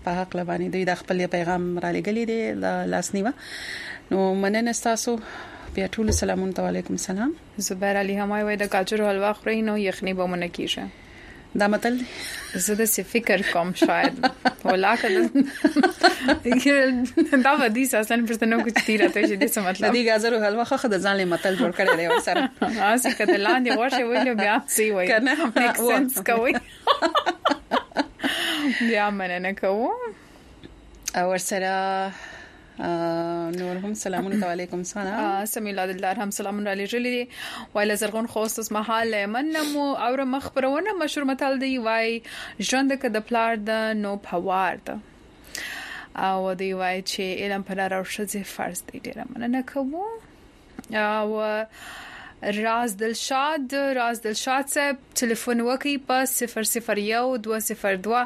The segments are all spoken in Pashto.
په حق لبانی دوی د خپل پیغام را لګلی دی لاسنیوه نو مننه تاسو بیا ټول سلامونه علیکم سلام. زبیر علي همای وای د گاجر حلوا خوري نو یخني به مونږ کیږي دا متل زه د فکر کوم شاید ولا کله دا ودی ساسن پرتنو کچھ تیرا ته چې دې څه مطلب دی گاجر حلوا خو د ځان له متل جوړ کړی دی ورسره اسې کته لاندې ورشه ویلو بیا سی وای کنه میک سنس کوي بیا مننه کوم او ورسره نور هم سلامونه علیکم سلام سمیلاد الله هم سلامونه علی جلی وایله زرغون خوستس محل منمو اور مخبرونه مشهور متل دی وای ژوند ک د پلار د نو پوار ده او دی وای چې علم پر راوښځي فرض دی ډیر مننه کوم او راز دلشاد صاحب ټلیفون وکي په 001 202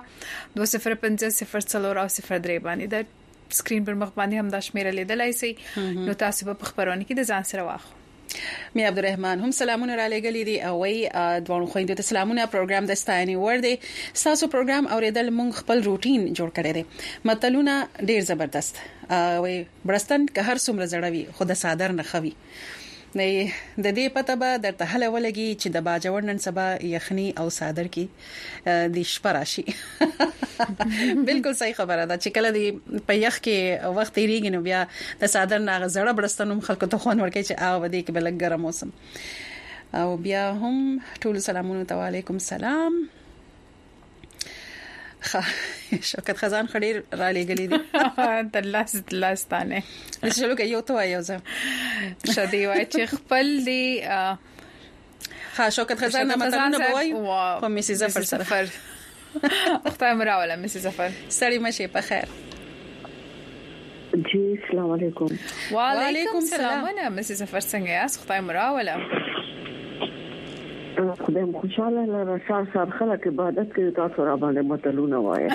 205 003 باندې د سکرین پر مخ باندې هم د شمیره لیدلای شي نو تاسو په خبرونه کې د ځان سره واخلئ. می عبدالرحمن هم سلامونه را لګلې دي او وی دوه خويندو ته سلامونه. پروګرام د ستاینې ور دي تاسو پروګرام اوریدل مونږ خپل روټین جوړ کړی دی متلونه ډیر زبردست وی برستن که هر څومره زړوي خو د صادر نه خوي نه د دې پته به درته هله ولګي چې د باجوړ نن سبا یخني او صادر کې د شپراشي بالکل صحیح خبره ده چې کله دی په یخ کې وخت تیریږي نو بیا د صادر نه زړه برستنوم خلکو ته خون ورکړي چې او ودی کې بل ګرم موسم او بیا هم ټول سلامونه علیکم سلام. شوکت خزان خډیر را لګلې دي تللاستانه چې لوګي یو ته یو ځم شدي وای چې خپل دی شوکت خزان متلونه بوي په میسي زفر سره اختای مراوله میسي زفر سړی مشه په خیر. جی السلام علیکم. وعلیکم السلام میسي زفر څنګه یاست؟ اختای مراوله خدای مو خوشاله لره سار خلک عبادت کوي تاسو را باندې متلونه وایي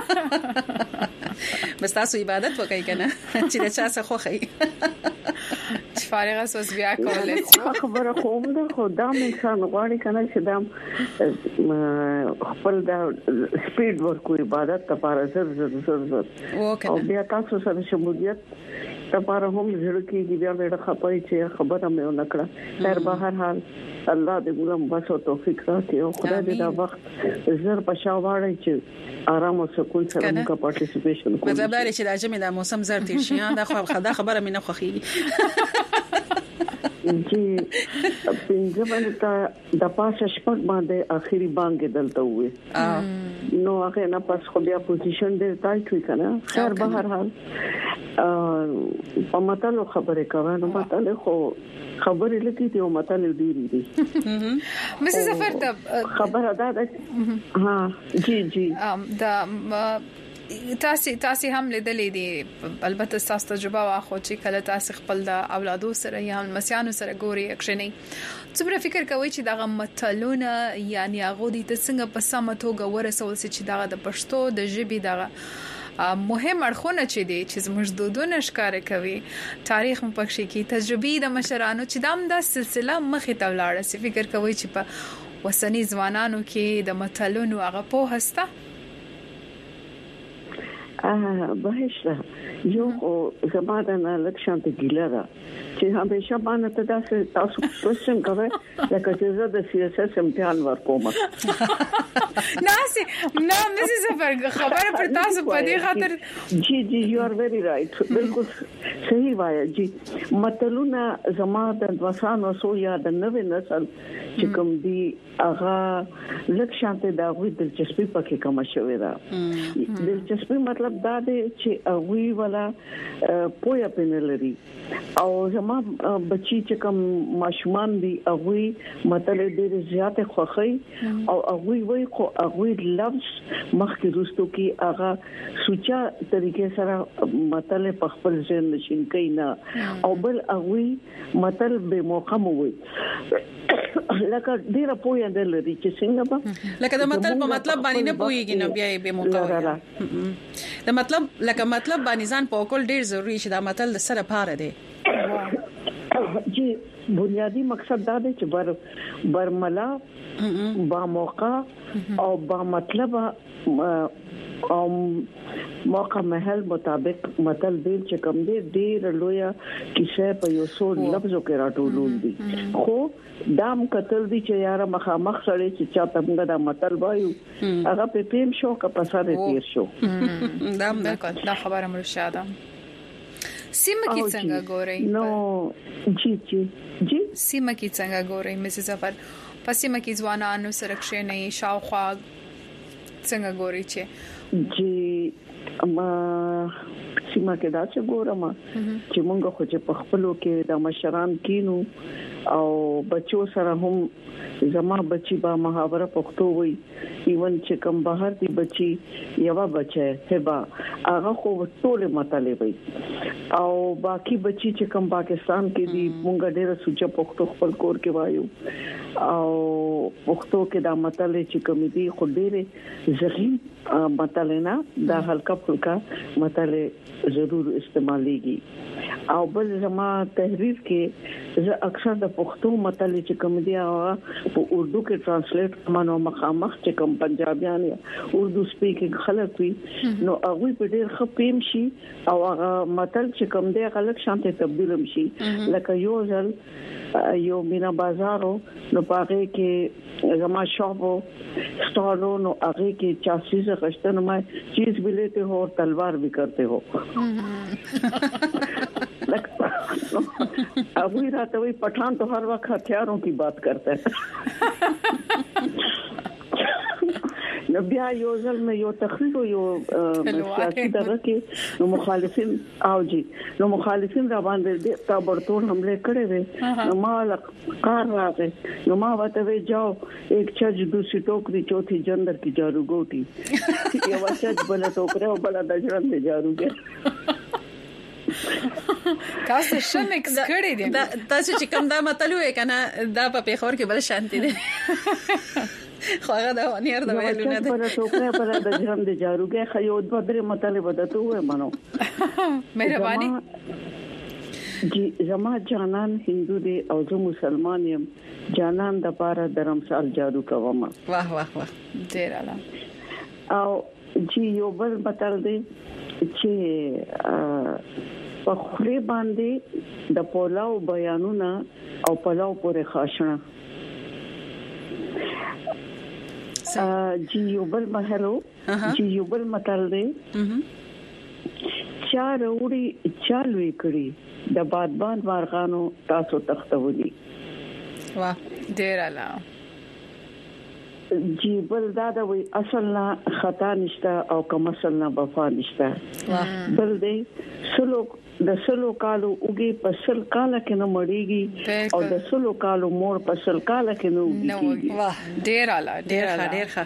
بس تاسو عبادت وکړئ کنه چې دا چا څه خوخی چې فارغ اوس بیا کولای خبره کوم ده خدا مې انسان غواړي کنه چې دا خپل د سپیډ ورکو عبادت لپاره زر او بیا تاسو سره شمولیت لپاره هم ضروري کیږي بیا ډېر خپای چې خبره مې ونکړه تر بهر حال الله دې موږ بس توفیق راکړي او خدای دې دا وخت زر پښاوړی چې آرام او سکون سره موږ پارټیسیپیشن کوو. مطلب دا چې د جمع د موسم زر تیر شي دا خبره مې نه خوخيږي جی پنځه باندې د پاسه شپږ باندې اخیری بانګ دلته وې نو هغه نه پاس خو بیا پوزیشن دې ټایټ وی کنه خیر به هر حال په متلو خبره کوي نو متل خو خبرې لکه ته متل ډیری دي مسز زفر ته خبره ده ها جی دا تاسو هم لیدلې دي البته تاسو تجربه واخو چې کله تاسو خپل د اولادو سره یا مسیانو سره ګوري اکشنې څومره فکر کوي چې دغه متلونه یعنی هغه د څنګه په سمه توګه ورسول چې دغه د پښتو د ژبې دغه مهم اړخونه چې دي چې زموږ دودونه ښکار کوي تاریخ مپکشي کی تجربې د مشرانو چې دام د سلسله مخې ته ولاړه سي فکر کوي چې په وسنی ځوانانو کې د متلونو هغه په هسته بهشته یو زمادن لکشانت ګیلره چې همیشه باندې تاسو کوشش کوئ لکه چې زه د سیاست امتحان ورکوم نه مسز زفر خبره پر تاسو په دې خاطر جی یو ار ویری رائټ بالکل صحیح وایي جی متلونه زماده د وسانو سو یا د نوې نسل چې کوم دی هغه لکشانت دا وې دلچسپي پکې کوم شوې ده دلچسپي مطلب دا دی چې وی ولا پویا پنلري او زما بچی چې کوم ماشومان دي هغه متل ډېر زیاته خوخي او هغه وی خو هغه لفظ مخکې روستو کې هغه سوچا طریقې سره متل په خپل ځین نشین کینا او بل هغه متل به موقع مو وي لکه ډیره پوهه درلري چې څنګه به لکه د مطلب په مطلب باندې نه پوهیږي نو بیا به موقع د مطلب لکه مطلب باندې ځان په کول ډیر ضروری شي دا مطلب د سره پاره دی جی بنیادی مقصد دا دی چې برملا با موقع او با مطلب او موقع محل مطابق متل دی چې کوم دی ډیر لویا کیسه په یو څو لفظو کې راټولول دي خو دام قتل دي چې یاره مخامخ سره چې چاته موږ دا متل وایو هغه په پیم شو که په سره تیر شو دام دا خبره مرشاده سیمه کې څنګه ګورئ نو جی سیمه کې څنګه ګورئ مسز ظفر پسیمه کې ځوانانو سره کښې نه شاوخوا څنګه ګورئ چې جی ما سیمه کې دا چې ګورم چې موږ خو چې په خپلو کې د مشران کینو او بچو سره هم زما بچي با محاوره پښتو وي ایون چې کوم بهر دي بچي یوا بچي هبا هغه خو ټول مطالب وي او باقي بچي چې کوم پاکستان کې دي مونږ ډېر سوچ پښتو خپل کور کې وایو او پښتو کې دا مطلب چې کوم دي خو ډېر زغیم مطلب نه دا هلکا پھلکا مطلب ضرور استعماليږي او بل زما تحریر کې زه اکثر د پښتو مطلب چې کوم دي په اردو کې ټرانسلیټ کومو مخامخ چې کوم پنجابیان یا اردو سپیکینګ خلک وي نو هغه په ډېر خپیم شي او هغه مطلب چې کوم دي غلط شانته تبدیل شي لکه یو ځل یو مینا بازارو نو پاره کې زما شاپو سٹالو نو هغه کې چاسیز غشتن ما چیز بھی لیتے ہو اور تلوار بھی کرتے ہو ابھی رات وہی پٹھان تو ہر وقت ہتھیاروں کی بات کرتا ہے نو بیا یو ځل مې یو تخریب یو سیاسي دغه کې نو مخالفین او جی نو مخالفین را باندې تابرتون حمله کړې وې نو ما کار راغې نو ما وته وی جاو ایک چج دوسری ټوکری چوتھی جندر کی جارو ګوټي یو چج بل ټوکره او بل د ژوند جارو ګر تاسو شمکس کړی دي تاسو چې کوم دا مطلب وې کنه دا په پیښور کې بل شانتي دي خو هغه دا ونیر دا ویلونه ده پر ټوکره پر د ژوند جارو ګر خيو د بدر مطلب ودته وې منو مهرباني جی زما جانان هندو دی او زه مسلمان یم جانان د پاره درمسال جارو کوم واه واه واه ډیر اعلی او جی یو بل مطلب دی چې په خوري باندې د پولاو بیانونه او پلاو پورې خاصنه جی یو بل محلو جی یو بل مطلب دی چار وړي چالوي کړي د بادبان مارغانو تاسو تختولي واه ډیر اعلی جی بل دا وی اصل نه خطا نشته او کوم اصل نه وفا نشته بل دی د سلو کالو اوږي په سل کال کې نه مړیږي او د سلو کالو مور په سل کال کې نه اوږي واه ډیر اعلی ډیر ښه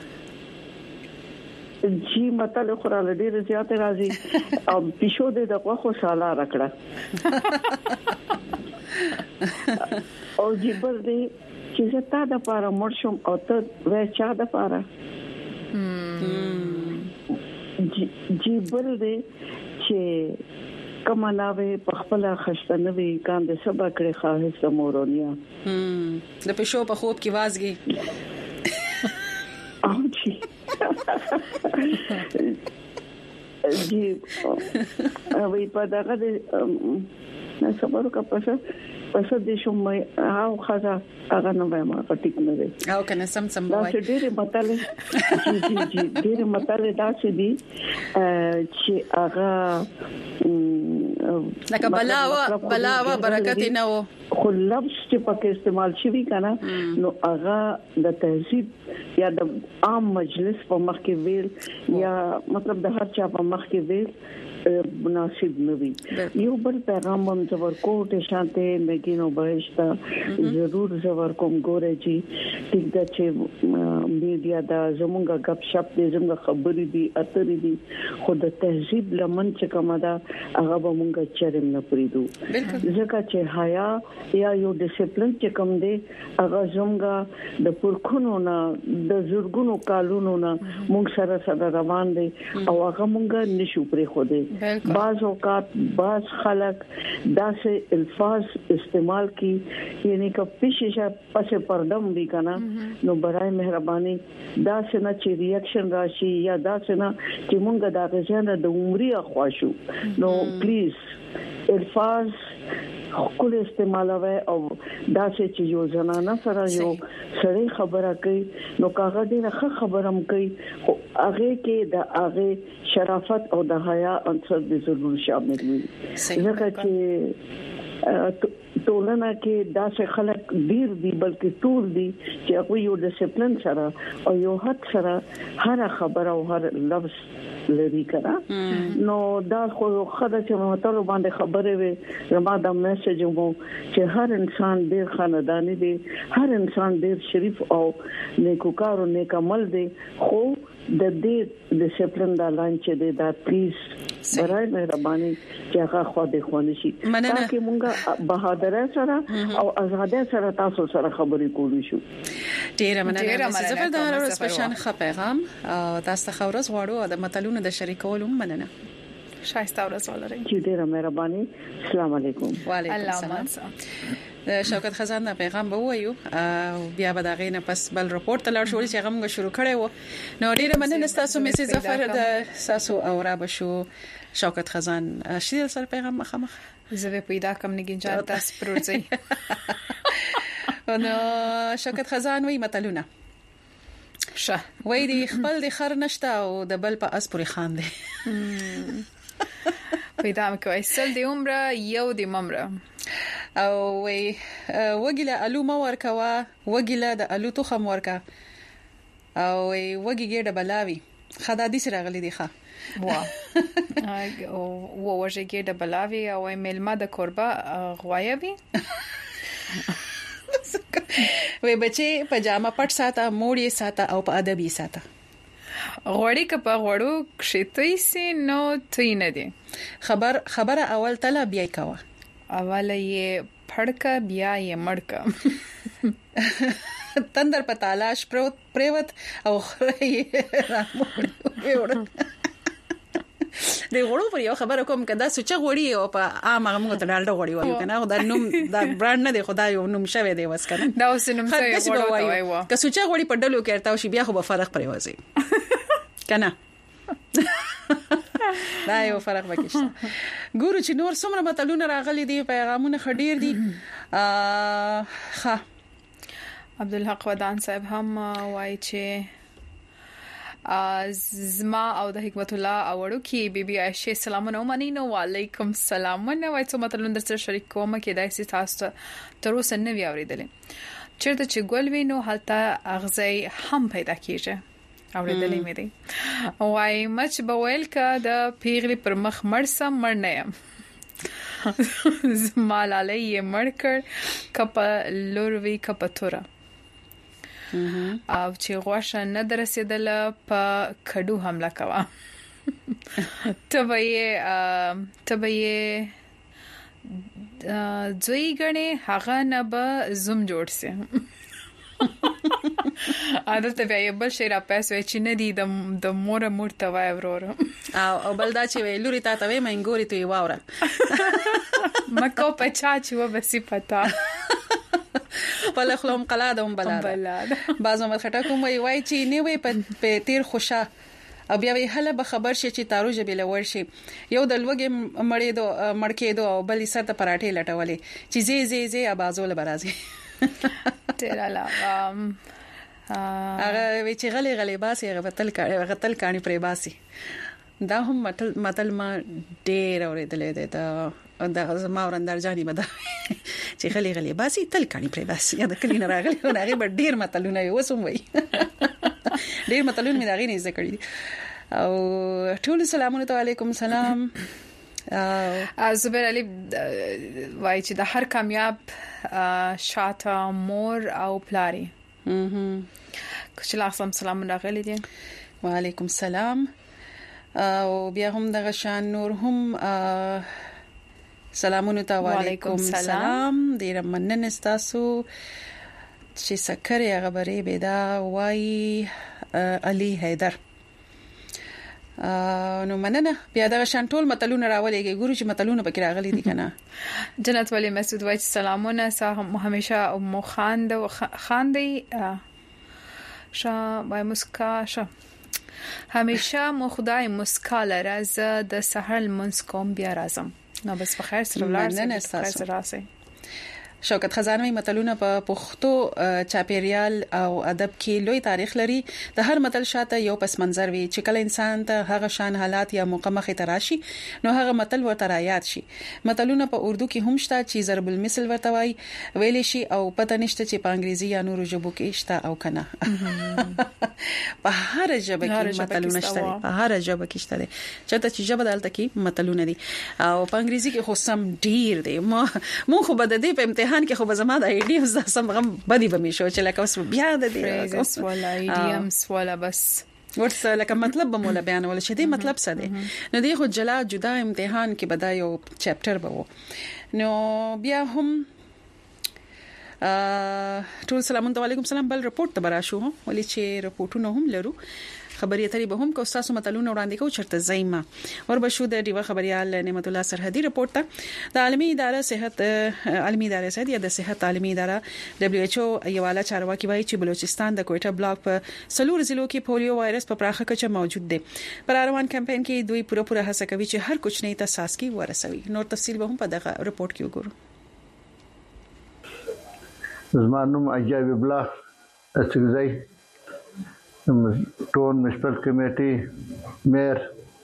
جی مطلب خورا ډیر زیات راځي او پښو دې د غوخو سالا راکړه او جی بل دی چې زتا د پاره مرشم او ته وې چا د پاره جی بل دی چې کمناوي په خپل خشتنوي کاند سبا کړي خواهش مورونیا د پښو په خوب کې وازګي او جی جی وی په دغه نه صبر کا پس دې شو مې او خزا هغه نو ما پټیک نه دی او کنه سم دا چې ډېر مطلب جی ډېر مطلب دا چې دی چې هغه لکه بلاوا برکت نه و خو لفظ چې پکې استعمال شوی کنه نو هغه د تهذیب یا د عام مجلس په مخ کې ویل یا مطلب د هر چا په مخ کې ویل مناسب نوي یو بل پیغام هم زور کوټه شانته مګینو بهشتا ضرور زور کوم ګوره جی ټیک دا چې میډیا دا زمونږه غپ شپ دې زمونږه خبرې دي اترې دي خو د تهذیب لمن چې کومه دا هغه به مونږه چرم نه پریدو ځکه چې حیا یا یو ډیسپلین چې کوم دی هغه زمونږه د پرخونو نه د زورګونو کالونو نه موږ سره روان دي او هغه موږ نشو پرې خو دي بعض اوقات بعض خلک داسې الفاظ استعمال کی یعنی که پیششه پس پردم وی کنه نو برای مهرباني داسې نه چې ریاکشن راشي یا داسې نه چې موږ دا غژنه د عمرې اخواشو نو پلیز الفاظ خپل استعمالوي او داسې چې یو زنانه سره یو سړی خبره کوي نو کاغه دې خبرم کوي خو هغه کې د هغه شرافت او د حیا عنصر د ضرور شامل وي ځکه چې ټولنه کې داسې خلک ډیر دي بلکې ټول دي چې هغه یو ډیسپلین سره او یو حد سره هر خبره او هر لفظ لري کړه نو دا خو خدای چې متلو باندې خبره وي زما دا میسج وو چې هر انسان ډیر خاندانی دی هر انسان ډیر شریف او نیکوکار او نیک عمل دی خو د دې ډیسپلین دا لاین چې دی دا پلیز برای مهرباني چې هغه خو دې خو نشي تاکي مونږه بهادر سره او آزاد سره تاسو سره خبرې کولی شو ډیره مننه زفر د هر ورځ په شان خ پیغام تاسو ته خبرز غواړو د متلونو د شریکولو مننه شایسته ورځ ولرئ چې ډیره مهرباني السلام علیکم وعلیکم السلام شوکت خزان پیغام به وایو بیا به دا غینه پس بل رپورت ته لاړ شو چې هغه موږ شروع کړی وو نو ډیره مننه تاسو میسج زفر د تاسو اورا بشو شوکت خزان شیل سره پیغام مخامخ زه پیدا کم نگین جان تاسو پروزي نو شوکت خزان وی متلونه شه وای دی خپل د خر نشته او د بل په اس پوری خان دی پیدا مکوای سل دی عمره یو دی ممره او وی وګله الو ما ورکوا وګله د الو تو خم ورکا او وی وګی ګډه بلاوی خدا دې سره غلي دی ښا وا او وجه ګډه بلاوی او ملما د قربا غوایوي وی بچي پجامه پټ ساته موړی ساته او په ادبي ساته غوړی که په غوړو کښتې سي نو توي نه دي خبره اول تله بیا کوا اول یې پړکا بیا یې مړکا تندر په تالاش پروت او خړې راوړ د غوړو پر یو خبره کوم کدا سوچ غوړی او په عامه موږ ته ډالډه غوړی وایو کنه دا نوم دا برانډ نه دی خدای یو نوم شوی دی وس کنه دا اوس نوم شوی غوړو وایو که سوچ غوړی په ډلو کې ارتاو شي بیا خو به فرق پرې وځي کنه دا یو فرق وکړي ګورو چې نور څومره متلونه راغلي دي پیغامونه خډیر دي عبدالحق ودان صاحب هم وایي چې زما او د حکمت الله اوړو کې بیبي عائشه سلامونه ومنینو وعلیکم السلام نو وایي چې متلونه درسره شریک کوم کې دای سي تاسو تر اوسه نه وی اوریدلې چیرته چې ګل وینو هلته اغزي هم پیدا کیږي اوریدلې مې دي وای مچ بویل کا د پیغلی پر مخ مرسم مرنه زمال علی مرکر کپ لوروي کپتورا او چې غواشه نه درسیدل په کډو حمله کوا تبې ځوی غني هغه نه به زوم جوړ سي عادت بیا یو بل شي را پېسې چې نه دي د مور ته وای ورور او بل دا چې ویلوري تا ته منګوري ته واوره مکو پچا چې و بسې پتا بل خلوم قلادم بلاد بعضو مخټه کوم وای چې نه وي په تیر خوشا او بیا وی هله به خبر شي چې تارو جبې لور شي یو د لوګي مړکېدو او بل سره پراټې لټولې چې زی ابازول برازي تیرالا هغه وی چې غلي باسي هغه غتل کانی پرې باسي دا هم متل ما ډېر اورېدلې ده دا زما ورندار جاني مده چې غلي باسي تل کانی پرې باسي دا کلی نه راغلي نو هغه ډېر متلونه وسوم وي ډېر متلونه مې دا غي نه ذکر دي او ټول سلامونه علیکم سلام زبیر علی وای چې د هر کامیاب شاته مور او پلاری کله سلام راغلی دي وعلیکم السلام او بیا هم دغه شان نور هم سلامونه ته وعلیکم السلام ډیر مننه تاسو چې سکرې غبرې بيدا وای علي حیدر نو مننه بیا دا شانټول متلونه راولېږي ګورو چې متلونه پکې راغلي دي کنه جنت ولی مسعود وای سلامونه سلام همیشه خاندي شا وای مسکا شا همیشه مو خدای مسکا لره ز د سحر منس کوم بیا راځم نو بس په خیر سره ولر شوکت خزانوي متلونه په پښتو چاپیریال او ادب کې لوی تاریخ لري د هر متل شاته یو پس منظر وي چې کله انسان ته هغه شان حالات یا مقامخه تراشي نو هغه متل ورته رايات شي متلونه په اردو کې هم شته چې ضرب المثل ورته وای ویل شي او پته نشته چې په انګریزي یا نورو ژبو کې شته او کنه په هر ژبه کې متلونه شته په هر ژبه کې شته چاته چې ژبه دالته کې متلونه دي او په انګریزي کې خو سم ډیر دي مو خو بد دي په امتحان کې خو به زما د ایډیمز سم غم بدی به می شو چې لکه اوس بیا د دې ولا ایډیمز ولا بس ورته لکه مطلب به مولا بیان ول شدي مطلب څه دی نو دی خو جلا جدا امتحان کې بدای یو چپټر به وو نو بیا هم ټول سلام علیکم سلام بل رپورت ته برا شو ولې چې رپورټونه هم لرو خبري اترې به هم کو تاسو متلونه وړاندې کو چرته زایما ور بشو د ډیوه خبريال نعمت الله سرحدي رپورت ته د عالمي اداره صحت یا د صحت عالمي اداره WHO یواله چارواکي وایي چې بلوچستان د کوټه بلاک په سلور ضلعو کې پولیو وایرس په پراخه کچه موجود دی پر روان کمپاین کې دوی پوره هڅه کوي چې هر کوچنی ته ساسکي ورسوي نور تفصیل به هم په دغه رپورت کې وګورو زمانوم عجایب بلاک استګزای ټون مشپل کمیټي میر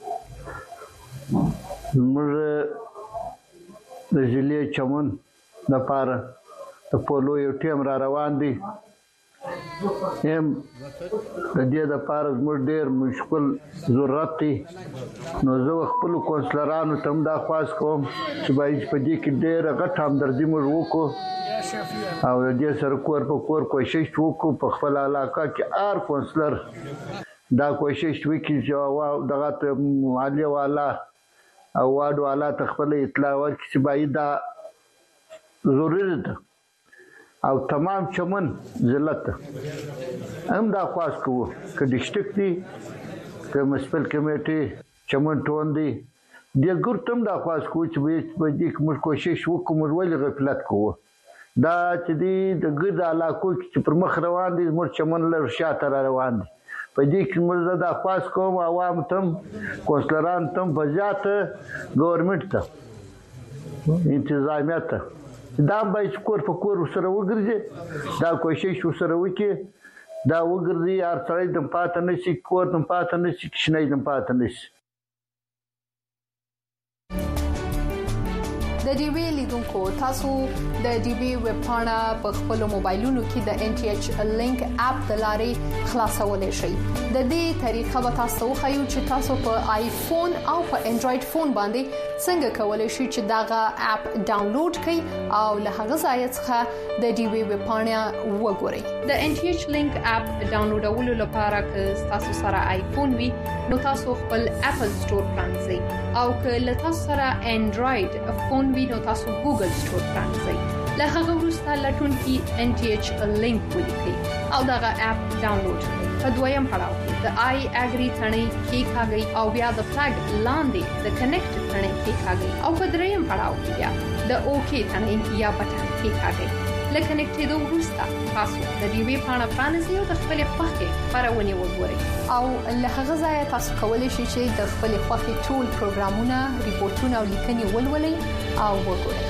موږ د ضلع چمن د پاره د پولو یو ټیم را روان دي هم د دې د پاره موږ ډېر مشکل ضرورت دي نو زه خپل کونسلرانو ته دا خواست کوم چې باید په دې کې ډېر غټ همدردي موږ وکړو او د دې سره کور په کور کوشش وکړو په خپل علاقه کې هر کونسلر دا کوشش وکړي چې دغه محلي والا او واډ والا ته خپل اطلاع ورکړي چې باید دا ضروري ده او تمام چمن ضلعت هم دا خواست کوو که ډسټریکټ دي که میونسپل کمیټي چمن ټون دي د ګورتم دا خواست کوو چې په دې کې موږ کوشش وکړو موږ ولې غفلت کوو دا چې د ګرد علاقو چې پر مخ روان دي موږ چمن له شاته روان دي په دې کې موږ دا خواست کوم عوام تم کونسلران تم بجات ګورنمنت ته انتظامیه ته دا باید کور په کور سره وګرځي دا کوشش سره وکړي دا وګرځي هر څړې د پاتې نشي کور د پاتې نشي کښنې د پاتې نشي د ډیوی لیدونکو تاسو د ډیوی ویب پاڼه په خپل موبایلونو کې د ان ټي ایچ لینک اپ د لارې خلاصولای شئ د دې طریقه به تاسو خو چې تاسو په آیفون او په انډراید فون باندې څنګه کولای شئ چې داغه اپ ډاونلوډ کړئ او له هغه ځای څخه د ډیوی ویب پاڼه وګورئ د ان ټي ایچ لینک اپ ډاونلوډولو لپاره که تاسو سره آیفون وي نو تاسو خپل اپل سٹور پرانځئ او که له تاسو سره انډراید فون وینو تاسو ګوګل سٹور پرانځئ له هغه وروسته لټون کې ان ټي ایچ لینک ولیکئ او دغه اپ ډاونلوډ کړئ په دویم پړاو کې د آی اګری ثنې کې کاږي او بیا د فلګ لاندې د کنیکټ ثنې کې کاږي او په دریم پړاو کې بیا د اوکی ثنې یا بټن کې کاږي لکه کنیکټېدو وروسته تاسو د ډیوی پاڼه پرانیزئ او د خپل خوښې خبرونه وګورئ او له هغه ځای تاسو کولی شئ چې د خپل خوښې ټول پروګرامونه ریپورتونه او لیکنې ولولئ او وګورئ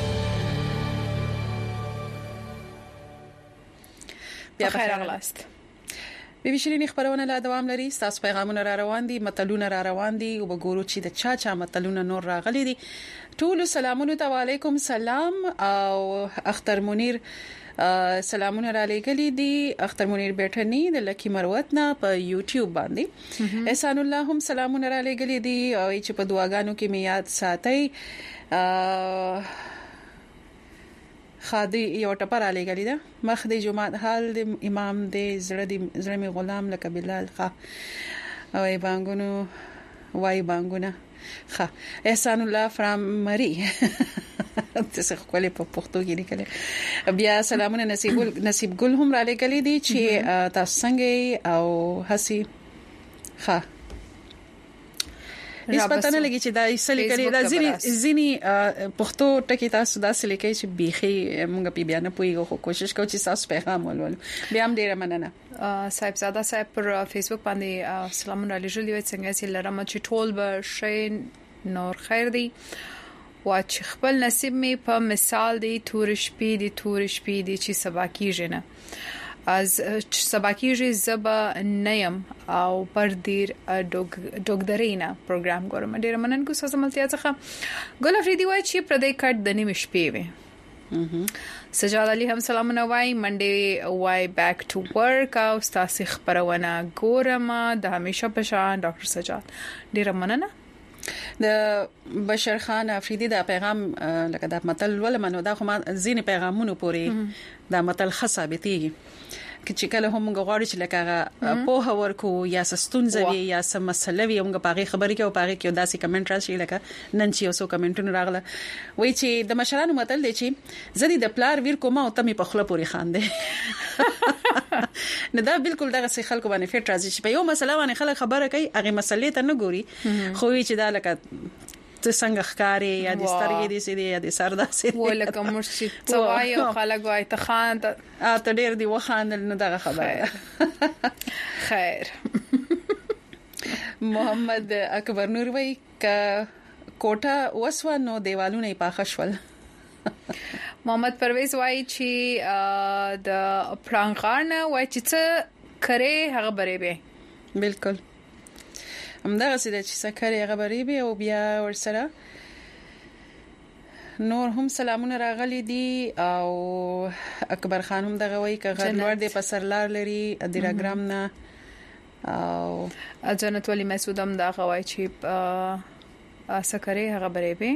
بیا خیر اغلاست بي شيرين خبرونه لا دوام لري تاسو پیغامونه را روان دي متلونه را روان دي او وګورو چې د چا متلونه نور راغلي دي ټول سلامونه علیکم سلام او اختر منیر سلامونه را لګلې دي اختر منیر بیٹنی د لکی مروت نه په یوټیوب باندې احسان الله هم سلامونه را لګلې دي او چې په دعاګانو کې میاد ساتي خادي یو ټپر علی غلی دا مخ د جمعه حال د امام د زړه می غلام لکه بلال خا او ای بانګونو وای بانګونه ښه احسان الله فرامري تاسو خپل په پښتو کې لیکل بیا سلامونه نصیب ګل هم را لګلې دي چې تاسو څنګه او هسي ښه هیڅ پته نه لګی چې دا اصلي کړي دا ځینی پښتو ټکی تاسو دا اصلي کوي چې بيخي موږ په بیان پویګو خو کوشش کوو چې تاسو پیغام ولولو بیا هم ډیره مننه صاحب زاده صاحب پر فیسبوک باندې سلامونه علیکم دی څنګه چې لرم چې ټول به شي نور خیر دی واچ خپل نصیب می په مثال دی تور شپې دی چې سبا کیږي نه از سبا کیږي زبا نیم او پر دیر ډوګدرینا پروګرام ګورم ډیر منن کو سملتیا څخه ګل افریدي وای چې پردې کټ د نیمه شپې وي سجاد علي هم سلامونه وای منډي وای بیک ټو ورک او تاسو خبرونه ګورم د همیشه په شان ډاکټر سجاد ډیر مننه د بشر خان افریدي دا پیغام لکه دا متل ولمنو دا خو ما زین پیغامونو پوري دا متل ثابتيږي چې کله هم غواړي چې لکه په هور کو یا سستونځوي یا سم مسله وي موږ پاغي خبرې کې او پاغي کې داسې کمنټ راشي لکه نن چې اوسو کمنټونه راغله وای چې د مشرانو متل دی چې زدي د پلار ویر کوم او تمي په خله پوري خاندې نه دا بالکل دغه څه خلکو باندې فټ راځي چې په یو مسله باندې خلک خبره کوي هغه مسلې ته نه ګوري خو چې دا لکه ته څنګه ښکاری یا د سترګې دي سي یا د سر داسې ولکه مرشد توای او خلک وای ته خان ته ډېر دی وخاندل نه دغه خبره خیر محمد اکبر نور وای ک کوټه وسوانو دیوالونه پاخه شول محمد پرویز وای چې د پرانغان وای چې څه کرے هغه بری به بالکل همدغه سده چې سکرې غبرې به او بیا ورسره نور هم سلامونه راغلي دي او اکبر خان هم دغه وای ک غنور دی په سرلار لري ادراګرام نه او جنت ولی مسعود هم دغه وای چې سکرې غبرې به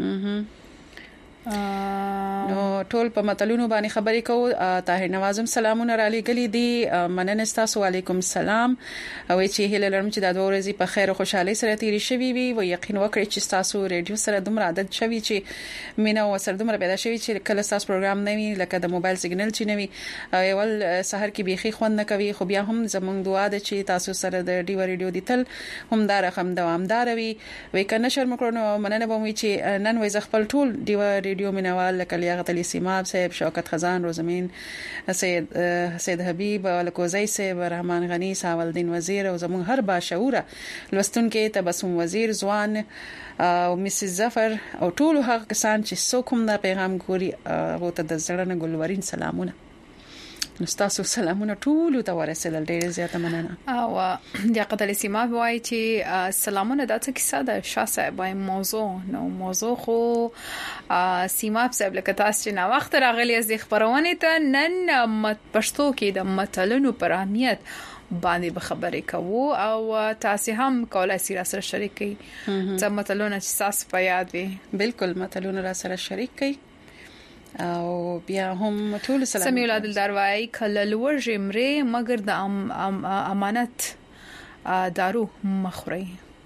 نو ټول په متلونو باندې خبرې کوو طاهر نوازم سلامونه را لګلې دي مننه تاسو علیکم السلام او چې هله لرم چې د دوه ورځې په خیر او خوشحالي سره تیری شوي وي و یقین وکړئ چې تاسو ریډیو سره دومره عادت شوي چې مینا او سره دومره پیدا شوي چې کله تاسو پروګرام نه وي لکه د موبایل سیګنل چې نه وي اول سحر کې بيخي خوند نه کوي خو بیا هم زمونږ دعا ده چې تاسو سره د ډیو ریډیو دی تل هم دا رقم دوامدار وي وې کنه شرم کړو مننه به وي چې نن وې خپل ټول ډیو ریډیو منوال لکه لیاقت علي سیماب صاحب شوکت خزان روزمین سید حبیب الکوزی صاحب رحمان غنی ساولدین وزیر او زمون هر باشعوره لوستونکو تبسم وزیر ځوان او مسز ظفر او ټول هغه کسان چې څوک دا پیغام ګوري او ته د زړه نه ګلورین سلامونه نو تاسو سلامونه ټول ته ورسېدل ډېر زیاته مننه او لیاقت علي سیماب وای چې سلامونه د څه کیسه د شاسه وای موضوع خو سیماب صاحب لکه تاسو چې نا وخت راغلی از خبرونه ته نن پښتو کې د متلونو پر اهمیت باندې به خبرې کوو او تاسو هم کولای شئ سره شریک کړئ چې متلونه چې تاسو په یاد وي بالکل متلونه را سره شریک کړئ او بیا هم ټول سمي ولادت دروای کله لور جمره مگر د امانت دارو مخوري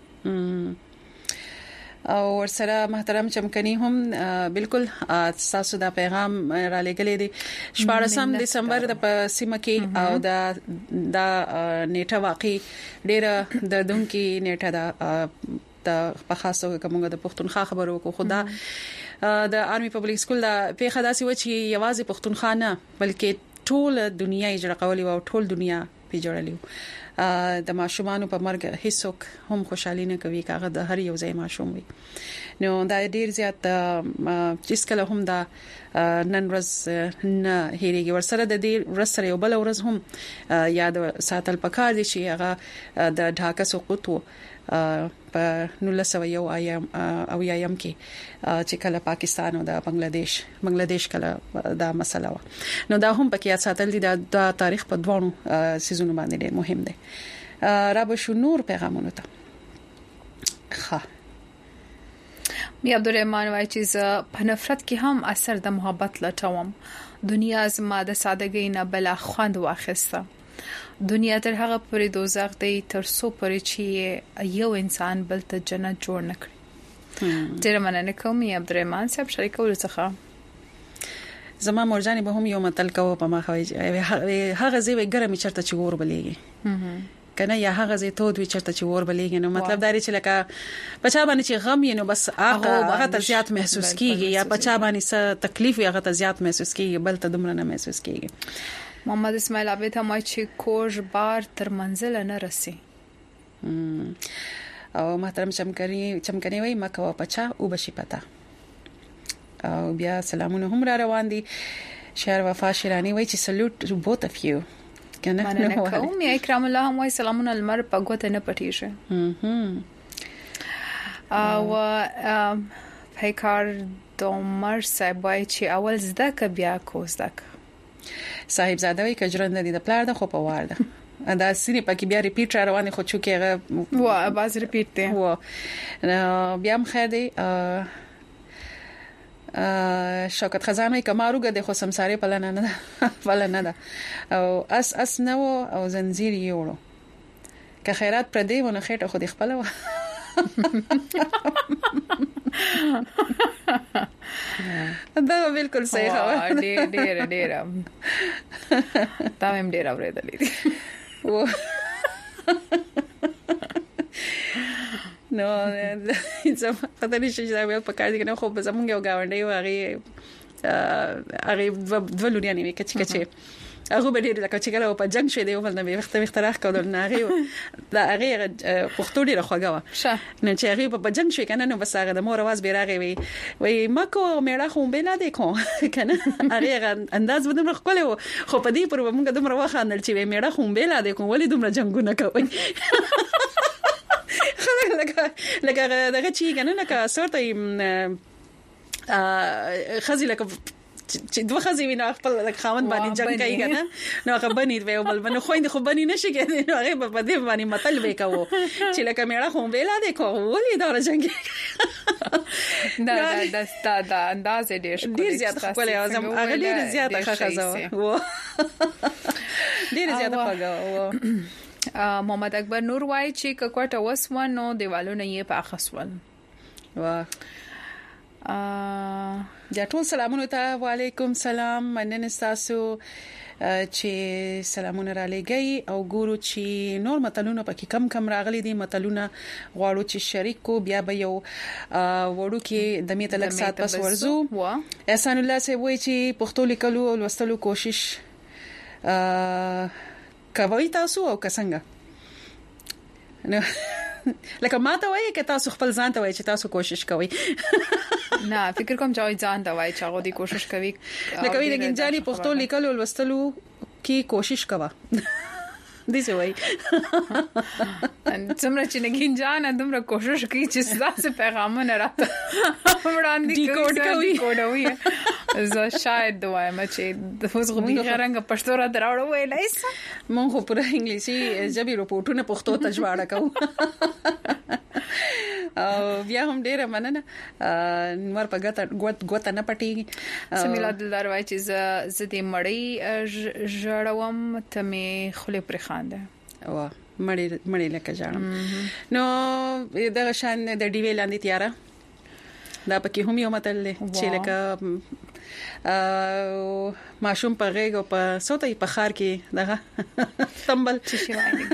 او ورسره محترم چمکني هم بالکل تاسو دا پیغام را لګلې دي 14 دسمبر د سیمه کې او دا نیټه واقعي ډېر د دونکو نیټه دا په خاصو کومه د پښتونخوا خبرو کو خدا د آرمي پبلک سکول دا په خداسي و چې یوازې پښتونخوا نه بلکې ټول دنیا اجرا کولی او ټول دنیا پیجوړلی د ماشومانو په مرګ هیڅوک هم خوشحالي نه کوي کاغه د هر یو ځای ماشوم وي نو دا ډیر زیات چې کله هم دا نن ورځ نه هېریږي ورسره د دې ورسره یو بل ورځ هم یاد ساتل پکار دي چې هغه د ډاکا سقوط په 1901 کې چې کله پاکستان او د بنگلاديش کله دا مسله و نو دا هم پکې ساتل دي د تاریخ په دوه سيزونو باندې ډېر مهم دي را به شو نور پیغامونه ته ښه بیا عبدالرحمن وای چې په نفرت کې هم اثر د محبت لټوم دنیا زما د سادهګۍ نه بل خوند واخسته دنیا تر هغه پرې دوزخ دی تر څو پرې چې یو انسان بل ته جنت جوړ نکړي. ډیر مننه کوم یا عبدالرحمن صاحب شریکول څخه. زما مرجاني به هم یو متل کوو په ما خوي هغه زی وګرمي چرته چې ور بلېږي کنه یا هغه زی تود وی چرته چې ور بلېږي نو مطلب دا چې لکه پچا باندې چې غم یې نو بس هغه ته زیات محسوس کیږي یا پچا باندې څه تکلیف هغه ته زیات محسوس کیږي بل ته دومره نه محسوس کیږي. محمد اسماعیل عابد هم چې کوژ بار تر منزل نه رسي. او محترم چمکنی وای مکه پچا او بشي پتا. او بیا سلامونه هم را روان دي. شهر وفا شیرانی وای چې سلوټ بوت اف یو کنه مننه کوم یا اکرام الله هم وای سلامونه المر پګوت نه پټیږي. او پیکار دومر صاحب وای چې اول زده ک بیا کوزدک. صاحب زاده وای کجرند دي د پلار د خو په وار ده دا سینې پکې بیا ریپیټ را روانه خو چې هغه باز ریپیټ دی بیا هم خیر دی. شوکت خزانه کماروګه د خو سمساري پلان نه ده او اس نو او زنجیر یوړو که خیرات پر دی ونه خېټه خو د خپل و دا بالکل صحیح خبره ډېر دا هم ډېر اورېدلې دي نو زه پته نشم چې دا په کار دي کنه خو زمونږ یو گاونډي و هغه دولوريانې وی کچ هغه به ډېر لکه چې کله په جنگ شوی دی ول نه وخت راخ کول نه هغه دا هغه پښتو ډېر خوګه و نو چې هغه په جنگ شوی کنه نو بس هغه د مور आवाज بیرغه وی مکو میړه خو به نه دی کو کنه هغه انداز بدوم خپل خو په دې پر موږ دومره واخانل چې میړه خو به نه دی کو ولې دومره جنگونه کوي لکه دغه چی کنه لکه سورته خزي لکه چې دوه خزي ویني خپل خاوند باندې جنگ کوي کنه نو هغه بنید وي او بل باندې خويند خو بنی نشي کېدی نو هغه په دې باندې متل وکاو چې لکه میړه خو به لا دې کو ولې دا جنگ دا انداز ډیر زیات خپل اعظم هغه ډیر زیات خزه و ډیر زیات خزه محمد اکبر نور وای چې کوټه وسونو دیوالونه یې په اخسول. واه یا ټول سلامونه ته وعلیکم سلام مننه تاسو چې سلامونه را لګي او ګورو چې نور متلونه پکې کم راغلي دي متلونه غواړو چې شریک کو بیا به یو وړو کې د میته لک سات پس ورزو احسان الله سي وای چې پښتو لیکلو او لوستلو کوشش کوي تاسو او څنګه نو لکه ماته وایي چې تاسو خپل ځان ته وایي چې تاسو کوشش کوئ نه فکر کوم چې ځان ته وایي چې هغه دې کوشش کوي لکه وی د ګنجالي پښتو لیکلو او لوستلو کې کوشش کوه دې څه وایي څومره چې نګینجان دومره کوشش کوي چې ستاسو پیغامونه راته وړاندې کوي زه شاید وایم چې د اوس غوډي رنګ پښتو را دراوړو ویلای مونږ په انګلیسي ژبې رپورټونه پښتو ته ژباړه کوو او بیا هم ډیره مننه نور په ګوت نه پټي سمیلا دلدار وای چې ز دې مړی ژړوم ته می خله پر خانده وا مړی لکه ژړم نو دا شان د ډیوی لاندې تیاره دا پکې هم یو متل چې لکه ماشوم په غېږ او په سوتې په خار کې دغه تمبل چې شي وایي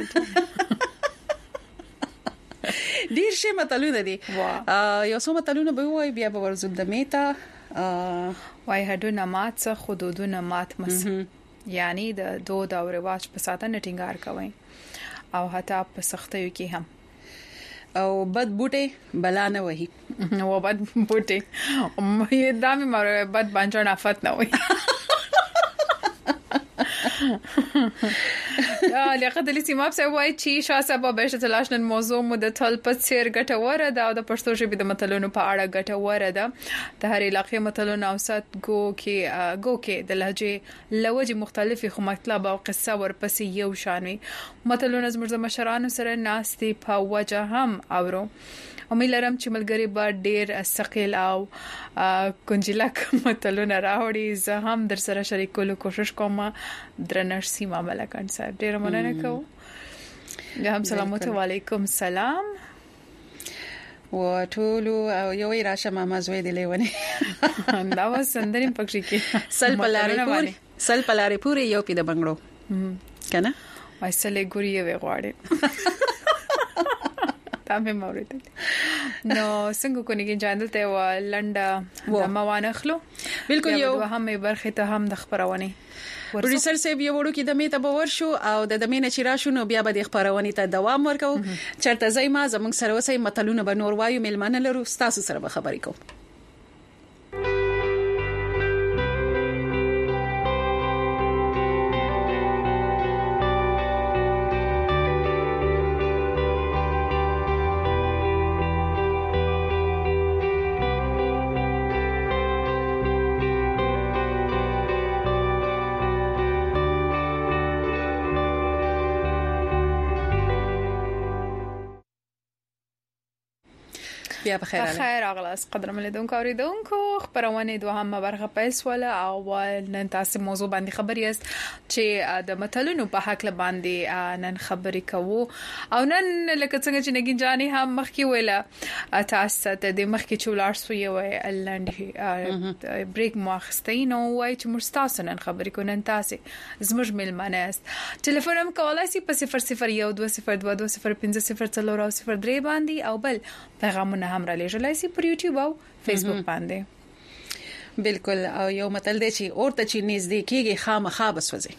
ډیر شي متلونه دي یو څو متلونه به وای بیا به ورزوب د میتا وای هډونه مات څه حدودونه مات مس یعنی د دود او رواج په ساتنه ټینګار کوي او حتی په سختیو کې هم او بد بوټي بلا نه وਹੀ او بد بوټي مې دامه ماره بد باندې نافت نه وي لیاقت علي سیماب صاحب وایي چې شاسبه بهشت تلاشن موضوع مدتل په څیر ګټوره ده او د پښتو ژبې د متلونو په اړه ګټوره ده د هر علاقې متلونه او سات گو کې د لهجه لوجه مختلفي خو مطلب او قصه ورپسې یو شانوي متلونه زموږ د مشرانو سره ناستي په وجه هم اورو امید لرم چې ملګری به ډیر ثقيل او کنجلک متلونه راوړي زه هم در سره شریکولو کوشش کوم درنښ سیما ملکان صاحب ډیر مننه کوم. یا هم سلامات علیکم سلام و ټولو او یو راشه ماما زوی دی لیونه دا وسندریم پکې کې سل پلارې پوری یو پی د بنگړو کنه وایسلې ګوري وی غواړي تامه مورید نو څنګه کو نه جاندلته و لنډه د موانخلو بالکل یو هم برخه ته هم د خبرونه پروډوسر صاحب یو وړو کې د میته باور شو او د دمینه چې را شو نو بیا به د خبرونه ته دوام ورکو چرته زېما زمونږ سره وسای متلونه به نور وایو ملمانه لرو تاسو سره به خبرې کوم. بیا بخیر اغلاس قدر ملیدونکو اوریدونکو خبرونه دوهمه برخه پیل ولا او نن تاسو موضوع باندې خبري است چې د متلونو په حق له باندې نن خبري کوو او نن لکه څنګه چې نګین جاني هم مخکې ویله تاسو ته د مخکې چولار سو یو لاندې بریک ماخستین او وای چې مستاسو نن خبري کو نن تاسو زموږ ملمانه است ټلیفون هم کولای شي په 001202205003 باندې او بل پیغامونه هم را لېږلای شي پر یوټیوب او فیسبوک باندې. بالکل او یو متل دی چې اورته چې نږدې کېږي خامخا بسوځي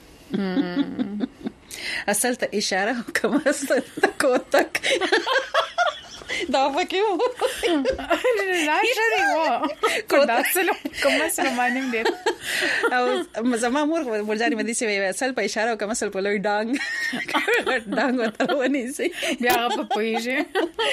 اصل ته اشاره کوم اصل ته کوتک دا پکې و راځي و کوتاسلو کوم سره باندې دې او زما مور ورځاني مدي سي وي اصل په اشاره کوم اصل په لوی ډانګ وته ونی سي بیا په پويږي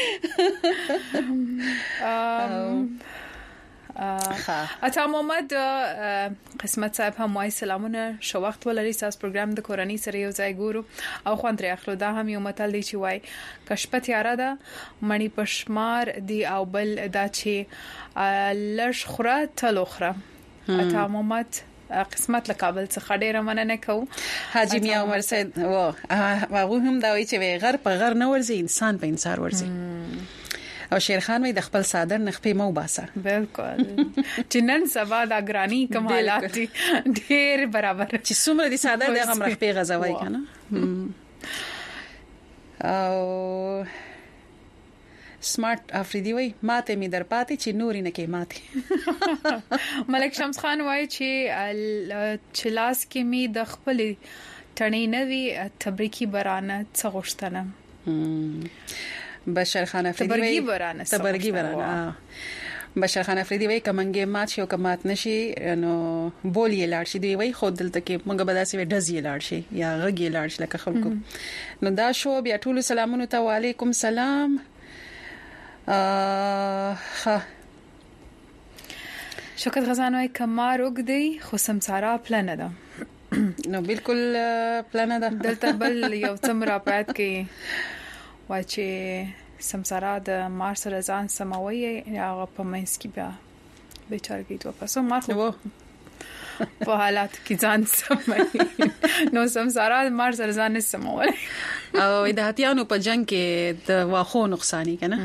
اته محمد قسمت صاحب هم وای سلامونه شو وخت ولري ساس پروګرام د کورنۍ سره یو ځای ګورو او خوندري اخلو دا هم یو متل دی چې وای کشپت یاره ده مڼي پشمار دی او بل دا چې لش خوره تلوخره اته محمد قسمت له کابل څخه ډیره مننه کوم. حاجی میا عمر صاحب هغه هم دا وی چې غر په غر نه ورزي انسان په انسان ورزي او شیرخان وی د خپل صادر نخپې مو باسه. بالکل چې نن سبا د اګرانی کمالات دي ډیر برابر چې څومره دي صادر د غم رخپې غزوي کنه او سمارټ افریدي وی ماته می در پاتې چې نوري نه کې ماته. ملک شمس خان وای چې لاس کې می د خپل تڼې نوي تبریکی برانه څغشتنه بشر خان افریدی تبرګي برانه بشر خان افریدی وای کمنګه مات شو کمات نشي نو بولې لاړ شي دی وای خود دلته کې موږ به داسې ډزې لاړ شي یا غږی لاړ شي لکه خلکو نو دا شو بیا ټول سلامونه ته وعلیکم سلام. شوکت غزان وای کمار وګدی خو سمسارا پلان ده نو بالکل پلان ده دلته بل یو څومره پات کې وای چې سمسارا د مار سره ځان سموي هغه په منځ کې بیا بیچارګي تو پسو مار خو په حالات کې ځان سموي نو سمسارا د مار سره ځان سموي او د هاتیانو په جنگ کې د واخو نقصانی کنه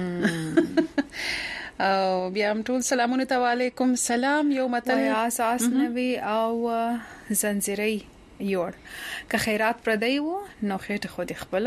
او بیا هم ټول سلامونه ته وعلیکم سلام. یو متل اساس نوي او زنجیري یور که خیرات پردی وو نو خېټه خو دې خپل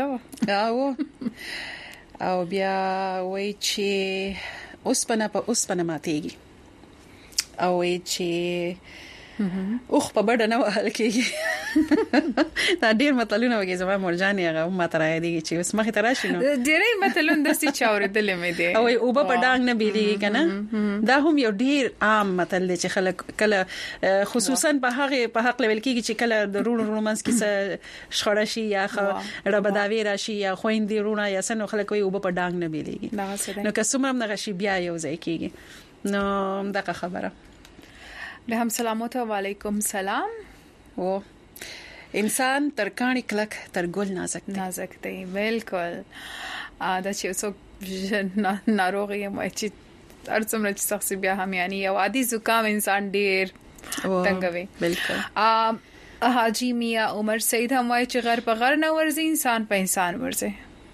او بیا وای چې اوسپنه په اوسپنه ماتېږي او وای چې اوخ په بډه نه وهل کېږي دا ډیر متلونه وګي زما مرجاني هغه ما تر راځي چې اوس مخې تر شي نو ډیرې متلونه د سې چاورېدلې مې دي او په پډانګ نه بیلېږي کنه دا هم یو ډیر عام متل دی چې خلک کله خصوصا په هغه په حق لیول کېږي چې کله د رونو رومانس کې شخړه شي یا ربداوی راشي یا خويندې رونه یا سن خلک وي او په پډانګ نه بیلېږي نو که څومره نه غشي بیا یو ځای کېږي نو دا خبره. له هم سلامات و علیکم سلام. او انسان تر کانی کلک تر ګل نازک دی بالکل دا چې څوک ناروغي مو چې ارڅومره چې شخصي بیا هم یعنی یو عادي زکام انسان ډیر تنګوي بالکل حاجی میا عمر سید هم وایي چې غر په غر نه ورځي انسان په انسان ورځي.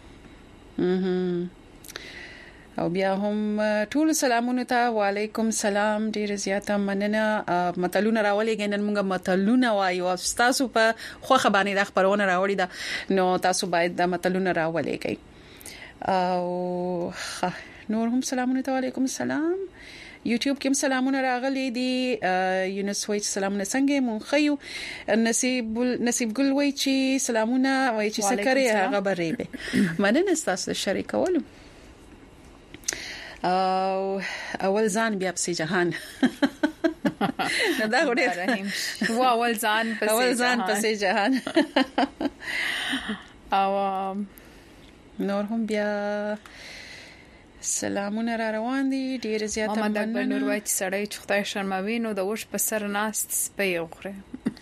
او بیا هم ټول سلامونه ته وعلیکم سلام. ډیر زیاته مننه. متلونه راولېږئ. نن موږ متلونه وایو او تاسو په خوخه باندې د خبرونه راوړي دا نو تاسو باید د متلونه راولېږئ. او نور هم سلامونه ته وعلیکم سلام. یوټیوب کې هم سلامونه راغلي دي. یونس وای سلامونه څنګه مونږ خيو. نصیب ګل وای چې سلامونه وای چې سکرې هغه برېبه مننه تاسو شریکولو. او اول ځان بیا په جهان دا غوډه رحیم اول ځان په جهان. او نور هم بیا سلامونه را روان دي. ډیر زیاته مننه. محمد اکبر نور وای چې سړی چې خدای شرموي نو د وښ په سر ناست سپي وخره.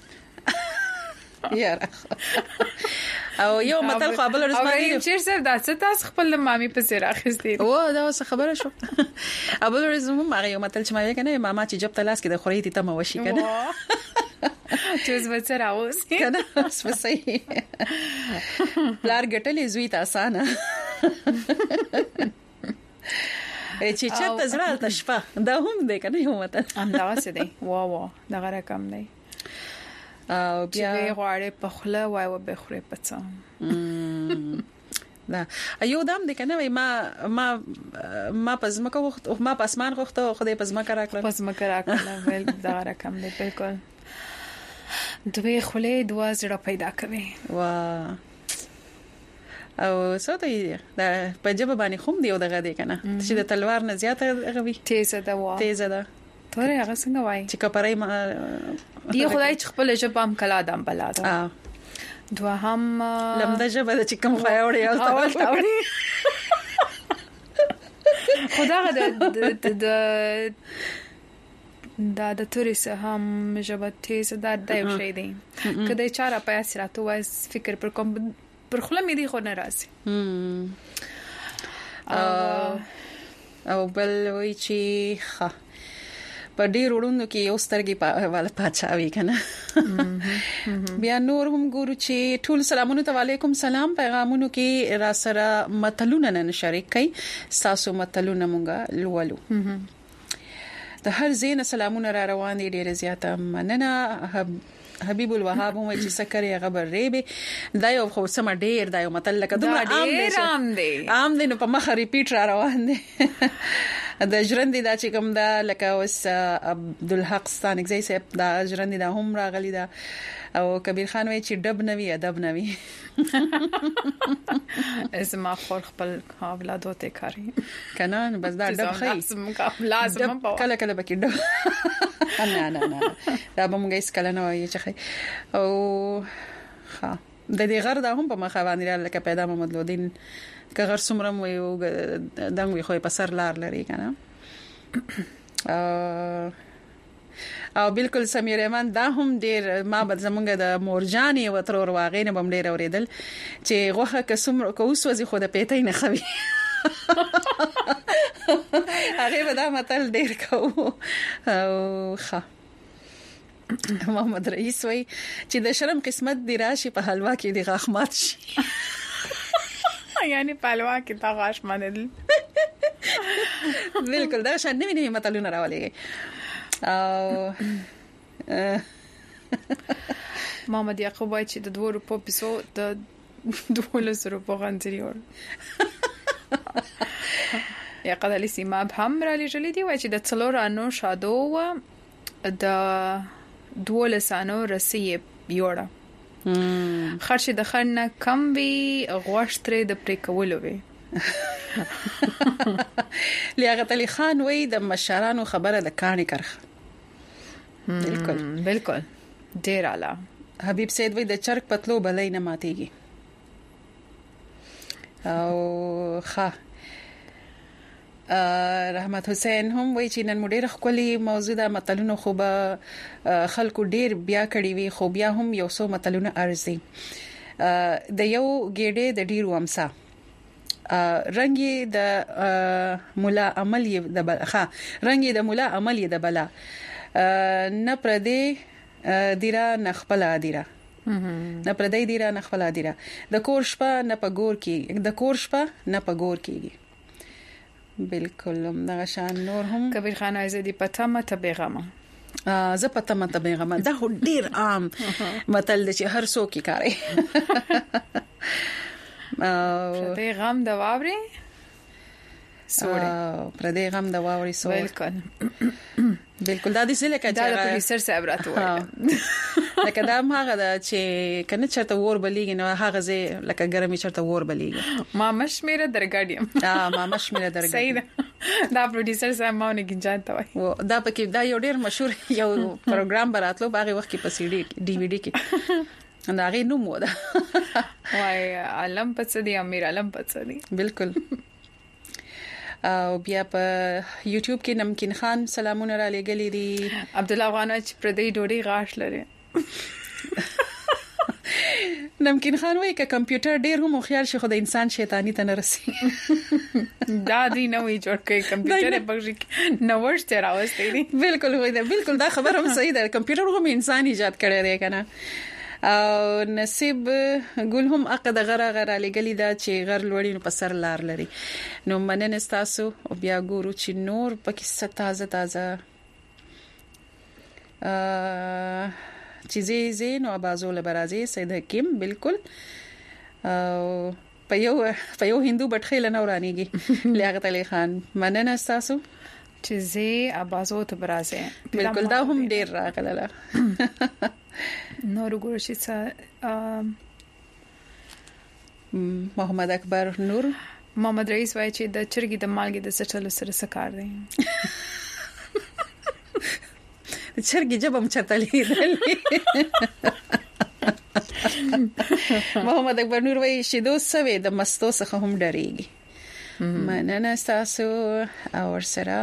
یاره او یو متل خپل رسماري چیر سر داسه تاسو خپل مامي په سر اخستې. او دا څه خبره شو. ابل رزم ما یو متل چې ما وی کنه ماما چې جب تلاس کې د خوري ته ما وشي کنه چې اوس به سره اوس کنه اوس به صحیح لار ګټلې زوی ته اسانه چې چاته زړه تشفه دا هم دی کنه یو متل ام دا څه دی. وا دا رقم دی. او بیا غواړي په خله وای و به خوري پڅ. دا یو دام د کنه ما پزماکه وخت ما پسمان غوخته خدای پزماکه راکړه ول دا رقم دی بالکل. دوی خله دوا زړه پیدا کوي. وا او څه دی دا په جبه باندې خوم دی دغه دی کنه چې د تلوار نه زیاته غوي تیزه ده. تورې هغه څنګه وای چې کپړای دی خدای چې خپل جبام کلا دم بلاده. دوا هم لمده جبه چې کوم خیاوړي او تاوړي خدای د تورې سه هم جبه تیزه ده د یو شی دی کله چاره په اسراتو وای فکر پر کوم پر خله مې دی خو نه راځي. او بل وی چې په ډیر وړوندو کې یو سترګې په پاتاوي کنه. بیا نور هم ګورو چې ټول سلامونه ته وعلیکم سلام. پیغامونو کې را سره متلونه نن شریک کړي. تاسو متلونه مونږه لولو. د هر زین سلامونه را روان دي. ډیر زیاته مننه. حبیب الوهاب هم چې سکرې غبر ریبه دا یو خو سم ډیر دا یو متل لکه دومره عام دي نو په مخ ریپیټ را روان دي. د ژرندې دا چې کوم دا لکه اوس عبدالحق ستانګزی صاحب دا ژرندې دا هم راغلی دا او کبیر خان وای چې ډب نوي ادب نوي. اسما خور خپل اولادو ته کاری کنه بس دا ډب خي لازم کله بکې ډب نه دا به موږ هیڅ کله نه وایي چې خي او ها د دې غر دا هم په مخه باندې لکه پیدا محمد لودین که غر سمرم وي او دنګ وي خو په سر لار لري کنه. او بالکل سمیر رحمان دا هم ډیر ما بد زمونږ د مورجانې وترور واغې نه بم ډیر اوریدل چې غوخه کسم کوس وځي خو د پیټې نه خوي هغه به دا متل ډیر کو. او ښه محمد رئیس وای چې د شرم قسمت دی راشي په حلوا کې دی غاخمات شي. یعنی پهلوا کې تا غاښ مانل بالکل دا شان نوی متلونه راولېږي. او محمد یعقوب وای چې د 2 روپو پیسو د 2 روپو غنځريور یا قدلی سیما هم را لېږلې دی وای چې د څلور انو شادو و د 12 انو رسې یوړه خرچ د خرنه کم وی غوښتره د پریکولو وی. لیاقت علي خان وای د مشرانو خبره د کاني کرخه. بالکل ډیر اعلی. حبیب سید وای د چرګ پتلو بلای نه ماتيږي. او ښه رحمت حسین هم وای چې نن مډیر خولي موضوع د متلونو خو به خلکو ډیر بیا کړی وی خو بیا هم یو څو متلونه ارزي. د یو ګډه د ډیرو امسا رنگي د مولا عمل د بل ښه رنگي د مولا عمل د بلا نه پردي دیره نخپل دیره نه پردې دیره نخپل دیره د کور شپه نه پګور کی د کور شپه نه پګور کیږي بالکل دا شان نور هم کبیر خان عزیزی پته مته بیغمه زه پته مته بیغمه دا ډیر عام متل چې هر څوک کوي پردې غم د واوري سوړې پردې غم د واوري سوړې بالکل دا د څه لکه دا د پولیسر صاحب راته وایي لکه دا هغه دا چې کنه چرته ور بلیږي نو هغه زه لکه ګرمي چرته ور بلیږي ما مشمیره درګاډیم ما مشمیره درګاډیم صحیح ده دا پروډوسر صاحب ماونه گنجان ته وایي دا پکې دا یو ډیر مشهور یو پروګرام براتلو باغې وخت کې په سی ډي ډي وی ډي کې دا غي نوم ودا وای علم پڅدي امیر علم پڅدي بالکل او بیا په یوټیوب کې نمکین خان سلامونه را لګلې دي عبد الله افغان چې پردې ډوډۍ غاښ لري نمکین خان وایي ک کمپیوټر ډیر هم خیال شي خو د انسان شیطانی ته نه رسي دا دی نو یې جوړ کړي کمپیوټر بغږی نوښت راوستي دي بالکل وای دا بالکل دا خبر هم صحیح ده کمپیوټر هم انسان ایجاد کړی دی کنه او نصیب ګل هم عقد غره لګلی دا چې غر لوړی نو په سر لار لري نو مننه تاسو او بیا ګورو چې نور پکې تازه چیزې زین او بازول برازي سید حکیم بالکل او په یو هندو بټخیل نه ورانیږي لیاقت علي خان مننه تاسو چیزې ابازو ته برازي بالکل دا هم ډیر راغله نور ګورشي څه محمد اکبر نور محمد رئیس وایي چې د چرګي د مالګې د سټلو سره څه کار دی چرګي جبم چتلې محمد اکبر نور وایي چې دوه سوي د مستو څخه هم ډریږي مننه تاسو او سره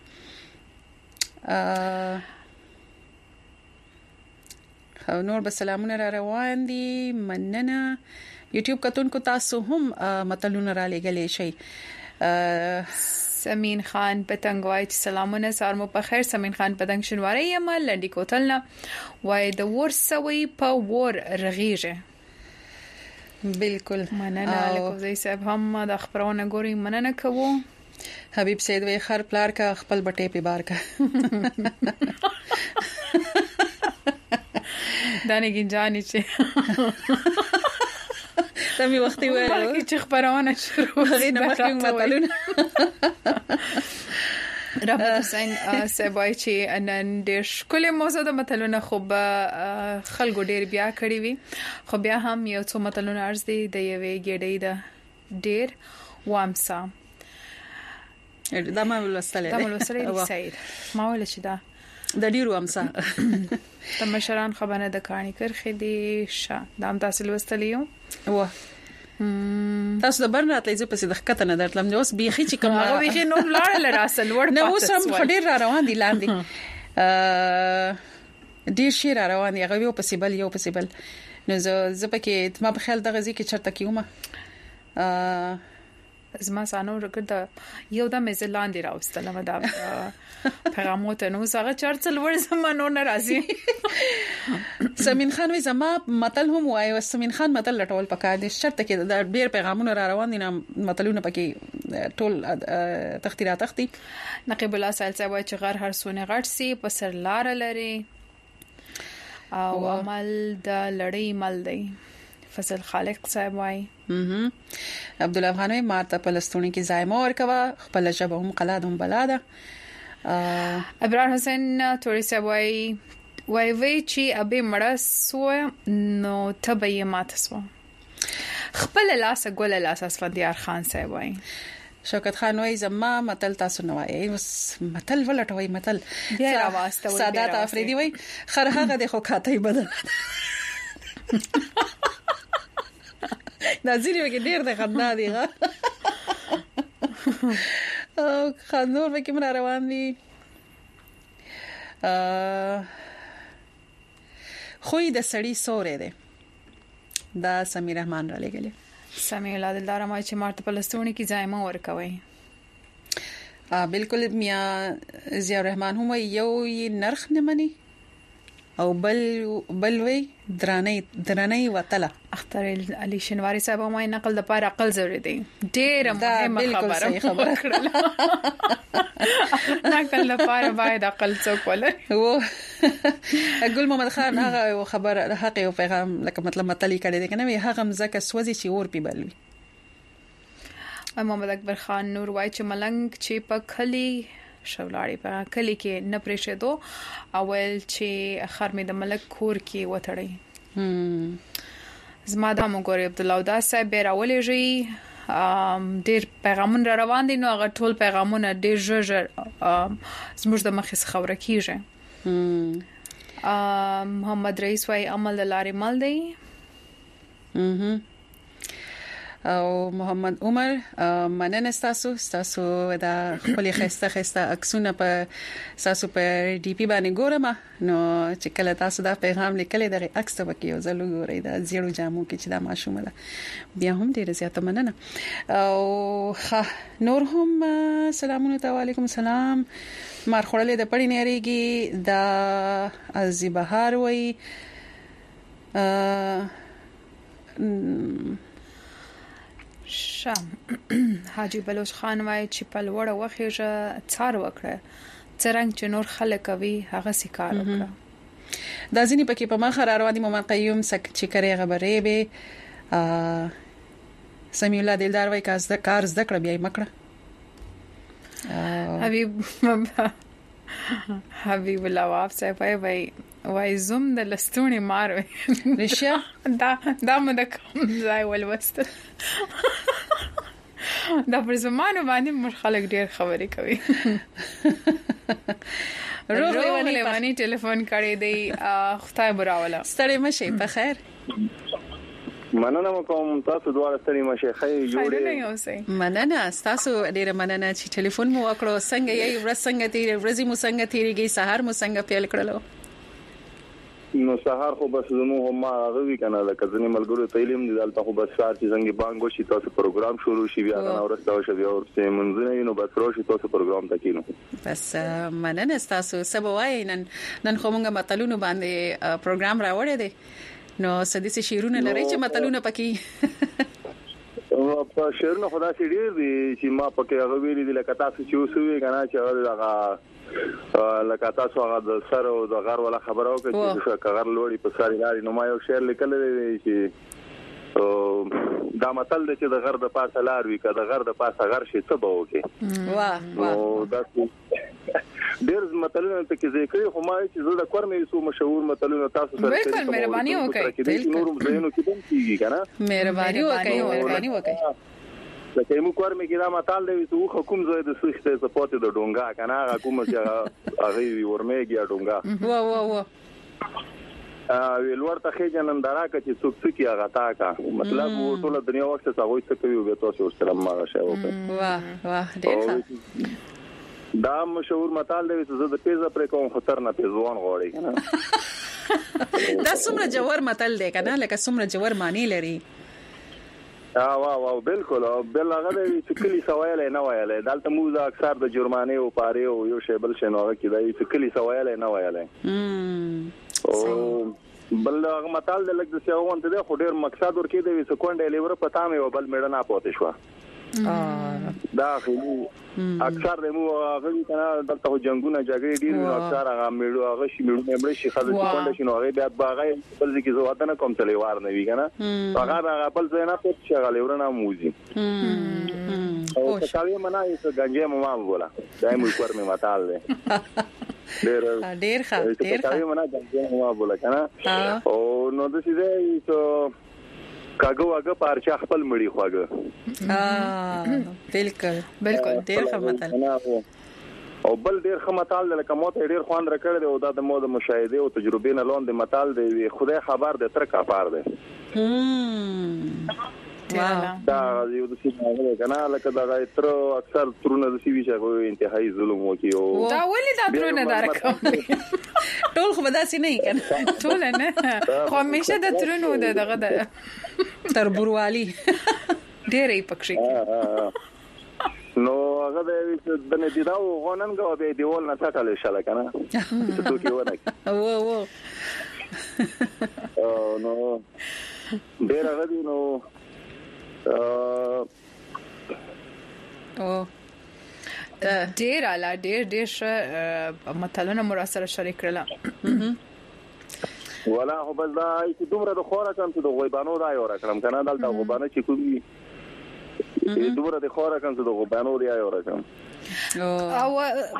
خو نور به سلامونه را روان دي مننه یوټیوب کتونکو تاسو هم متلونه را لګلې شي سمین خان پتنګ وای چې سلامونه سار مو په خیر سمین خان پتنګ شنواري یم لنډی کوتلنا وای د ورسوي په ور رغیږي بالکل مننه الکوزي صاحب هم د خبرونه ګوري مننه کوو حبیب سید وی خر پلار کا خپل بټې په بار کا دانه گنجانی چې تمي وختي وایو چې خبرونه شروع غوښنه مخکې متلونه رحمت حسین سبای چې نن ډېر ښکلې موضوع د متلونه خو خلکو ډېر بیا کړی وي خو بیا هم یو څو متلونه ارز دي د یوې ګډې د ډېر وامسا دا ما ولستلې سید ما ول چې دا د ډیرو امسا د مشران خبره د کانی کرخې دي شه د ام تحصیل وستلیو و تاسو د برن راتلې زه پسې د خکته نه درتلم نو اوس بيخي چې کوم هغه بيخي نو لاړ راسل ور نو اوس هم خډیر را روان دي لاندې ډیر شي را روان دي هغه یو پسې بل نو زه پکې ما په خیال د غزي کې چرته کیومه زما سانو رکړه یو د مزلاند راوستلم دا پیغامات نو زغه چرڅل ور زمانو ناراضي سمین خان وی زما متل هم وای او سمین خان متل لټول پکار دي شرط کې د ډیر پیغامونه را روان دي نه متلونه پکې ټول تختی نقيب الله سال صاحب چې غر هر سونه غټ سي په سر لار لري او عمل د لړۍ مل دی فضل خالق صاحب وای عبد الله افغان ماته پلستونی کې زایمه ورکوا خپل جبه هم قلاد هم بلاده ابراهیم حسین توري صاحب وای چې ابي مړه سو نو تبې ماته سو خپل لاس ګول لاس اسفندیار خان صاحب وای شوکت خان وای زما متل تاسو نه وای اوس متل ولټوي متل بیا راواسته سادات افریدي وای خرهغه د خو کاتای بدل دا ځینې وګړي ډېر د خندا دي او خنور وکي مر روان دي خوې د سړی سورې ده دا سمیر رحمان را لګلې سمیر الله دلدار ما چې مارته پلستونی کی زایمه ورکوي بالکل میا ضیاء الرحمن هم یو نرخ نه مني او بل وی درنۍ وتله. اختر علي شنواری صاحب ما نقل د پاره عقل ضروري دی. ډېر مهمه خبره کړل. نقل د پاره باید عقل څوک ولري. و ګل محمد خان هغه خبر حق او پیغام لکه مطلب متلی کړی دی کنه هغه مزکه سوځي چې اور پی بلوي. محمد اکبر خان نور وای چې ملنګ چې په خلی شولاړي په کلی کې نه پرېښه دو اول چې خرمې د ملک کور کې وټړي. زما د مګوري عبد الله داس صاحب راولې جی ډېر پیغامونه روان دي نو هغه ټول پیغامونه ډېر ژر زموږ د مخې څخه ورکیږي. محمد رئیس وای عمل لارې مل دی. او محمد عمر مننه تاسو دا خپل خسته عکسونه په تاسو په ډي پی باندې ګورم نو چې کله تاسو دا پیغام لیکل د عکس ته وکیو زلو ګورئ دا زیرو جامو کې چې دا ماشومه ده بیا هم ډیره زیاته مننه. او نور هم سلامونه علیکم سلام مارخړلې د پړې نریږي دا ازي بهار وای شام حاجی بلوچ خان وای چې په لوړه وخیږه څار وکړه څنګه چې نور خلک کوي هغه سکار وکړه. دا ځینی پکې په مخ روان دي محمد قیوم سک چې کرے خبرې به سمیع الله دلدار وای کار زده کړ بیا مکړه. حبیب الله واف صاحب وای زوم د لستونی مار رشیا دا مده کوم ځای ولوست دا پر زمانو باندې مر خلک ډیر خبرې کوي. روغ لیوانی ټلیفون کړی دی خدای براوله ستړي مشه په خیر مننه کوم تاسو دواړه ستړي مشه خیر جوړې مننه تاسو ډیر مننه چې ټلیفون مو وکړو څنګه یې ورسنګ تیر ورځي مو څنګه تیریږي سحر مو څنګه پیل کړلو. نو سحر خو بس زمو هم غوي کنه لکه ځنې ملګرو تعلیم دي دلته خو بس سار چې څنګه بانګو شي تاسو پروګرام شروع شي بیا نه ورسته شي بیا ورته منځنه نو بس روشي تاسو پروګرام تکینو بس مننه تاسو سبوای نن خو موږ متلونو باندې پروګرام راوړی دی نو سدي سي شیرونه لري چې متلونه پکې او په شیرونه خدا سي ډیر دي چې ما پکې هغه ویلي دي لکه تاسو چې اوسوي کنه چې هغه لکه تاسو هغه د سر او د غر ولا خبرو کې چې کغر لوړی په ساري لاري نو ما یو شعر لیکل دی چې دا متل دی چې د غر د پاسه لار وی که د غر د پاسه غر شي څه به وکي. واه دا ډیر متلونه ته کې ذکر خو ما چې زړه کورمې سو مشهور متلونه تاسو سره بالکل مهرباني وکړئ نور زینو کې دم کیږي کنه مهرباني وکړئ لکه مو کور مې کړه متال دی چې حکومت زوی د سوخته سپورت د ډونګا کنه حکومت هغه وی ورمېږي ډونګا وا ویل ورته خېجنن دراکه چې څوک څوک هغه تاکا مطلب ټول دنیا وخت څه وایي څه کوي به تاسو سره ما شاو واه ډېر ښه دا مشهور متال دی چې زه د پیزا پر کوم خطر نه پیزوان غوړی کنه دا څومره جوړ متل دی کنه لکه څومره جوړ معنی لري. واو بالکل بل هغه چې کلی سوایل نه وایل دلته موږ اکثر د جرمانه او پاره او یو شی بل شنو کې دی چې کلی سوایل نه وایل او بل هغه متال د لګ د سیاوون ته خو ډیر مقصد ورکې دی چې کونډه لیور پتا مې او بل میړه نه پوتې شو دا خو اکثر د مو هغه کنه دلته جنگونه جګړې ډیر اکثر هغه میړو هغه شي میړو شي خلک کونډه شنو هغه بیا باغای بل ځکه زه وته نه کوم تلې وار نه وی کنه هغه بل ځای نه پوت شي هغه لیور نه موزي او څه منا یې څنګه مو ما بولا دای مو کور مې متال دی ډیر ښه منا څنګه مو بولا کنه او نو د دې چې کاغه واګه پارچا خپل مړی خواګه بالکل ډیر ښه متل او بل ډیر ښه متل لکه موته ډیر خوان راکړ دی او دا د مو د مشاهده او تجربې نه لوند متل دی خدای خبر دی تر کا پار دی دا یو د سیمه کنه لکه دا تر اکثر ترونه د سی ویچا انتهایی ظلم وکي او دا ولې دا ترونه دارکم ټول خو بداسي نه کنه ټول نه خو همیشه د ترونو دغه د تر بروالي ډېرې پکشي نو هغه د نه دیدا غونن غو به دیول نه تاټل شاله کنه څه دوی ونه وو نو ډیر هغه دی نو ډیر اعلی ډیر متلونه مر سره شریک کړل ولا هو بس دا چې دومره د خوره کم چې د غویبانو دا یو راکړم کنه دلته غوبانه چې کومي دومره د خوره کم چې د غوبانو دی یو راکړم او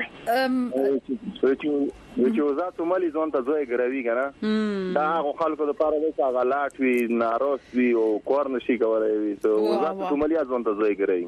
چې وزات مالي ځون ته زوی ګروي کنه دا خو خلکو د پاره د غلاټ وی ناروس وی او کور نشي کولای وی ته وزات مالي ځون ته زوی ګروي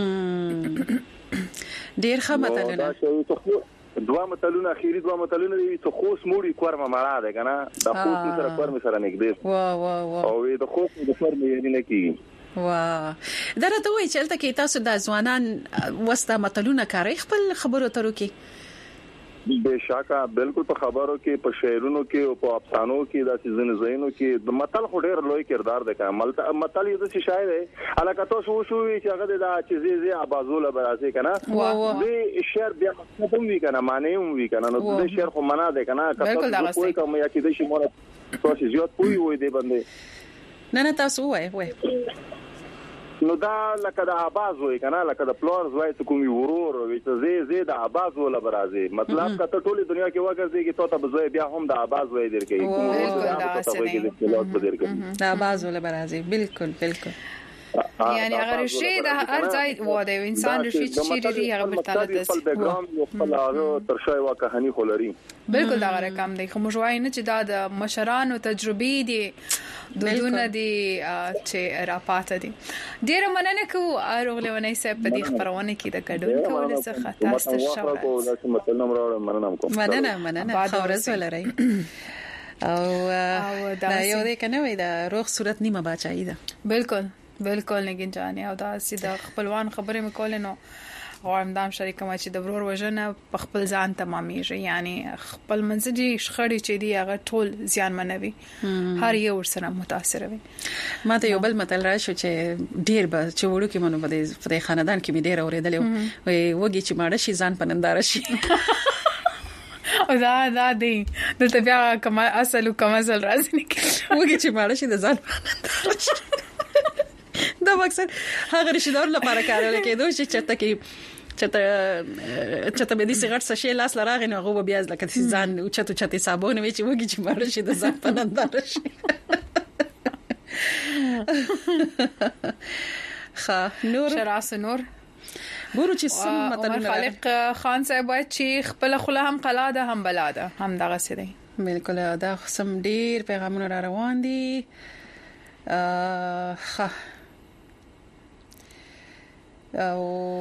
ډیر ښه متلونه دوه متلونه اخیری دوه متلونه دي چې خوش موړي کورمه مړه ده کنه د خوش سره کورمه سره نګدې او د خوش د کورمه یې نه کیږي درته وای چې تل کې تاسو د ځوانان وسته متلونه کاری خپل خبرو ترو کې بشکا بالکل په خبرو کې په شعرونو کې او په افسانو کې د سيزن زینو کې د متل خډیر لوی کردار ده کوم متل یو څه شاعر دی الکه تاسو شو چې هغه د چیزې زی ابازوله برازي کنه دې شعر بیا مطلب وی کنه معنی وی کنه نو دې شعر خو معنا ده کنه کله کوئی کوم یا کې د شي مور تاسو زیات پوي وي دی باندې نه تاسو وای نو دا لکه د آواز وای کنه لکه د پلورز وای څه کومي ورور وي چې زی د آواز ولا برازي مطلب کته ټولې دنیا کې وګرځي چې ته بزوي بیا هم د آواز وای درکې کوم د آواز ولا برازي بالکل یعنی اگر شي د هر ځای واده انسان رشي چې دی هغه برتاله ده خپل بیک ګراوند یو خپل ترشای وا کہانی خولري بالکل دا رقم دی خو مجوای نه چې دا د مشرانو تجربې دي دونه دي چې راپاته دي ډیر مننه کو اروغلونې سه په دې خبرونه کې د ګډون کول څخه تاسو شاوله مننه خورز ولري او دا یو دې کنه وای دا روغ صورت نیمه بچای ده بالکل نگین جاني او دا سیده خپلوان خبرې مکول نو غواړم شریک ما چې د ورور وژنه په خپل ځان تمامېږي یعنی خپل منځي شخړې چې دی هغه ټول زیان منوي هر یو سره متاثر وي ما ته یو بل متل راشو چې ډیر به چې وړو کې مونږ په خاندان کې مې ډیر اورېدل وږي چې ماړه شي ځان پنندار شي او دا دی دلته بیا کما اصل راځي وږي چې ماړه شي د ځان پنندار شي دا مقصد هغه رشدار لپاره کارول کېدو چې چته به دې سیګریټ سشي لاس لراغې نو هغه بیا لکه ځان او چته صابون وی چې وږي چې مړ شي د ځان پنندار شي خا نور ګورو چې سم متلونه خالق خان صاحب چې خپل خله هم قلاده هم بلاده هم دغه سره بالکل دا سم ډیر پیغامونه را روان دي او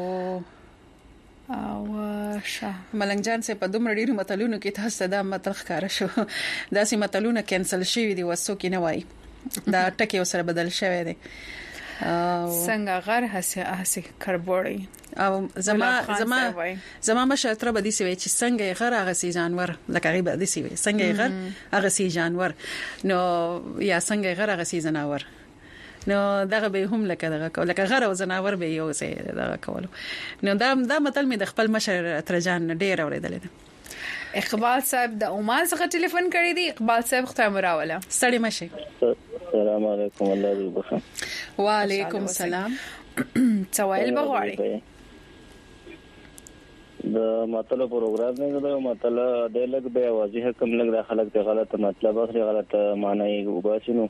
ملنګ جان سه په دومره ډیرو متلونو کې تاسو دا متل ښکارا شو دا سي متلونه کینسل شوی دي وسو کې نه وای دا ټکی سره بدل شوی دی څنګه غر هسه کربوړی او زما مشتره بدی سی وی چې څنګه غر هغه سي جانور لکه غیب بدی سی وی څنګه غر هغه سي جانور نو یا څنګه غر هغه سي جناور نو دغه به هم لکه غره او زناور به یو څه دغه کولو نو دا متل می د خپل مشر ترجان ډیر اوریدل دي اقبال صاحب د عمان څخه ټلیفون کړی دی اقبال صاحب خدای مراوله ستړي مشه السلام علیکم الله دې وبخښه وعلیکم السلام څوایل بغواړي د مطلب پروګرام نه دا مطلب د لګ به واضح کوم لګ د خلک ته غلط مطلب اخري غلط معنی وباسینو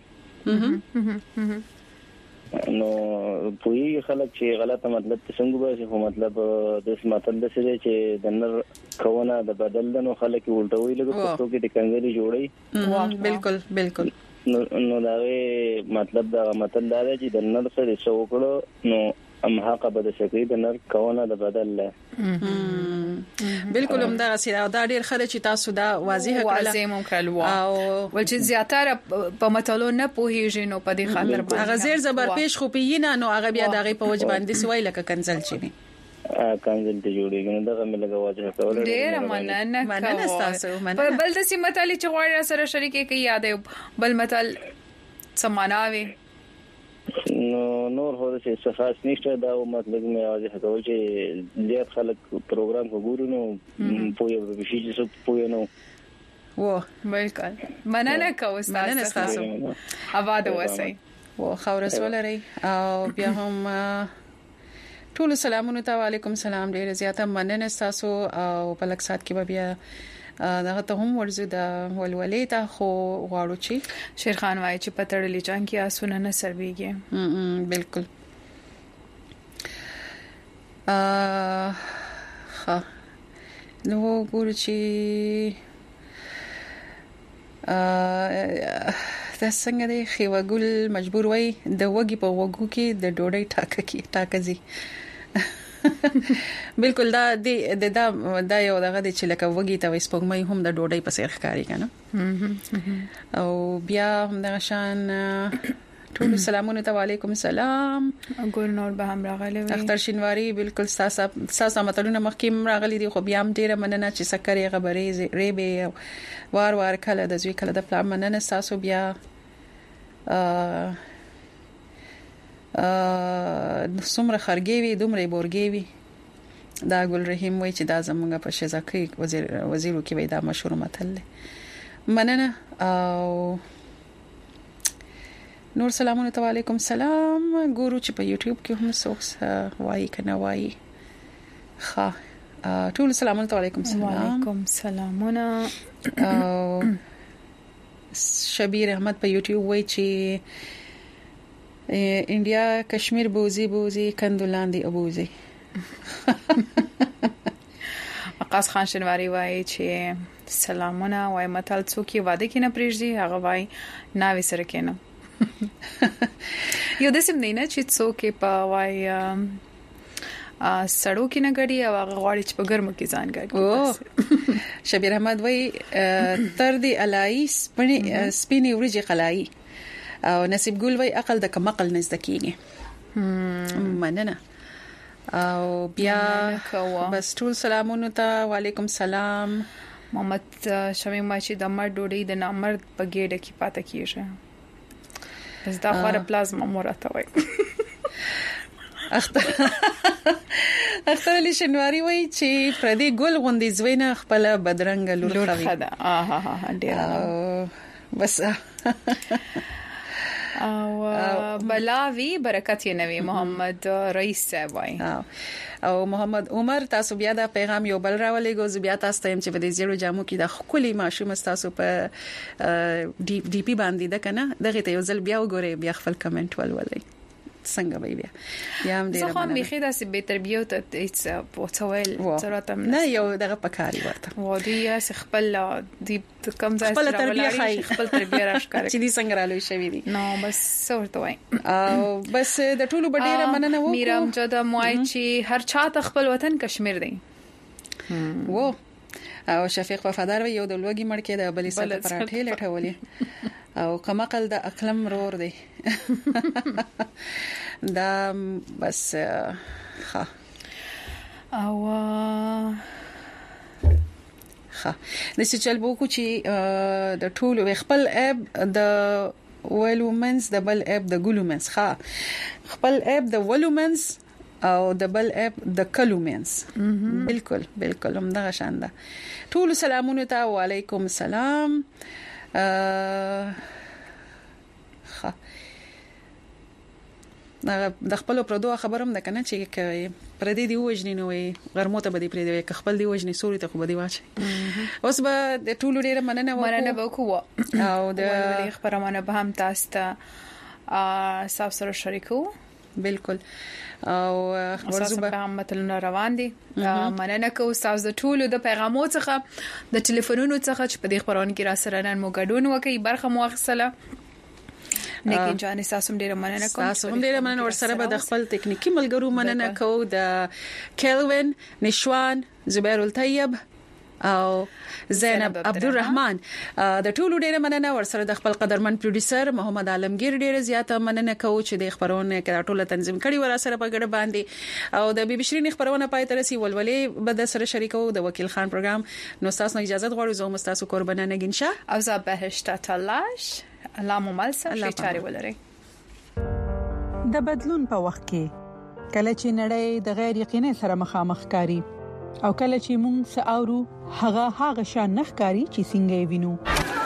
نو پوی خلک چې غلط مطلب څنګه به خو مطلب د مطلب څه دی چې د نر کوونه د بدل نو خلک ولټوي لګ پښتو کې د کنګري جوړي بالکل نو دا مطلب دا مطلب دا دی چې د نر سره څوکړو نو ام حق به د شکرې د نر کوونه د بدل له بالکل هم دا سیده دا ډیر خلک چې تاسو دا واضح کړل او ول چې زیاتره په مطلب نه پوهیږي نو په دې خاطر باندې هغه زیر زبر پیش خو پینه نو هغه بیا دغه په وجه باندې سوي لکه کنزل چي کنزل ته جوړیږي نو دغه مې لګا واضح کول ډیر مننه تاسو بل د سیمتالي چې غواړي سره شریکي کوي یاد بل متل سماناوي نور هو څه خاص نشته دا مطلب مې واضح کول چې زیات خلک پروګرام وګوري نو پوهه به شي چې پوهه نو و بالکل مننه کوم تاسو آباد اوسئ و خورس ولري او بیا هم ټول سلامونه ته وعلیکم سلام ډیر زیاته مننه تاسو او په لک سات کې به بیا دغه ته هم ورزو د ولولې ته خو غواړو چې شیرخان وای چې پتړلې جان کې اسونه نه سرويږي بالکل ها نو ګورو چې د څنګه دی خیوګل مجبور وای د وګي په وګو کې د ډوډۍ ټاکزي بالکل دا یو دغه د چې لکه وګي ته وسپوږمۍ هم د ډوډۍ په څیر ښکاری کنه او بیا هم د شان ټول سلامونه ته وعلیکم سلام ګورنور به هم راغلی وي اختر شینواری بالکل ساسا متلونه مخکې راغلي دي خو بیا هم ډیره مننه چې سکرې غبرې ریبه وار کله د زوی کله د پلان مننه تاسو بیا څومره خرګي وي دومره بورګي وي دا ګل رحیم وای چې دا زمونږ په شزاکي وزیرو کې وای دا مشهور متل مننه او نور سلامونه ته وعلیکم سلام ګورو چې په یوټیوب کې هم څوک وای کنه وای ښه ټول سلامونه ته وعلیکم سلام وعلیکم سلامونه شبیر احمد په یوټیوب وای چې انډیا کشمیر بوزي کندولاندي ابوزي عقاس خان شنواری وای چې سلامونه وای متل څوک واده کې نه پریږدي هغه وای ناوي سره کېنه یو د سیم نه چې څوک په وای سړو کې نه غړي او هغه غواړي چې په ګرمو کې ځان غړي شبیر احمد وای تر دې الای سپینی ورځي قلای او نصیب ګل وای عقل د کمقل نزدکیږي مننه او بیا بس ټول سلامونه ته وعلیکم سلام محمد شمیم ماشي د مر ډوډۍ د نامر په ګډه کې پاتې کیږي بس دا خبره پلازما مرته وای اختر علی شنواری وای چې پردي ګل غوندې زوینه خپل بدرنګ لور خوي ها بس او بلاوی برکت یې نوی محمد رئیس صاحب وای او محمد عمر تاسو بیا دا پیغام یو بل راولې ګوز بیا تاسو ته چې په دې زیرو جامو کې د خولي ماشوم تاسو په ډي پی باندې ده کنه دغه ته یو ځل بیا وګورئ بیا خپل کمنټ ولولئ څنګه وی بیا یا هم ډیر مننه زه خو میخي داسې به تربیه ته هیڅ پوڅول ضرورت نه یو دغه پکاري ورته و دي یا خپل دي کم ځای خپل تربیه خای خپل تربیه راښکاره چې دي څنګه رالوي شوی دي نو بس څورته وای او بس د ټولو ډیره مننه وکړو میرام جدا موای چې هر چا ته خپل وطن کشمیر دی وو او شفیق وفادار یو د لوګي مړ کې د بلې سره پراټې لټولې او کمقل د اقلم رور دی دا بس ها او ها د سچل بوکو چې د ټولو خپل اپ د ولومنس د بل اپ د ګلومنس ها خپل اپ د ولومنس او د بل اپ د کلومنس بالکل هم دغه شان ده ټول سلامونه ته وعلیکم السلام د خپل پردو خبرم نه کنه چې پردي دی وژنې نو غرمو ته بدی پردي وي خپل دی وژنې سوري ته خو بدی واچي اوس به د ټولو ډیره مننه وکړو او د خبرونه به هم تاسو ته صاحب سره شریکو بالکل او ورزو به هم متلونه روان دي مننه کوم تاسو د ټولو د پیغامو څخه د ټلیفونونو څخه چې په دې خبرونه کې را سره نن مو ګډون وکي برخه مو اخصله نیکین جان تاسو ډیره مننه کوم تاسو ډیره مننه ورسره به د خپل ټکنیکی ملګرو مننه کوم د کلوین نشوان زبیر الطیب او زینب عبدالرحمن د ټولو ډیره مننه ورسره د خپل قدرمن پروډوسر محمد عالمگیر ډیره زیاته مننه کوم چې د خبرونه کې ټوله تنظیم کړي ورسره په ګډه باندې او د بي بي شيرين خبرونه پای تر سي ولولې به د سره شریکو د وکیل خان پروګرام نو تاسو اجازه غواړو زه مستاسو قربانه نگین شه او زه بهشت تلاش الله مملسه شي چاري ولري د بدلون په وخت کې کله چې نړۍ د غیر یقیني سره مخامخ کاری او کله چې موږ ساورو هغه شان نخکاری چې څنګه وینو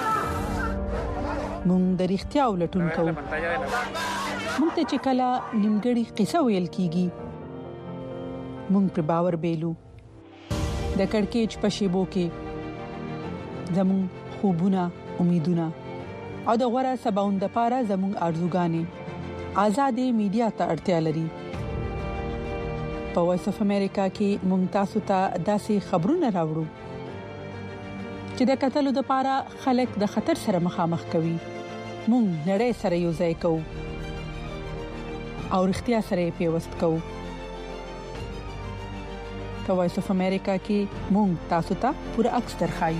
موږ د اړتیا ولټون کوو موږ ته چې کله نیمګړی قصه ویل کیږي موږ پر باور بیلو د کڑکېچ په شیبو کې زموږ خوبونه امیدونه او د غوړه سباوند لپاره زموږ ارزوګانې آزادې میډیا ته اړتیا لري په وایس اف امریکا کې موږ تاسو ته داسې خبرونه راوړو چې د قتل لپاره خلک د خطر سره مخامخ کوي موږ نړۍ سره یو ځای کوو او اړتیا سره پیوست کوو په وایس اف امریکا کې موږ تاسو ته پوره عکس درخایو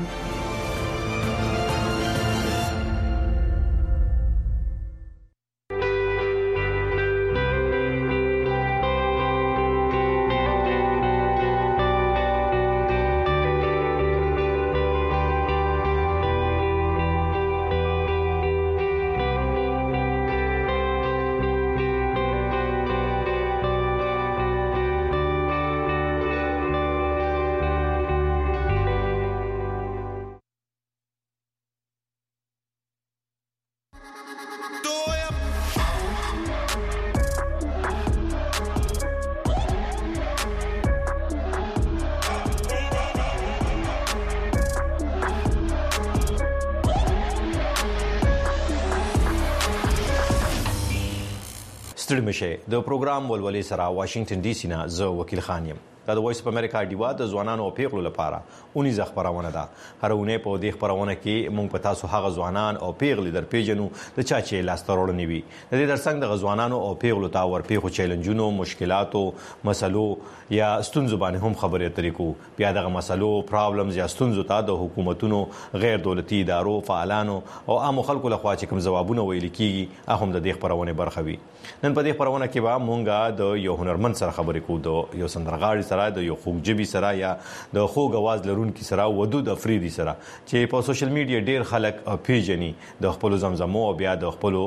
ستړي مشه د پروګرام ولولې سره واشنگټن ډي سي نه زه وکیل خان یم دا د وایس اف امریکا ډیوا د ځوانانو او پیغلو لپاره اونې ځخبرونه ده هرونه په دې خبرونه کې مونږ په تاسو هغه ځوانان او پیغلې در پیژنو د چا چې لاسترول نیوي د دې درڅنګ د ځوانانو او پیغلو تا ور پیغو چیلنجونو مشکلاتو مسلو یا ستونزو باندې هم خبرې طریقو بیا دغه مسلو پرابلمز یا ستونزو ته د حکومتونو غیر دولتي ادارو فعالانو او عام خلکو لخوا چې کوم ځوابونه ویل کیږي هغه هم د دې خبرونه برخه وي نن په دې خبرونه کې به مونږه د یو هنرمند سره خبرې کوو د یو سندرغاړي سره د یو خوږجبي سره یا د خوږ आवाज لرونکي سره ودود افریدي سره چې په سوشل میډیا ډیر خلک پیژني د خپل زمزمو او بیا د خپل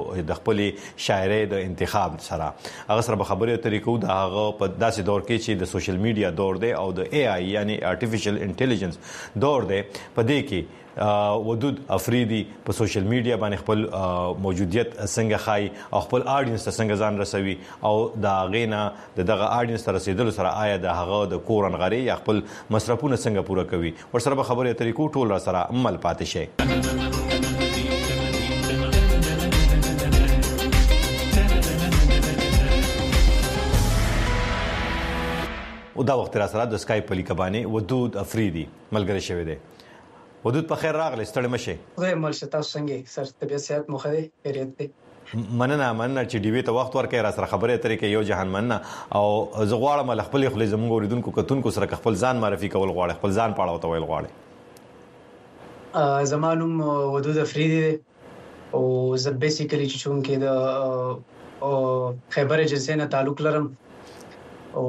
شاعرۍ د انتخاب سره هغه سره به خبرې طریقو د هغه په داسې دور کې چې د سوشل میډیا دور دی او د اي اي یعنی ارتفیشل انټيليجنس دور دی په دې کې ودود افریدي په سوشل میډیا باندې خپل موجودیت څنګه خای او خپل آډینس ته څنګه ځان رسوي او دا غینا دغه آډینس ته رسیدل سره آیا د هغه د کورن غري یا خپل مصرفونه څنګه پوره کوي ورسره به خبرې طریقو ټول سره عمل پاتې شي او دا وخت را سره د سکایپ په لیکه باندې ودود افریدي ملګری شوی دی ودود په خیر راغلی ستړي مشه خدای مل شته څنګه سر طبيعت صحت مخه دی خیریت دی مننه چې ډیوی ته وخت ورکړی را سره خبرې اترې کې یو جهان مننه او زه غواړم خپل زموږ اوریدونکو کتونکو سره خپل ځان معرفي کول غواړم خپل ځان پاړه او تویل غواړم زمانوم ودود افریدي او زه بیسیکلی چې کې د خیبر ایجنسی نه تعلق لرم او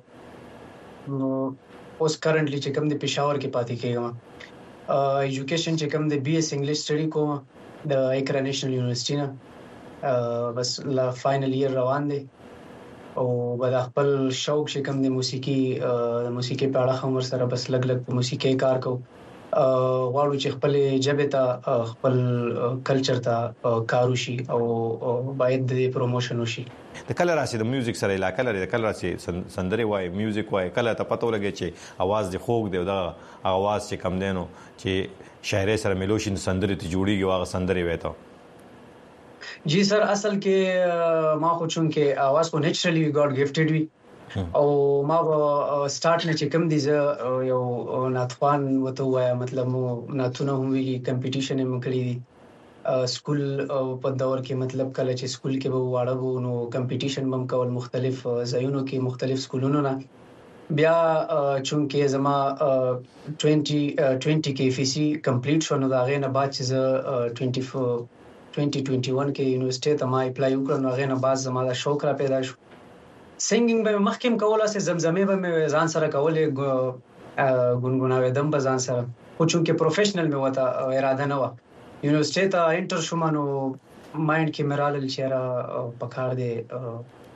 اوس کرنټلی چې کوم د پېښور کې پاتې کېږم ایجوکیشن چې کوم د بي اس انګلیش سټډي کوم د اکرا نېشنل یونیورسيټي نه بس لا فائنل ایئر روان دي او بل خپل شوق چې کوم د موسیقي په اړه هم سره بس لګ په موسیقي کار کو غواړو چې خپل جبه ته خپل کلچر ته کار وشي او باید د پروموشن وشي د کله راسي د میوزیک سره علاقه لري د کله راسي سندري وای میوزیک وای کله ته پته ولګي چې आवाज د خوګ دی دا आवाज چې کم دینو چې شاعر سره ملوشین سندري ته جوړیږي واغه سندري وایته جی سر اصل کې ما خو چون کې आवाज کو نیچرلی گاډ گیفټډ وی او ما سٹارټ نه چې کوم دي یو ناتخوان وته وایا مطلب ناتونه هم ویلي کمپټیشن هم کړی دي سکول په دور کې مطلب کله چې سکول کې به واړو نو کمپټیشن بم کول مختلف ځایونو کې مختلف سکولونو نه بیا چونکه زما 20 کې FEC کمپلیټ شو نو دا غي نه بعد چې 2021 کې یونیورسيټي ته ما اپلای وکړ نو غي نه بعد زما دا شوق را پیدا شو سنگینګ به مخکیم کوله سه زمزمه به ځان سره کولې غونغوناوې دم به ځان سره خو چونکه پروفیشنل مې وته اراده نه و یونیورسيټي ته انټر شوم نو مایند کې مرال چیرې پکار دي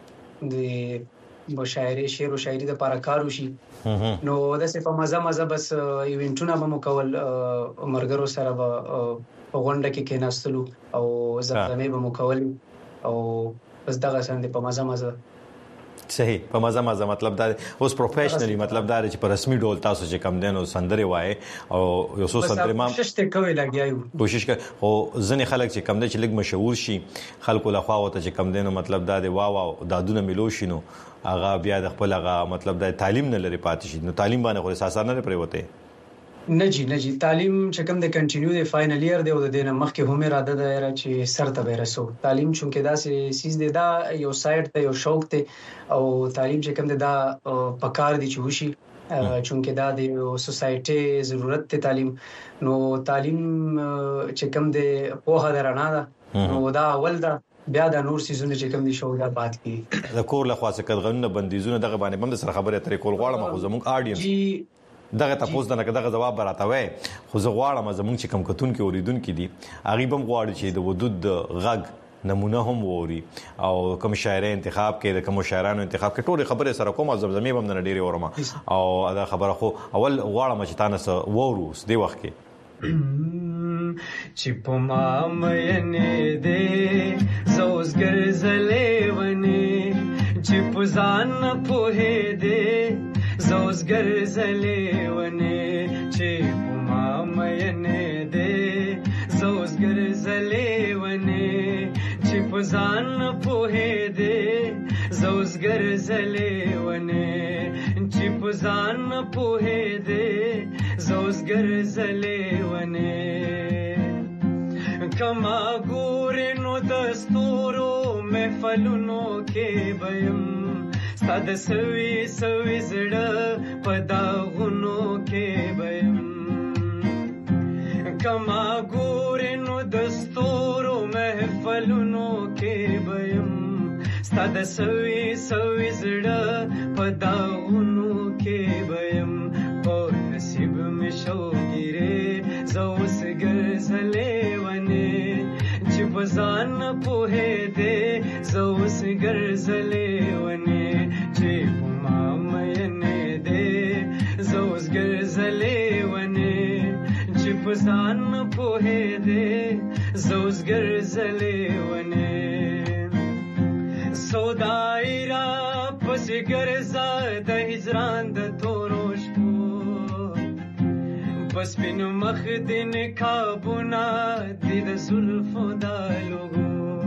د مشاعره شعر او شاعري د لپاره کار وشي نو د څه په مزه بس ایونټونه به مکول مرګرو سره به غونډه کې کېناستلو او زمزمه به مکول او بس دغه څنګه په مزه صحیح په مزه مطلب دا اوس پروفیشنلی مطلب دا چې په رسمي ډول تاسو چې کم دین او سندره وای او یو څو سندره ما کوشش ته کوي لګیایو کوشش کوي او ځنې خلک چې کم دي چې لګ مشهور شي خلکو له خوا وته چې کم دین مطلب دا دی واو دادونه ملو شینو هغه بیا د خپل هغه مطلب د تعلیم نه لري پاتې شي نو تعلیم باندې خو اساس نه پرې وته نجی تعلیم چې کوم د کنټینیو د فائنل ایئر دی او د دینه مخکې هم اراده ده چې سر ته ورسو تعلیم چونکه دا سیس دی دا یو سایت ته یو شوق ته او تعلیم چې کوم دا پکار دی چې وشي چونکه دا د سوسایټي ضرورت ته تعلیم نو تعلیم چې کوم د په هدرانه ده نو دا اول دا بیا د نور سيزونه چې کوم دي شو دا بات کی د کور له خاصه کډغنه بندیزونه دغه باندې بم سره خبره ترې کول غواړم خو زموږ اډینس دغه تاسو دغه جواب براتوي خو زه غواړم زموږ چې کم کتون کې اوریدونکو دي هغه بم غواړي چې د ودود غږ نمونه هم ووري او کوم شاعر انتخاب کې د کوم شاعرانو انتخاب کې ټول خبره سره کوم زمزمه بم نه ډیره اورم او دا خبره خو اول غواړم چې تاسو وورو د وخت کې چې په ما مې دې زوزګر زلې ونی چې په ځان په دې زوزګر زلې ونی چې په ما مې دې زوزګر زلې ونی چې په ځان په دې زوزګر زلې ونی چې په ځان په دې زوزګر زلې ونی کما ګور نو دستورو محفلونو کې بیم ستاد سوي زړه پداغونو کې بیم کما ګور نو دستورو محفلونو کې بیم ستاد سوي زړه پداغونو کې بیم په نصیب مې شوګیره زوس ګرځلې چې بزان په دې زوس ګرځلې ونی چې په ما مې دې زوس ګرځلې ونی چې بزان په دې زوس ګرځلې ونی سودایرا پس ګرځا د هجران د تورش بس بینو مخ دین کابونا دید زلفو دالوگو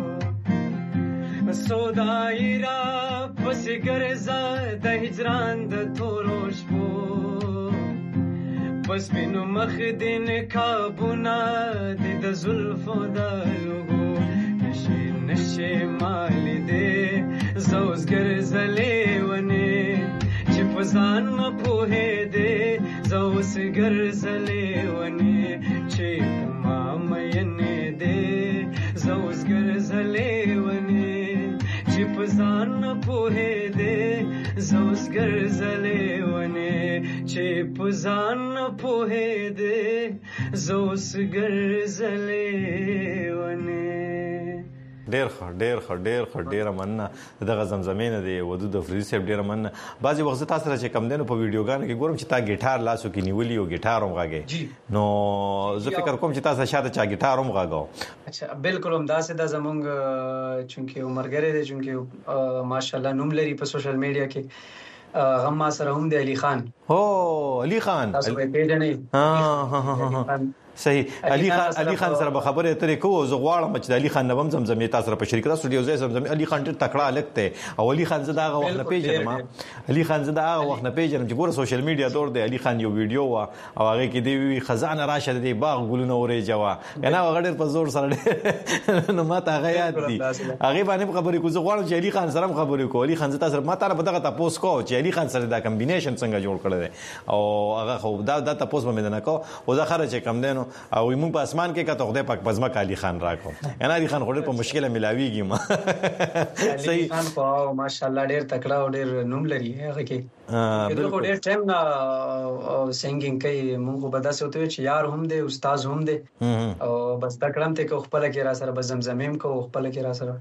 سودایرا پس گرزا د هجران د توروش بو بس بینو مخ دین کابونا دید زلفو دالوگو نشی مالی دے زوزگر زلی ونی چې پزان په دې زوس ګرځلې ونی چې ما مې دې زوس ګرځلې ونی چې پزان په دې زوس ګرځلې ونی چې پزان په دې زوس ګرځلې ونی ډېر مننه دغه زمزمین دی ودود افریدي صاحب ډېر مننه بعضی وخت تاسو سره چې کم دنه په ویډیوګانو کې ګورم چې تا ګیټار لاسو کې نیولې او ګیټار هم غاګي نو زه فکر کوم چې تاسو شاته چا ګیټار هم غاګاو اچھا بالکل هم داسې د زمونږ چونکه عمرګری دی چونکه ماشاءالله نوم لري په سوشل میډیا کې غما سره هم دی علي خان علي خان تاسو په پیژنې صحیح علي خان سره به خبره اترې کوو زه غواړم چې علي خان نوم زمزمې تاسو سره په شریک تاسو ډیو ځای زمزمې علي خان ډېر تکړه الګ او علي خان زدا هغه وخت نه پیژنم علي خان زدا هغه وخت نه پیژنم چې ګوره سوشل میډیا دور دی علي خان یو ویډیو وا او هغه کې دی خزانه راشه دی باغ ګلونه اورې جوا کنه هغه ډېر په زور سره نو ماته هغه یاد دي هغه باندې خبرې کوو زه غواړم چې علي خان سره خبرې کوو علي خان زدا سره ماته په دغه تاسو کو چې علي خان سره دا کمبینیشن څنګه جوړ کړل او هغه خو دا تاسو مې نه کو او زه خره چې کم دینو او موږ اسمان کې کته خدای پاک پزما علي خان راکو انا علي خان خو په مشکله ملاويږي ما صحیح خان خو ماشاءالله ډېر تکړه او ډېر نوم لري هغه کې دغه ډېر ټایم نه سنگینګ کوي موږ په داسې وته چې یار هم دی استاد هم دی او بس تکړم ته خپل کې را سره بس زمزمیم کو خپل کې را سره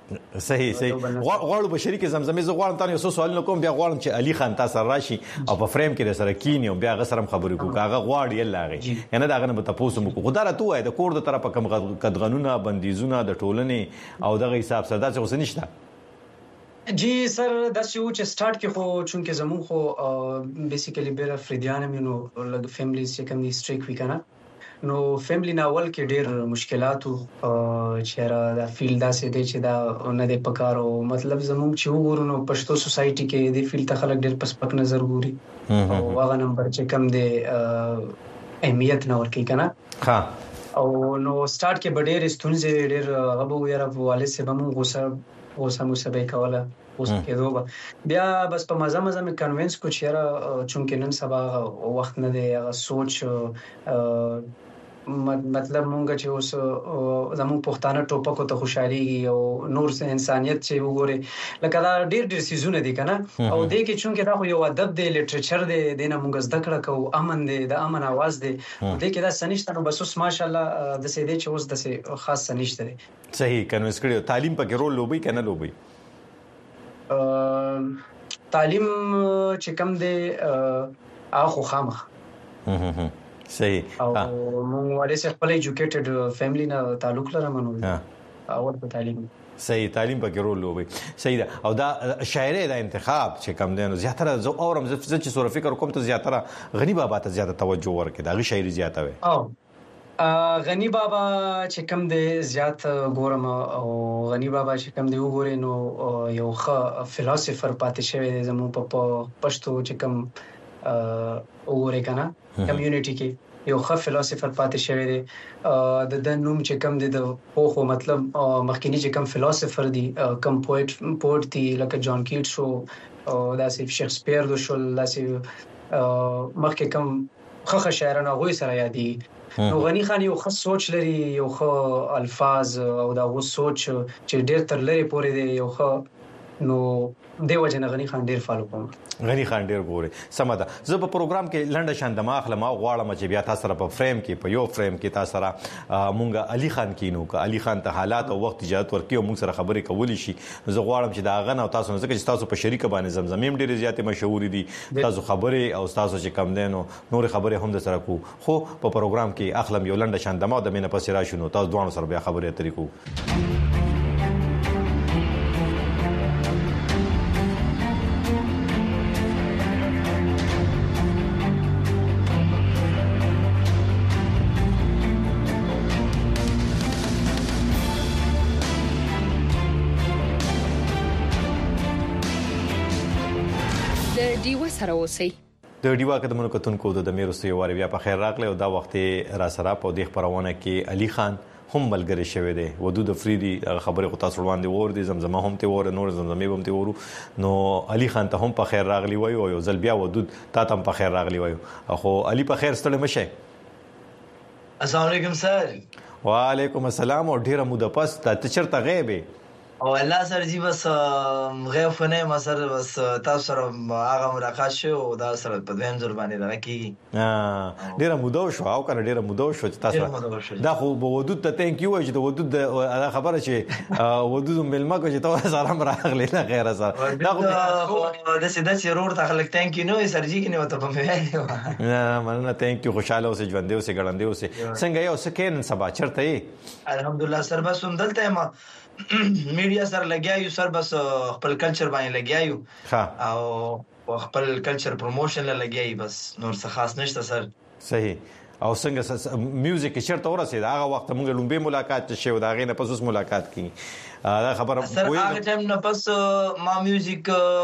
صحیح غواړو بشری کې زمزمې زه غواړم تاسو یو سوال کوم بیا غواړم چې علي خان تاسو راشي او په فریم کې سره کینی او بیا غسرم خبرې کوو هغه غواړي لاغي یعنی دا غنه په تاسو مو خدای راته وای د کور د طرفه کم قدغنونه بندیزونه د ټولنې او دغه حساب سره دا څه نشته جی سر دا چې سٹارټ کې خو چونکه زمون خو بیسیکلی بیر افریدیان مینو لګ فیملیز چې کوم دي سټریک وی کنه نو فیملی ناول کې ډېر مشکلاتو چې را دا فیل دا سي دي چې دا نه د پکارو مطلب زموږ چې وګورو نو پښتو سوسايټي کې د فیل ته خلک ډېر پسپک نظر ګوري او هغه نمبر چې کم دي اهمیت نه ورکي کنه ها او نو سٹارټ کې ډېر ستونزې ډېر غبو یاره والد سه بمو غوسه مسبه کوله اوس کېدو بیا بس په مزه مې کنوینس کو چې را چونکه نن سبا وخت نه دی هغه سوچ مطلب مونږ چې اوس زموږ پښتانه ټوپکو ته خوشحالي او نور انسانيت چې وګوره لکه دا ډېر سيزونه دي کنه او دې کې چونکه دا خو یو ادب دی لټریچر دی دینه مونږ زده کړه کو امن دی د امن आवाज دی دې کې دا سنشت نو بس اوس ماشالله د سې دې چې اوس د خاص سنشت دی صحیح کنوینس کړو تعلیم پکې رول لوبي کنه لوبي تعلیم چې کم دی اخو خامخ صحیح او مونږ ولې څه خپل ایجوکیټډ فیملی نه تعلق لرم نو او په تعلیم صحیح تعلیم پکې رول لوبي صحیح ده او دا شاعري دا انتخاب چې کم دی نو زیاتره زه اورم زه چې سور فکر کوم ته زیاتره غنی بابا ته زیاته توجه ورکړي دا غي شاعري زیاته وي او غنی بابا چې کم دی زیات ګورم او غنی بابا چې کم دی وګورئ نو یو ښه فلسفر پاتې شوی دی زموږ په پښتو چې کم وګورئ کنه کمیونټي کې یو ښه فلسفر پاتې شوی دی د نوم چې کم دی د پوهو مطلب مخکینی چې کم فلسفر دی کم پوئټ دی لکه جان کیټس او داسې شکسپیر د شول داسې مخکې کم ښه شاعرانه غوي سره یادي نو غنی خان یو خاص سوچ لري یو ښه الفاظ او دا غو سوچ چې ډېر تر لري پورې دی یو ښه نو دیو جن غنی خان ډېر فالو کوم غنی خان ډېر ګوري سمدا زه په پروګرام کې لنډه شان د ماخله ما غواړم چې بیا تاسو سره په فریم کې په یو فریم کې تاسو سره مونږه علي خان کینو که علي خان ته حالات او وخت اجازه ورکړي او مونږ سره خبرې کولې شي زه غواړم چې دا غن او تاسو نه ځکه چې تاسو په شریک باندې زمزمیم ډېر زیاتې مشهور دي تاسو خبرې او تاسو چې کم دینو نور خبرې هم سره کو خو په پروګرام کې اخلم یو لنډه شان د ما د مینه پسې راشنو تاسو دوه سره بیا خبرې اترې کو ډیو سره اوسئ د ډیوا قدمونو کتونکو د میروستي واره بیا په خیر راغله او دا وخت را سره په دې خبرونه کې علي خان هم ملګری شوی دی ودود افریدي خبره کو تاسو وړاندې ور دي زمزمه هم ته ور نور زمزمه هم ته ورو نو علي خان ته هم په خیر راغلی وای او زل بیا ودود تا ته هم په خیر راغلی وای خو علي په خیر ستړي مشه السلام علیکم سر وعلیکم السلام او ډیره موده پس ته چرته غیبه او الله سره جی بس غیب نه ما سره بس تاسو سره هغه ملاقات شو او دا سره په دویم ځل باندې راکی ډیره موده شو او کنه ډیره موده شو تاسو دا خو ودود ته ثانک یو چې ودود دا خبره چې ودود ملما کو چې تاسو سلام راغلی نه غیر سره دا خو د سیده ضرور ته خلک ثانک یو نو سرجی کې نه وته په ویل نه مننه ثانک یو خوشاله اوسې ژوند اوسې ګړندې اوسې څنګه یو سکین سبا چرته الحمدلله سر بس هم دلته ما میډیا سره لګیایو سر بس خپل کلچر باندې لګیایو او خپل کلچر پروموشن لګیایي بس نور څه خاص نشته سر صحیح او څنګه میوزیک چیرته ورسید هغه وخت موږ لومبه ملاقات شوه دا غینه پس اوس ملاقات کړي دا خبره کوی هغه ټایم نه پس ما میوزیک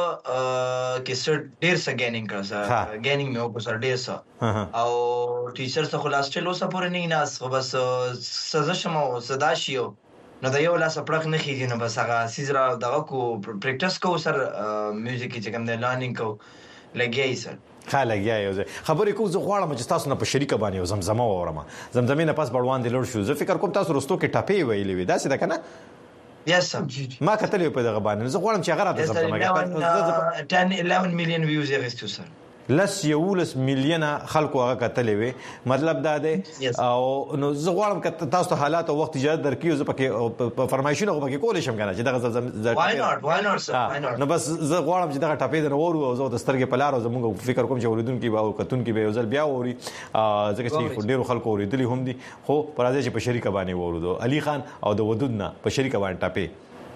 کې سر ډیر څه گینینګ کړ سر گینینګ مې وکړ سر ډیر څه او ټیچر څخه خلاص ټلو سپور نه ناس خو بس سزا شمو صدا شیو نو دا یو لاس پړق نه کیږي نو بس هغه سیزرا دغه کو پریکټیس کو سر میوزیک چې کوم د لرنینګ کو لګیای سر خلګیا یو خبرې کو زه غواړم چې تاسو نه په شریکه باندې زمزمه وورم زمزمه نه پاس بړوان دي لور شو زه فکر کوم تاسو رستو کې ټاپې ویلې وي دا څه ده کنه یس سر ما کتلې په دغه باندې زه غواړم چې هغه راته زمزمه 10-11 میلیون ویوز یې غوښتو سر 11 میلیون خلکو هغه کتلې وي مطلب دا دی او نو زه غواړم ک تاسو ته حالات او وخت اجازه درکې زه پکې فرمایشونه پکې کولې شم کنه چې دغه why not sir نو بس زه غواړم چې دغه ټاپې د نورو او زه د سترګې په لار او زموږ فکر کوم چې اوریدونکو به او کتونکو به ځل بیا ووري ځکه چې ډیرو خلکو اوریدلې هم دي خو پر ازي چې په شریکه باندې ورودو علي خان او د ودود نه په شریکه باندې ټاپې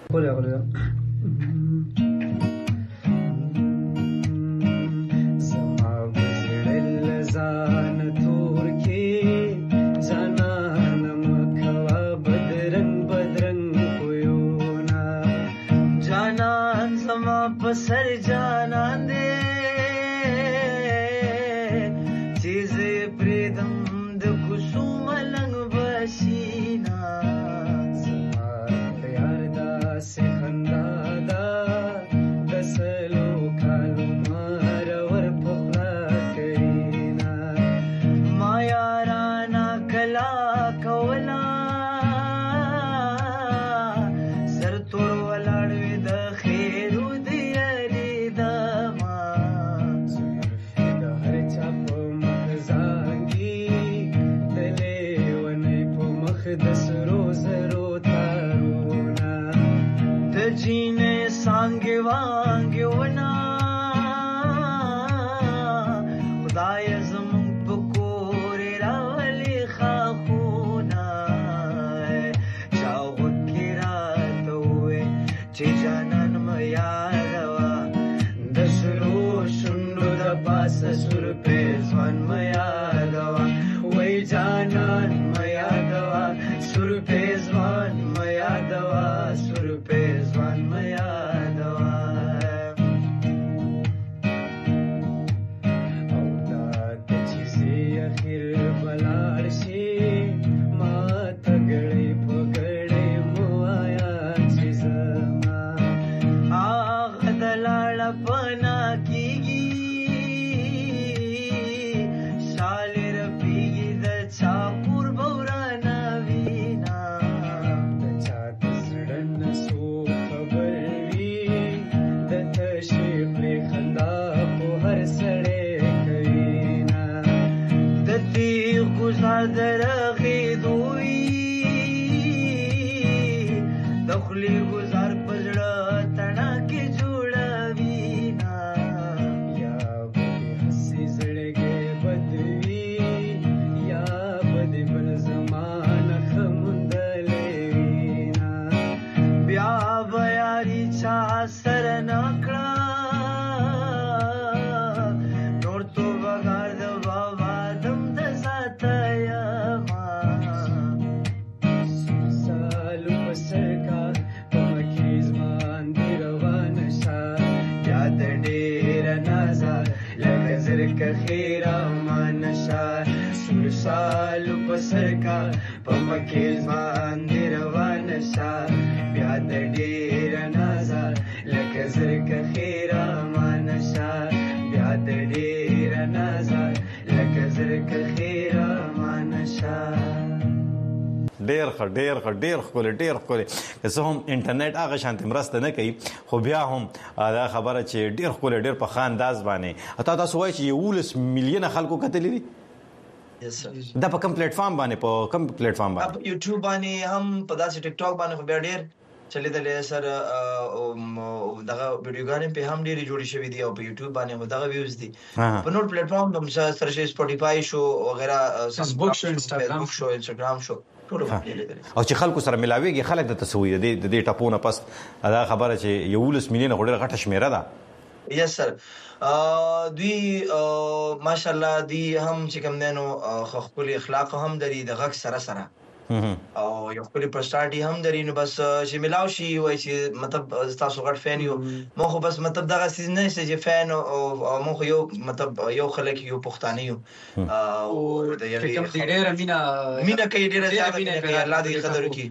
सर जाना दे चीज प्रीतम द कुसुम लंग बसीना यार दा से खंदादा दसलो खालू मारवर पोखला करीना माया राना कला कवला सर तोर वलाड़वे द खैरू जीने सांगे वांगे वना खुदाय ज़मन पकोरे रावली खाखुना चाहो किरात हुए चे जानन मयारवा दसरो शुंडो दबास सुर पे ज़वन मयारवा वही जानन मयारवा सुर पे ज़वन मयारवा सुर पे ډېر خپل زه هم انټرنیټ هغه شانت مرسته نه کوي خو بیا هم دا خبره چې ډېر خپل ډېر په خانداز باندې تاسو وایي چې 11 میلیون خلکو کتلې دي دا په کوم پلیټ فارم باندې په یوټیوب باندې هم په داسې ټیک ټاک باندې خو بیا ډېر چلیدلې سر دغه ویډیوګانې په هم ډېری جوړې شوې دي او په یوټیوب باندې هم دغه ویوز دي په نور پلیټ فارم هم سره شي سپوټیفای شو وغیرہ فیسبوک شو انستاګرام شو او چې خلکو سره ملاويږي خلک د تسوي د دې ټاپونه پس دا خبره چې 11 میلیون غوډه غټه شمیره ده یس سر دوی ماشاءالله دی هم چې کوم دینو خپل اخلاق هم لري د غږ سره او یو خپل پرسټارټي هم درې نو بس چې ملاو شي وای چې مطلب تاسو غټ فین یو مو خو بس مطلب دغه سیز نه چې فین او مو خو یو مطلب یو خلک یو پښتانه یو او د یوه ډېر مینا کوي ډېر زیات مینا کوي الله دې قدر وکړي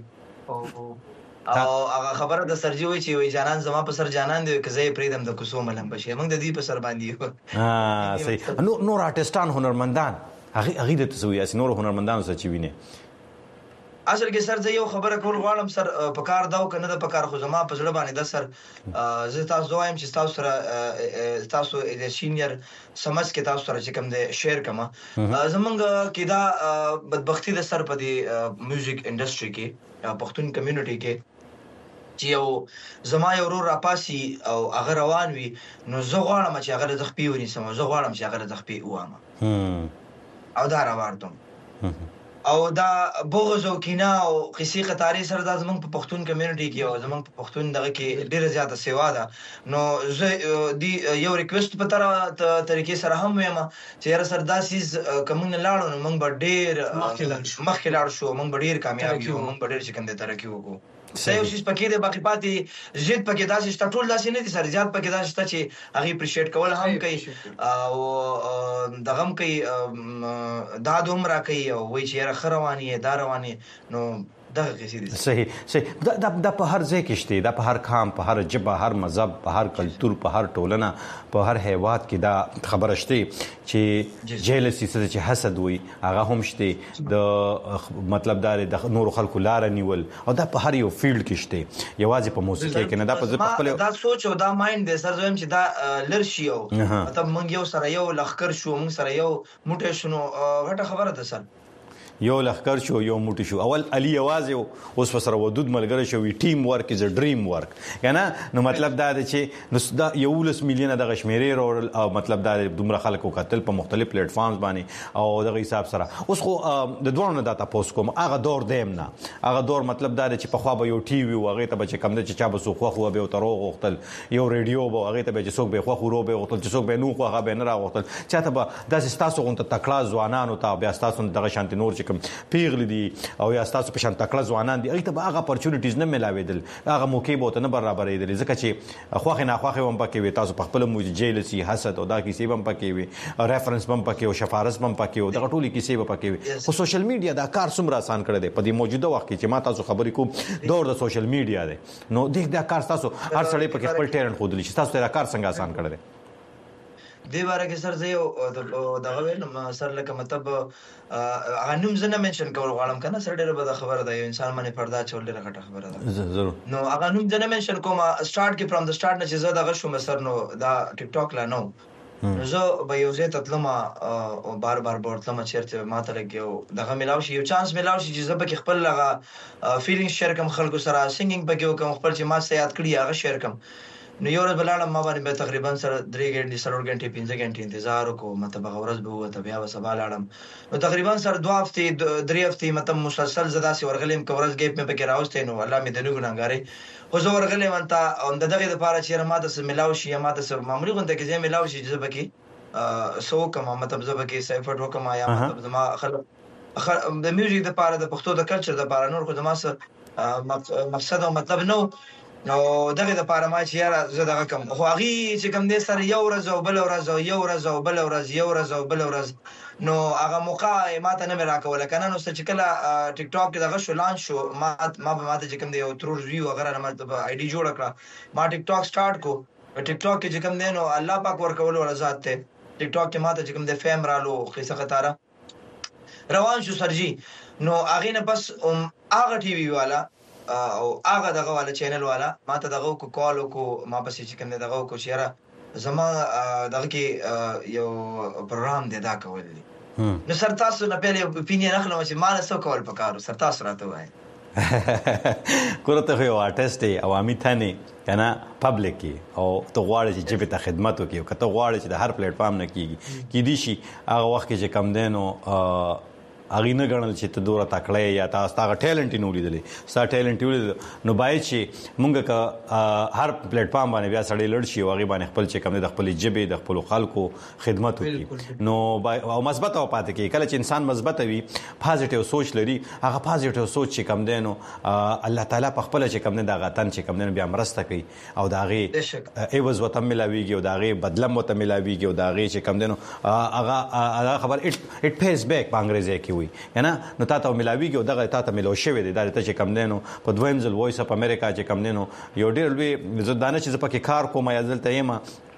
او هغه خبره د سرجی وای چې وای جانان زما په سر جانان دی که زه پریدم د کوسو ملم بشي موږ د دې په سر باندې صحیح نور آرټستان هنرمندان هغه د تسوي اس نور هنرمندانو څخه ویني اصل کې سر زه یو خبره کول غواړم سر په کار داو کنه د په کار خو زما په ځړ باندې د سر زه تاسو وایم چې تاسو سره تاسو د سینیئر سمج کې تاسو سره چې کوم د شیر کما زمونږ کې دا بدبختی د سر په دی میوزیک انډستری کې پښتون کمیونټي کې چې یو زما یو ورور راپاسي او هغه روان وي نو زه غواړم چې هغه د خپې ونیسم زه غواړم چې هغه د خپې وامه او دا راوړم او دا بغض او کینه او قصې قطاري سره د زمونږ په پښتون کمیونټي کې او زمونږ په پښتون دغه کې ډیره زیاته سیوا ده نو زه دی یو ریکوست په طریقې سره هم وایم چې هر سر داسې کوم نه لاړو نو موږ به ډیر مخکې لاړ شو موږ به ډیر کامیاب یو موږ به ډیر چې کوم د ترقی وکړو سایو شي پکې د باقي پاتې زید پکې داسې شته ټول داسې نه دي سر زیات پکې داسې شته چې هغه اپریشیټ کول هم کوي او دغه هم کوي دا دومره کوي او وایي چې را خرواني دا رواني نو دغه کیسې دي صحیح دا په هر ځای کې شته دا په هر قام په هر جبه هر مذهب په هر کلچر په هر ټولنه په هر هیواد کې دا خبره شته چې جیلسی څه چې حسد وي هغه هم شته د مطلب دا د نور خلکو لار نیول او دا په هر یو فیلډ کې شته یوازې په موسیقي کې نه دا په خپل دا سوچ او دا مایند د سر زویم چې دا لرشي او مطلب مونږ یو سره یو لخر شو مونږ سره یو موټه شنو غټه خبره ده سر یو لخر شو یو موټی شو اول علي یوازې اوس سره ودود ملګری شو ټیم ورک از ا ډریم ورک کنه نو مطلب دا دی چې دا یو 10 میلیونه د غشمیرې او مطلب دا دومره خلکو قتل په مختلف پلیټ فارمز باندې او دغه حساب سره اوس خو د دوه نه داتا پوسټ کوم هغه دور دیم نه هغه دور مطلب دا دی چې په خوا به یو ټي وي هغه ته به کم نه چې چا به سو خو به تر وغختل یو ریډیو به هغه ته به څوک به خو رو به وغختل چې څوک به نو خو هغه به نه راغختل چاته به داسې تاسو غونته تکړه ځوانانو ته بیا تاسو دغه شانتي نور چې پیغلی دي او یا تاسو په شان تکړه ځوانان دي هغه ته هغه اپورچونټیز نه ملاویدل هغه موقع به ته نه برابرېدل ځکه چې خوخه نه خوخه هم پکې وي تاسو په خپل موجي جیلسي حسد او دا کیسې هم پکې وي ریفرنس هم پکې او شفارس هم پکې او دغه ټولي کیسې هم پکې وي خو سوشل میډیا دا کار څومره آسان کړی دی په دې موجوده وخت کې چې ما تاسو خبرې کوم دور د سوشل میډیا دی نو دا کار تاسو هر سړی پکې خپل ټیلنټ خودلی چې تاسو دا کار څنګه آسان کړی دی دی باره کې سر زه دغه ویل سر لکه مطلب غنوم زنه منشن کول غواړم کنه سر ډیره به خبره ده یو انسان باندې پردا چول ډیره غټه خبره ده ضرور نو هغه نوم زنه منشن کوم سٹارټ کې فرام د سٹارټ نه چې زه دغه شوم سر نو دا ټیک ټاک لا نو زه به یو ځای تطلم او بار بورتلم چیرته ماته لګیو دغه ملاوي شي یو چانس ملاوي شي چې زه به خپل لغه فیلینګ شیر کوم خلکو سره سنگینګ به کوم خپل چې ما سره یاد کړی هغه شیر کوم نو یو ورځ بلالم ما باندې تقریبا سره 3 غنټې 4 غنټې 5 غنټې انتظار وکړو مطلب هغه ورځ به وته بیا سبا لاړم نو تقریبا سره 2 هفته 3 هفته مطلب مسلسل زدا سي ورغلم کورز گیپ مې پکې راوستې نو الله مې دنه ګناګاري خو زه ورغلم انت هم دغه لپاره چې ما د ملاوي شي ما د معمولی غونډه کې زه ملاوي شي چې بکی سو کوم مطلب زه بکی سایفټ وکم یا مطلب زما خلک د میوزیک لپاره د پښتو د کلچر لپاره نور خو زما سره مقصد او مطلب نو نو دغه د پاره ما چې یاره زه دغه کوم خو هغه چې کوم دې سره یو ورځ او بل ورځ او یو ورځ او بل ورځ یو ورځ او بل ورځ نو هغه موقع ماته نه راکول کنه نو چې کله ټیک ټاک دغه شو لانچ شو ما چې کوم دی او تر ریویو وغیرہ نه مطلب آی ډی جوړ کړه ما ټیک ټاک سٹارټ کو ټیک ټاک کې چې کوم دی نو الله پاک ورکول ول ذات ته ټیک ټاک کې ماته چې کوم دی فیم رالو قصه قطاره روان شو سرجی نو هغه نه بس هغه ټي وی والا او هغه دغه والا چینل والا ما ته دغه کو کال کو ما پسې چې کوم دغه کو چیرې زما دغه کې یو پروګرام دی دا کول دي نو سر تاسو نه پیلې اپینین اخلم چې ما له څه کول پکارو سر تاسو راته وای کورته یو آرټیست عوامي ثاني کنه پبلک او ته غواړې چې جبه ته خدمت وکړي او کته غواړې چې د هر پلیټ فارم نه کیږي کی دي شي هغه وخت کې چې کم دینو اغه نه غنل چې ته دوره تکړه یا تاسو هغه ټیلنټ نه ولیدلې ستا ټیلنټ ولیدل نو باید چې مونږ کا هر پلیټ فارم باندې بیا سړی لړ شي او هغه باندې خپل چې کوم د خپل جبه د خپل خلکو خدمت وکړي نو او مثبت او پاتې کې کله چې انسان مثبت وي پازیټیو سوچ لري هغه پازیټیو سوچ چې کوم دینو الله تعالی په خپل چې کوم نه د غتن چې کوم نه بیا مرسته کوي او دا غي ایواز وته ملاویږي او دا غي بدلم وته ملاویږي او دا غي چې کوم دینو هغه خبر اټ پیس بیک په انګریزي کې کنه نو تاسو ملاویږي او دغه تاسو ملو شوی دی دا ته چې کم دینو په دویم ځل وایس اپ امریکا چې کم دینو یو ډیر لوی زه دانه چې پکې کار کوم یا ځلته یم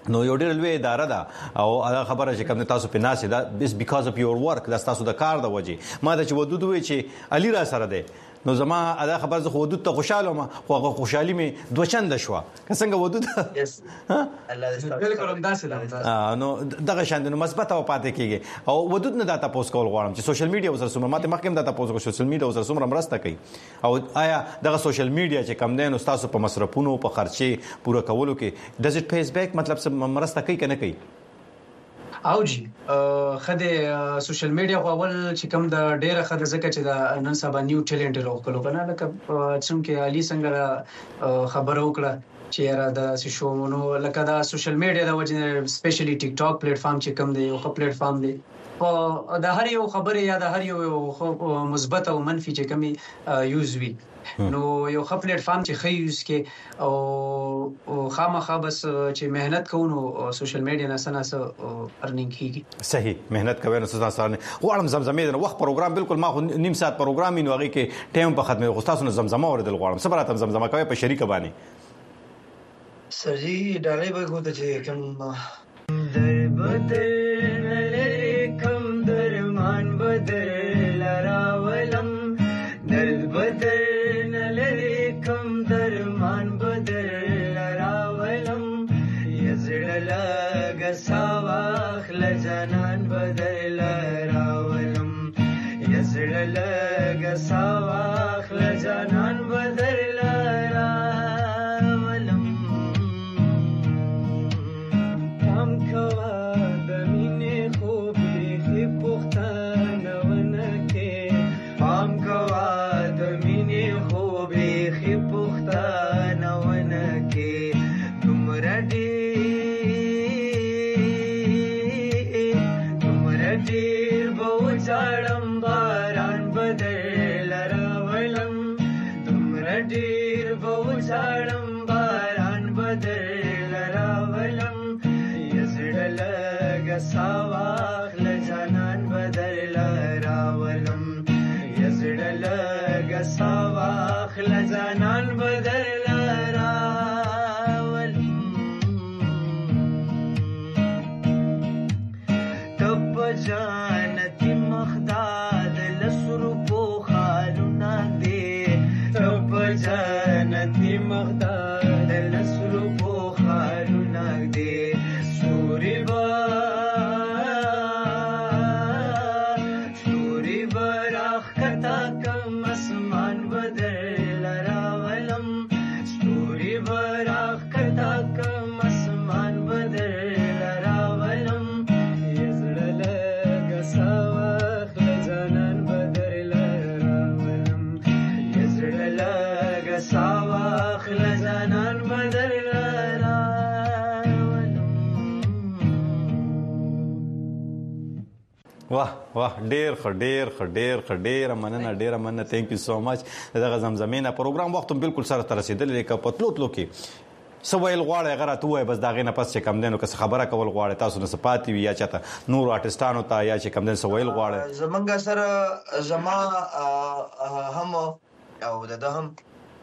نو یو ډېر لوی اداره ده او هغه خبره چې کوم تاسو په ناسه ده بیس بیکاز اف یور ورک دا تاسو د کار د وجې ما د چې ودود وی چې علي را سره ده نو زما ادا خبر زه ودود ته خوشاله ما خو هغه خوشحالي می دوه چنده شو څنګه ودود ها الله دې بالکل همداسې ده نو دغه شاند نو مثبت او پاتې کیږي او ودود نه داتا پوسټ کول غواړم چې سوشل میډیا وسره سمره ماته مخکې داتا پوسټ کو سوشل میډیا وسره سمره مرسته کوي او آیا دغه سوشل میډیا چې کم دین تاسو په مصرفونو په خرچې پوره کولو کې ډز اٹ پیس بیک مطلب مرسته کوي کنه کوي او جی خدای سوشل میډیا خو اول چې کوم د ډیره خدای زکه چې د نن سبا نیو ټیلنټ لوکلو کنه لکه څنګه علي څنګه خبرو کړه چې را د شو نو لکه دا سوشل میډیا د وجه سپیشلی ټیک ټاک پلیټ فارم چې کوم دی یو پلیټ فارم دی او د هر یو خبره یا د هر یو مثبت او منفي چې کومي یوز وی نو یو خپل پلیټ فارم چې خې یوز کې او خامخا بس چې مهنت کوو سوشل میډیا نه سناس ارنینګ کیږي صحیح مهنت کوي نو تاسو نه غواړم زمزمې د وخت پروګرام بالکل ما خو نیم ساعت پروګرام نو هغه کې ټایم په ختمه خو تاسو نه زمزمه اوریدل غواړم صبر اتم زمزمه کوي په شریک باندې سرجی ډالۍ به کوته چې کوم دربدل نلری کم درمان بدل راولم دربدل کم درمان بدل راولم یزړل غساواخ لجنان بدل راولم یزړل غساواخ لجنان بدل راولم کم کوا د مینې خوبې خې پختانه ونکه پام کوا د مینې ساواخ لجنان بدل راولم یزړل غساواخ لجنان بدل راولم تب جانتی مخداد لسرو په خالونه دی تب جانتی مخداد لسرو په خالونه دی سوري واه ډیر مننه ثانک یو سو مچ دغه زمزمینه پروګرام وخت بالکل سره تر رسیدلې ک پتلوتلو کې سوال غواړي اگر ته وای بس داغه نه پس چې کم دینو که خبره کول غواړي تاسو نه سپاتي وي یا چاته نور آرټستانو ته یا چې کم دین سوال غواړي زمونږ سره زما هم او د هم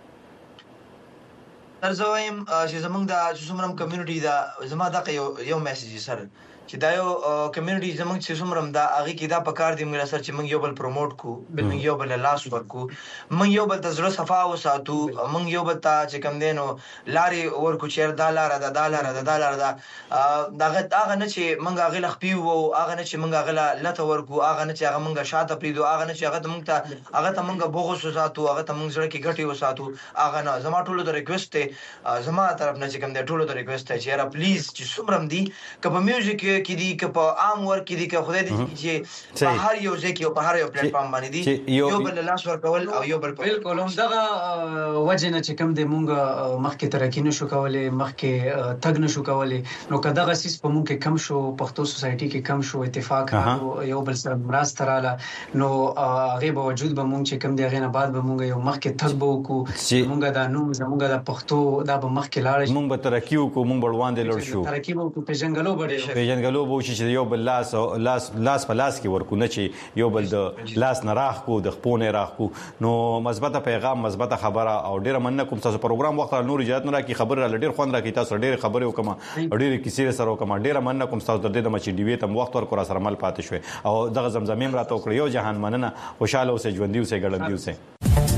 ترځویم چې زمونږ د څومره کمیونټي دا زما د یو میسج سره چې دا یو کمیونټي زمونږ چې څومره دا هغه کې دا پکار دی موږ سره چې موږ یو بل پروموټ کو موږ یو بل لاس ورکو موږ یو بل تزړه صفا وساتو موږ یو بل ته چې کم دینو لارې ورکو چیر دا لار دا دغه نه چې موږ هغه لخپی وو هغه نه چې موږ هغه لته ورکو هغه نه چې هغه موږ شاته پریدو هغه نه چې هغه ته موږ بوغوس وساتو هغه ته موږ زړه کې ګټي وساتو هغه نه زما ټولو ته ریکوست ته زما طرف نه چې کم دی ټولو ته ریکوست ته چې را پلیز چې څومره دی که په میوزیک کې دی که په عام ورک کې دی که خدای دې چې په هر یو ځای کې او په هر یو پلیټ فارم باندې دی یو بل لاس ورکول او یو بل بالکل هم دغه وجه نه چې کوم د مونږ مخکې ترقی نشو کولای مخکې تګ نشو کولای نو که دغه سیس په مونږ کې کم شو پښتو سوسایټي کې کم شو اتفاق یو بل سره مرسته رااله نو هغه به وجود به مونږ چې کم دی غینه بعد به مونږ یو مخکې تګ به وکړو مونږ دا نو زمونږ د پښتو دا به مخکې لاړ مونږ به ترقی وکړو مونږ بړوان دي لړ شو ترقی وکړو په جنگلو جګړو به چې یو بل لاس په لاس کې ورکو نه چې یو بل د لاس نه راخ کو د خپونه راخ کو نو مثبت پیغام مثبت خبره او ډیره مننه کوم تاسو پروګرام وخت نور اجازه نه راکې خبره ډیر خوند راکې تاسو ډیر خبره وکم ډیر کیسې سره وکم ډیره مننه کوم تاسو د دې د مچ ډی وی تم وخت ورکو سره مل پاتې شو او دغه زمزمیم راته وکړ یو جهان مننه خوشاله اوسه ژوندۍ اوسه ګړندۍ اوسه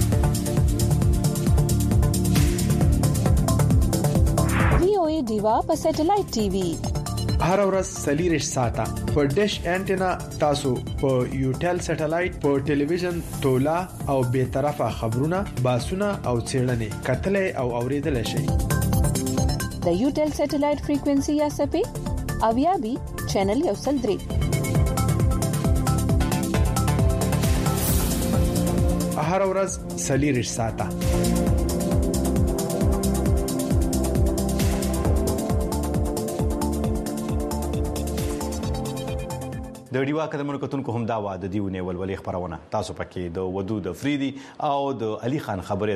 دیوا په سټلایټ ټي وي هر ورځ سلیریش ساته په ډیش انټینا تاسو په یوټل سټلایټ په ټلویزیون تولا او به طرفه خبرونه باسونه او چیرنې کتلې او اوریدل شي د یوټل سټلایټ فریکوئنسي یا سپې اویا بي چینل یو سل درې هر ورځ سلیریش ساته د ډیوا قدمونو کتونکو هم دا واده دیونه ولولې خبرونه تاسو پکې د ودود فریدي او د علي خان خبره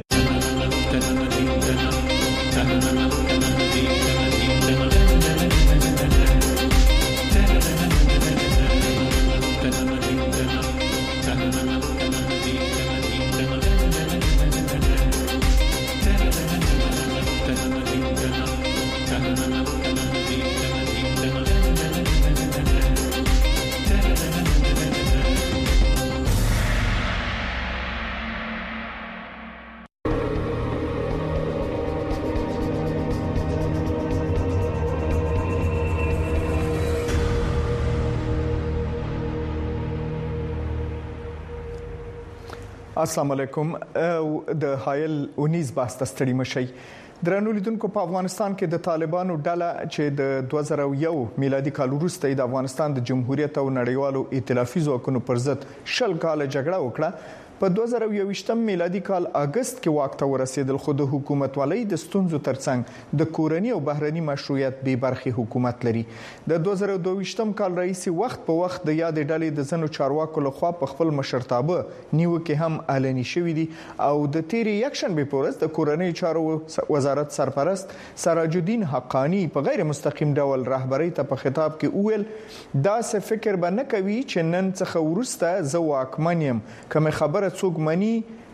السلام علیکم د حایل 19 باسته ستړي مشي درنو لیدونکو په افغانستان کې د طالبانو ډله چې د 2001 میلادي کال وروسته د افغانستان د جمهوریت او نړیوالو ائتلافي ځواکونو پر ضد شل کال جګړه وکړه په 2021 میلادي کال اگست کې واک ته ورسېدل خو د حکومت ولې د ستونزو ترڅنګ د کورنی او بهرني مشروعیت به برخه حکومت لري د 2022 کال رئیس وخت په وخت د یاد ډلې د زنو چارواکو لخوا په خپل مشرتابه نیوکه هم اعلاني شوې دي او د تیری یکشن به پورس د کورنی چارو وزارت سرپرست سراج الدین حقانی په غیر مستقیم ډول رهبری ته په خطاب کې وویل دا څه فکر به نه کوي چې نن څخه ورسته زه واکمنیم کوم خبره څوک مني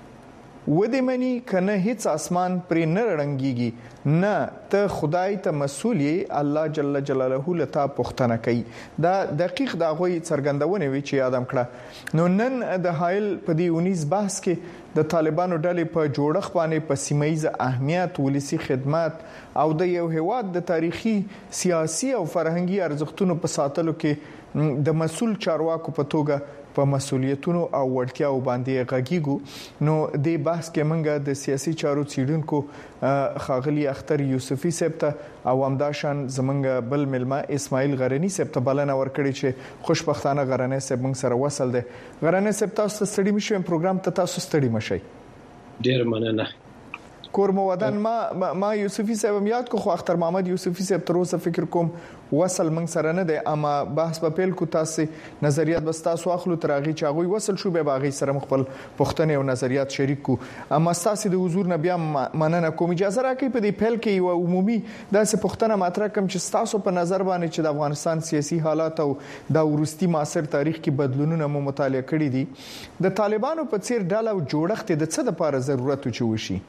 ودې مني کنه هیڅ اسمان پر نه رنګيږي نه ته خدای ته مسؤل یې الله جل جلاله لتا پښتنه کوي دا دقیق دا غوي څرګندونه وی چې یادم کړه نو نن د حایل په دی 19 بحث کې د طالبانو ډلې په جوړخ باندې په سیمایي اهمیت ولسی خدمات او د یو هواد د تاریخي سیاسي او فرهنګي ارزښتونو په ساتلو کې د مسؤل چارواکو په توګه په مسولیتونو او وړتیاو باندې غږیږو نو د بحث کې منګه د سیاسي چارو څیړونکو خاغلی اختر یوسفی سپته او همداشان زمنګ بل ملما اسماعیل غرنی سپته بلنه ورکړي چې خوشبختانه غرنی سپ موږ سره وصل دي غرنی سپ تاسو ستړي مشو پروګرام ته تاسو ستړي مشي ډیر مننه کور مو ودان ما یوسفی صاحب یاد کو خو اختر محمد یوسفی صاحب تر اوسه فکر کوم وصل من سره نه دی اما بحث په پیل کو تاسو نظریات بس تاسو اخلو ترغي چاغوي وصل شو به باغی سره مخبل پښتنه او نظریات شریک کو اما تاسو د حضور نه بیا مننه کوم اجازه راکې په دې پیل کې یو عمومي داسې پښتنه ماتره کم چې تاسو په نظر باندې چې د افغانستان سیاسي حالات او د ورستي معاصر تاریخ کې بدلونونه مو مطالعه کړی دي د طالبانو په څیر ډله او جوړښت د څه لپاره ضرورت چي وشي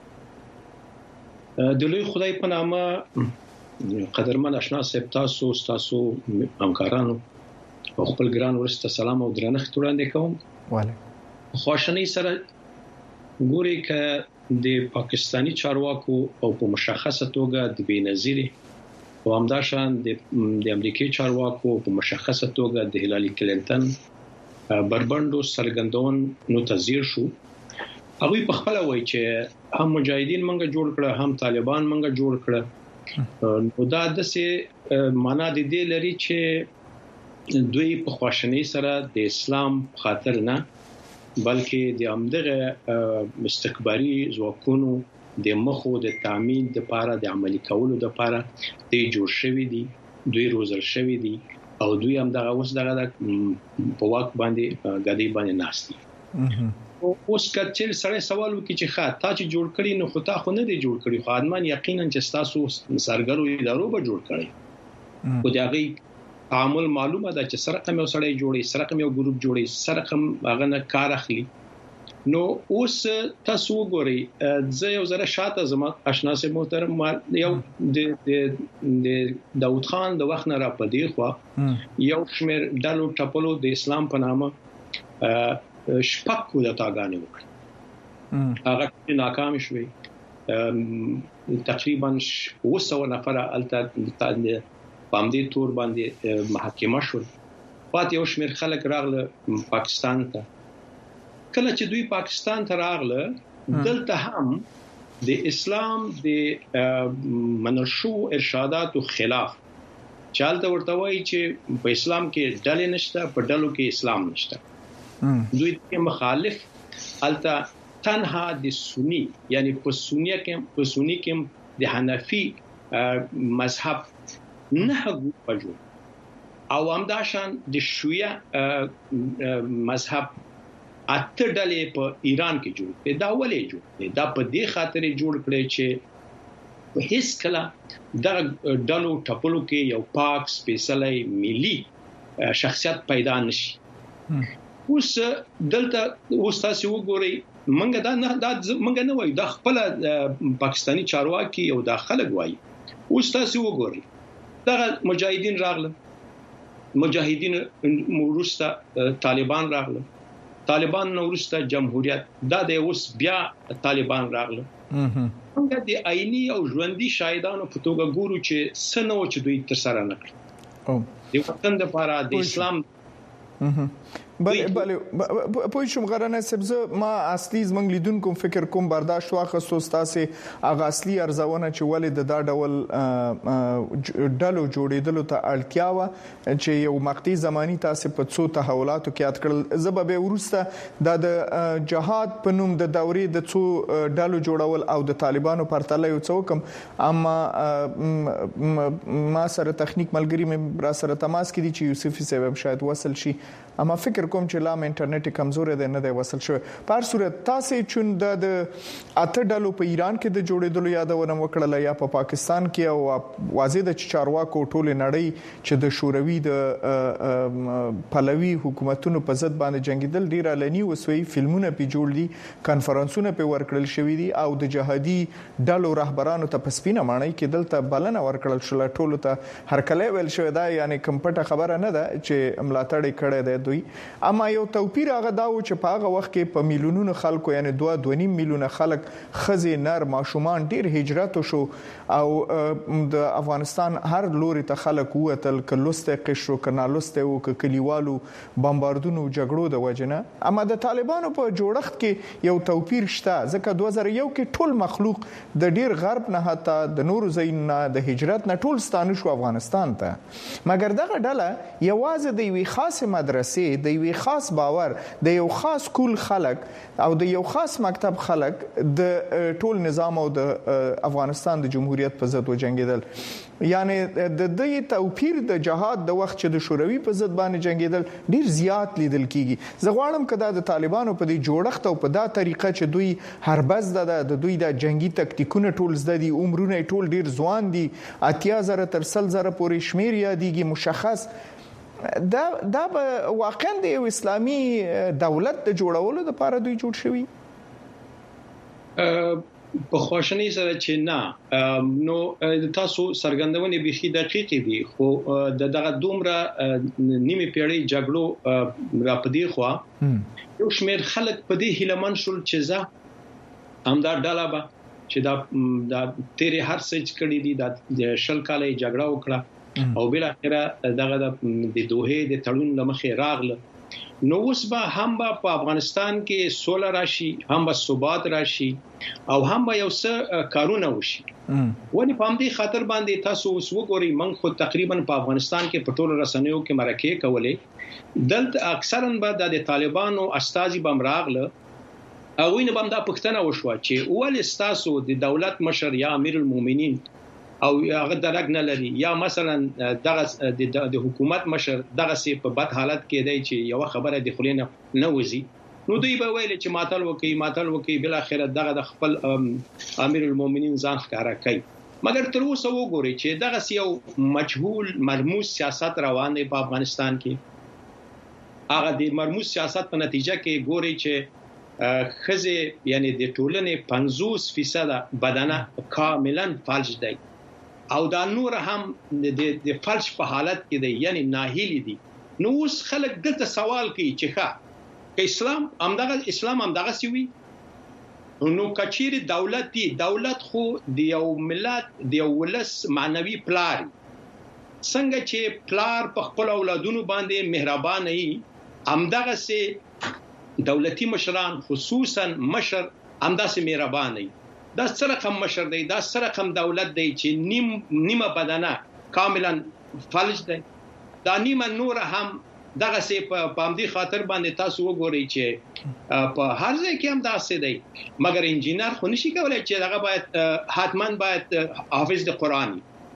د لوی خدای په نامه قدرمن آشنا صاحب تاسو همکارانو او خپل ګران ورسته سلام او درنښت وړاندې کوم وعلیکم خوشنۍ سره ګوري ک د پاکستانی چارواکو او په مشخصه توګه د بنظیر او همداشان د امریکای چارواکو په مشخصه توګه د هیلاری کلینټن بربندو سرګندون نو تزیر شو هغه په خپل وایي چې هم مجاهدین منګه جوړ کړه هم طالبان منګه جوړ کړه نو دا د څه معنا د دې لري چې دوی په خواشنۍ سره د اسلام خاطر نه بلکې د امدغه استکباري ځواکونو د مخو د تامین د لپاره د عملي کولو د لپاره د جوړ شوی دي دوی روزل شوی دي او دوی هم دغه اوس دغه په واک باندې غدي باندې ناشتي اوس کچل سره سوال وکړي چې ښه تا چې جوړ کړی نو خو تا خو نه دی جوړ کړی خو ادمان یقینا چې تاسو سرګرو ادارو به جوړ کړی خو دا غي تعامل معلومه ده چې سره کوم سړی جوړي سره کوم یو ګروپ جوړي سره کوم هغه نه کار اخلي نو اوس تاسو وګورئ زه یو زره شاته زما آشنا سي محترم یو د داوود خان د وخت نه را پدې خو یو شمیر ډالو ټپلو د اسلام په نامه شپږ کودتاګانې وکړې هغه ناکام شوې تقریبا 200 نفر الته باندې تور باندې محاکمه شو پات یو شمیر خلک راغله پاکستان ته کله چې دوی پاکستان ته راغله دلته هم د اسلام د منشو ارشاداتو خلاف چالت ورته وایي چې په اسلام کې ډلې نشته په ډلو کې اسلام نشته دوی کې مخالف الته تنها د سنی یعنی په سنی کې د حنفي مذهب نه غوښتل او همداشان د شیعه مذهب اته ډلې په ایران کې جوړ کړي دا ولې جوړ کړي دا په دې خاطر جوړ کړي چې هیڅ کله د ډلو ټپلو کې یو پاک سپیشلی ملي شخصیت پیدا نشي اوس دلته اوس تاسو وګورئ منګه دا منګه نه وایي د خپل پاکستانی چارواکي او د خلک وایي اوس تاسو وګورئ دا مجاهدین راغله مجاهدین ورسته طالبان راغله طالبان نو ورسته جمهوریت دا د اوس بیا طالبان راغله موږ د آئینی او ژوندۍ شاهدانو په توګه ګورو چې سنو چې دوی تر سره نکړي د وطن لپاره د اسلام بله پوه شم غرانه سبزه ما اصلي زمنګ لیدونکو فکر کوم برداشت واخستو تاسو اغه اصلي ارزونه چې ولې د دا ډول ډلو جوړېدلو ته اړتیا و چې یو مقطعي زماني تاسو په څو تحولاتو کې یاد کړل زببه ورسته د جهاد په نوم د دورې د څو ډلو جوړول او د طالبانو پرتله یو څو کم اما ما سره تخنیک ملګری مې را سره تماس کړي چې یوسفي صاحب شاید وصل شي اما فکر کوم چې لام انټرنیټ کمزور دی نه دی وصل شوی په هر صورت تاسو چون د اته ډلو په ایران کې د جوړېدلو یادونه وکړل یا په پاکستان کې او واضح د چارواکو ټول نړۍ چې د شوروي د پهلوي حکومتونو په ضد باندې جنگیدل ډیر علني وسوي فلمونه په جوړ دي کانفرنسونه په ورکړل شوې دي او د جهادي ډلو رهبرانو ته پسپینه مانای کې دلته بلنه ورکړل شو ټول ته هر کله ویل شوی دا یعنی کمپټه خبره نه ده چې ملاتړ کړي دی دوی اما یو توپیر هغه دا و چې په هغه وخت کې په میلیونونو خلکو یعنی 2.5 میلیونه خلک خزي نر ماشومان ډیر هجرت شو او د افغانستان هر لوري ته خلک وتل کلوسته قشرو کنالوسته او کلیوالو بمباردونو جګړو د وجنه اما د طالبانو په جوړښت کې یو توپیر شته ځکه 2001 کې ټول مخلوق د ډیر غرب نه حتی د نورو زینه د هجرت نه ټول ستانه شو افغانستان ته مګر دغه ډله یوازې د یوې خاصه مدرسې د یو خاص باور د یو خاص کول خلک او د یو خاص مکتب خلک د ټول نظام او د افغانستان د جمهوریت په ضد وجنګیدل یعنی د دې توپیر د جهاد د وخت چې د شوروي په ضد باندې جنگیدل ډیر زیات لیدل کیږي زه غواړم کدا د طالبانو په دې جوړښت او په دا طریقه چې دوی هربز د دوی د جنگي تکتیکونه ټول زده دي عمرونه ټول ډیر ځوان دي 80,000 تر 100,000 پورې شمیر یادېږي مشخص دا واقعا د یو اسلامي دولت د جوړولو لپاره دوی جوړ شوی په خوشنۍ سره چې نه نو تاسو سرګندونې بيخي دقیقې دي خو دغه دومره نیمه پیړۍ جګړو را پدې خو یو شمیر خلک په دې هیلمن شول چې زه همدا ډاله به چې دا تیرې هر څه کړی دي د شل کالې جګړه وکړه او بل اخره دغه د دوه د تړون لمخې راغله نو اوس به هم په افغانستان کې سوله راشي هم به ثبات راشي او هم به یو څه کارونه وشي ونی په دې خاطر باندې تاسو اوس وګورئ من خو تقریبا په افغانستان کې په ټولو رسنیو کې مرکه کولې دلته اکثرا به د طالبانو استازي بمراغله او وینه بم دا پښتنه وشو چې اول استاسو د دولت مشر یا امیر المؤمنین او هغه درک نه لري یا مثلا دغه د حکومت مشر دغه سي په بد حالت کې دی چې یو خبره د خلینو نه وځي نو دوی به ویل چې ماتل وکي بل اخر دغه د خپل امیر المؤمنین ځان ښکارا کوي مګر تر اوسه وګورئ چې دغه یو مجهول مرموز سیاست روان دی په افغانستان کې. هغه د مرموز سیاست په نتیجه کې ګورئ چې خزه یعنی د ټولنې 50% بدنه کاملا فلج دی او دا نور هم د فلج په حالت کې دی یعنی ناهیلی دي. نو اوس خلک دلته سوال کوي چې اسلام همدغه سوي نو کچيري دولت خو د یو ملت د یو ولس معنوي پلار څنګه چې پلار په خپل اولادونو باندې مهربان وي همدغه سي دولتي مشران خصوصا مشر همداسې مهربان وي. دا سره کم مشر دی دا سره کم دولت دی چې نیمه بدنه کاملا فلج دی دا نیمه نور هم دغه سي په پامدي خاطر باندې تاسو وګورئ چې په هر ځای کې هم داسې دی مګر انجینر خو نشي کولای چې دغه باید حتمان باید حافظ د قرآن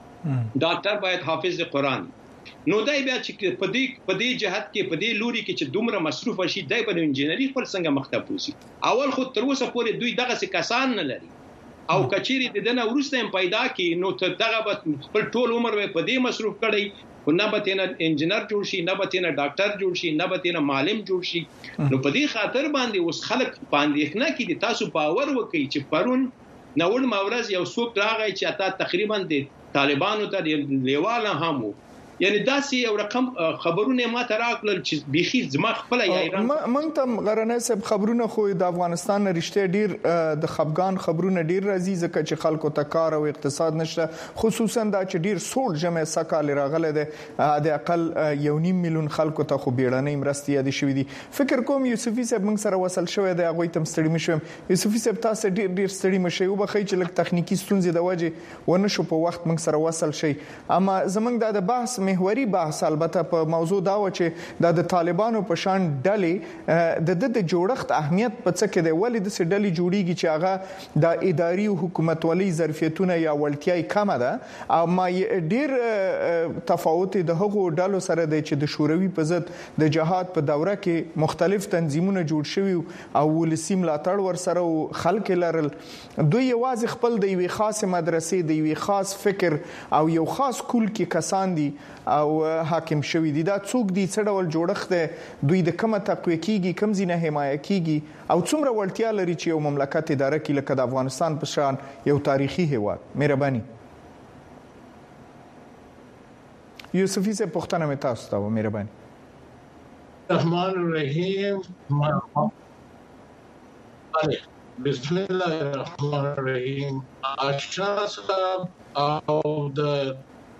ډاکټر باید حافظ د قرآن. نو دای بیا چې په دې جهت کې په دې لوري کې چې دومره مصروف شي دای په انجینری خپل څنګه مختب وسی. اول خو تر اوسه پورې دوی دغه څه کسان نه لري او کچيري د دنه ورسته هم پیدا کی نو ته دغه خپل ټول عمر په دې مصروف کړي نه به تینا انجینر جوړ شي نه به تینا ډاکټر جوړ شي نه به تینا معلم جوړ شي. نو په دې خاطر باندې اوس خلک باندې ښنه کې د تاسو باور وکړي چې پرون نوړ مورز یو څوک راغی چې اته تقریبا د طالبانو ته لیواله هم یعنی داسې یو رقم خبرونه ما ته راکړل چې بيخي زما خپل ایران مونږ ته غرنه سب خبرونه خو د افغانستان رښتیا ډیر د خفقان خبرونه ډیر راځي ځکه چې خلکو ته کار او اقتصاد نشته خصوصا دا چې ډیر سول جمع سکهال راغله د اقل 1.5 میلیون خلکو ته خو بیړنۍ مرستې یاد شوې دي. فکر کوم یوسفي صاحب موږ سره وصل شوی دی هغه تم ستړي مشوم. یوسفي صاحب تاسو ډیر ستړي مشي او بخې چې لک تخنیکی ستونزې د وجه ونه شو په وخت موږ سره وصل شي. اما زمونږ د بحث محوري بحث البته په موضوع دا و چې د طالبانو په شان ډلې د جوړښت اهمیت په څه کې دی ولې د ډلې جوړیږي چې هغه د اداري او حکومتولي ظرفیتونه یا وړتیاي کم ده او ما ډیر تفاوت د هغو ډلو سره دی چې د شوروي په ضد د جهاد په دوره کې مختلف تنظیمونه جوړ شوي او ولسی ملاتړ ور سره خلک لرل دوی یوازې خپل د یوې خاصه مدرسې د یوې خاص فکر او یو خاص کول کې کسان دي او حاکم شوی دي. دا څوک دي څه ډول جوړښت دی دوی د کومه تقویه کیږي کوم ځینه حمایه کیږي او څومره وړتیا لري چې یو مملکت اداره کړي لکه د افغانستان په شان یو تاریخي هیواد. مهرباني یوسفي سے پښتنه مې تاسو ته مهرباني. الرحمن الرحیم بسم الله الرحمن الرحیم. آشنا او د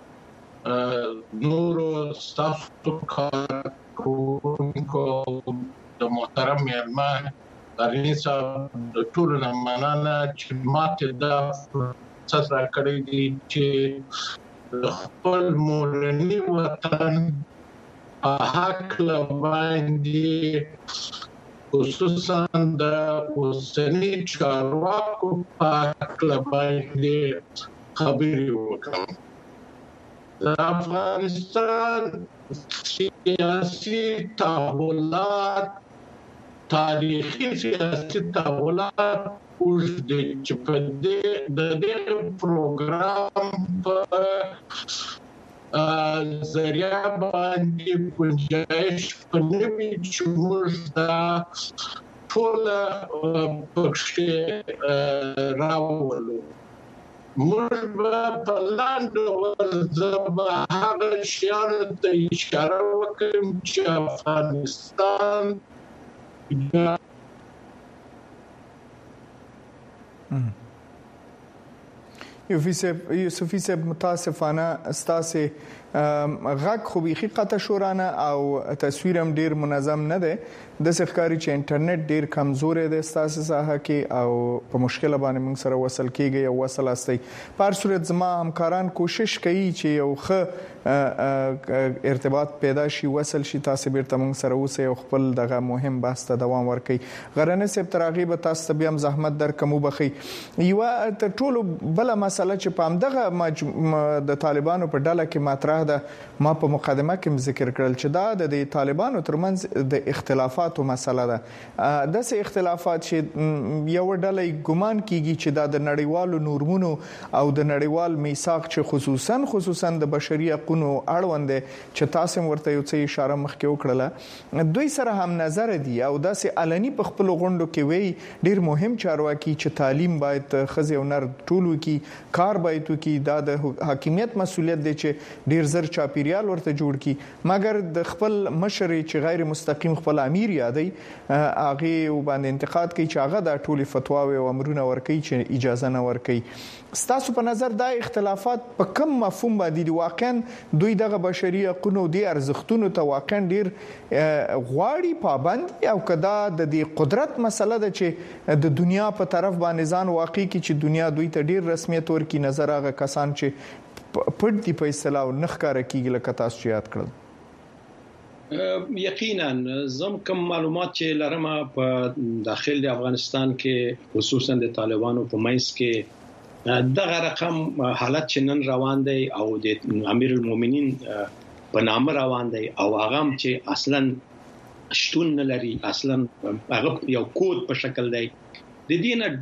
نورو ستاسو کارکونکو د محترم میرمن دارین صاحب د ټولو نه مننه چې ماته دا فرصت راکړی دی چې خپل مورني وطن په هکله باندې خصوصا د اوسني چارواکو په هکله باندې خبرې وکړم. افغانستان سیاسی تحولات تاریخي سیاسی تحولات اوږد چې په دې پروګرام په ذریعہ باندې گنجائش پنوي چې موږ دا ټول پکښې راولو. موږ په لاندې ورځ هغه شیانو ته اشاره وکړم چې افغانستان یوسفي صاحب متاسفانه ستاسو غږ خو بيخي قطع شورانه او تصویر هم ډیر منظم نه ده د ښکاری چې انټرنیټ ډیر کمزور دی ستاسو ساحه کې او په مشکل باندې موږ سره وصل کیږي او وصل استي. په هر صورت زما همکاران کوشش کوي چې یو ښه ارتباط پیدا شي وصل شي تاسو بیرته موږ سره اوسئ او خپل دغه مهم بحث ته دوام ورکړئ. غرنه سپ ترغیب تاسو بیا هم زحمت در کوم بخي یو ټولو بل مسله چې په همدغه د طالبانو په ډله کې مطرح مطرح ده ما په مقدمه کې ذکر کړل چې دا د طالبانو ترمنځ د اختلافاتو مسله ده. د سه اختلافات چې یو ډلې ګمان کیږي چې دا د نړیوالو نورمونو او د نړیوال میثاق چې خصوصا د بشري حقوقو اړوند چې تاسو ورته یو څه اشاره مخکې وکړه دوی سره هم نظر دي او دا سه علني په خپل غونډو کې وی ډیر مهم چارواکي چې تعلیم باید خزي او نر ټولو کې کار باید وکي دا د حاکمیت مسولیت دی چې ډیر زر چاپیریال ورته جوړ کی مګر د خپل مشر چې غیر مستقیم خپل امیر یادي هغه باندې انتقاد کوي چې هغه د ټولي فتواوي او امرونه ورکي چې اجازه نه ورکي. ستاسو په نظر دا اختلافات په کوم مفهوم باندې دي واقعا دوی دغه بشري حقوقو دي ارزښتونو ته واقعا ډیر غواړي پابند او کدا د دې قدرت مسله ده چې د دنیا په طرف باندې ځان واقعي کی چې دنیا دوی ته ډیر رسمیت ورکړي نظر هغه کسان چې پټ دي په اصطلاح نخکاره کیږي لکه تاسو یاد کړل. یقینا زم کوم معلومات چې لرم په داخل د افغانستان کې خصوصا د طالبانو په مېس کې دغه رقم حالت چې نن روان دی او د امیر المؤمنین په نامه روان دی او هغه چې اصلا شتون نه لري اصلا هغه یو کود په شکل دی د دینه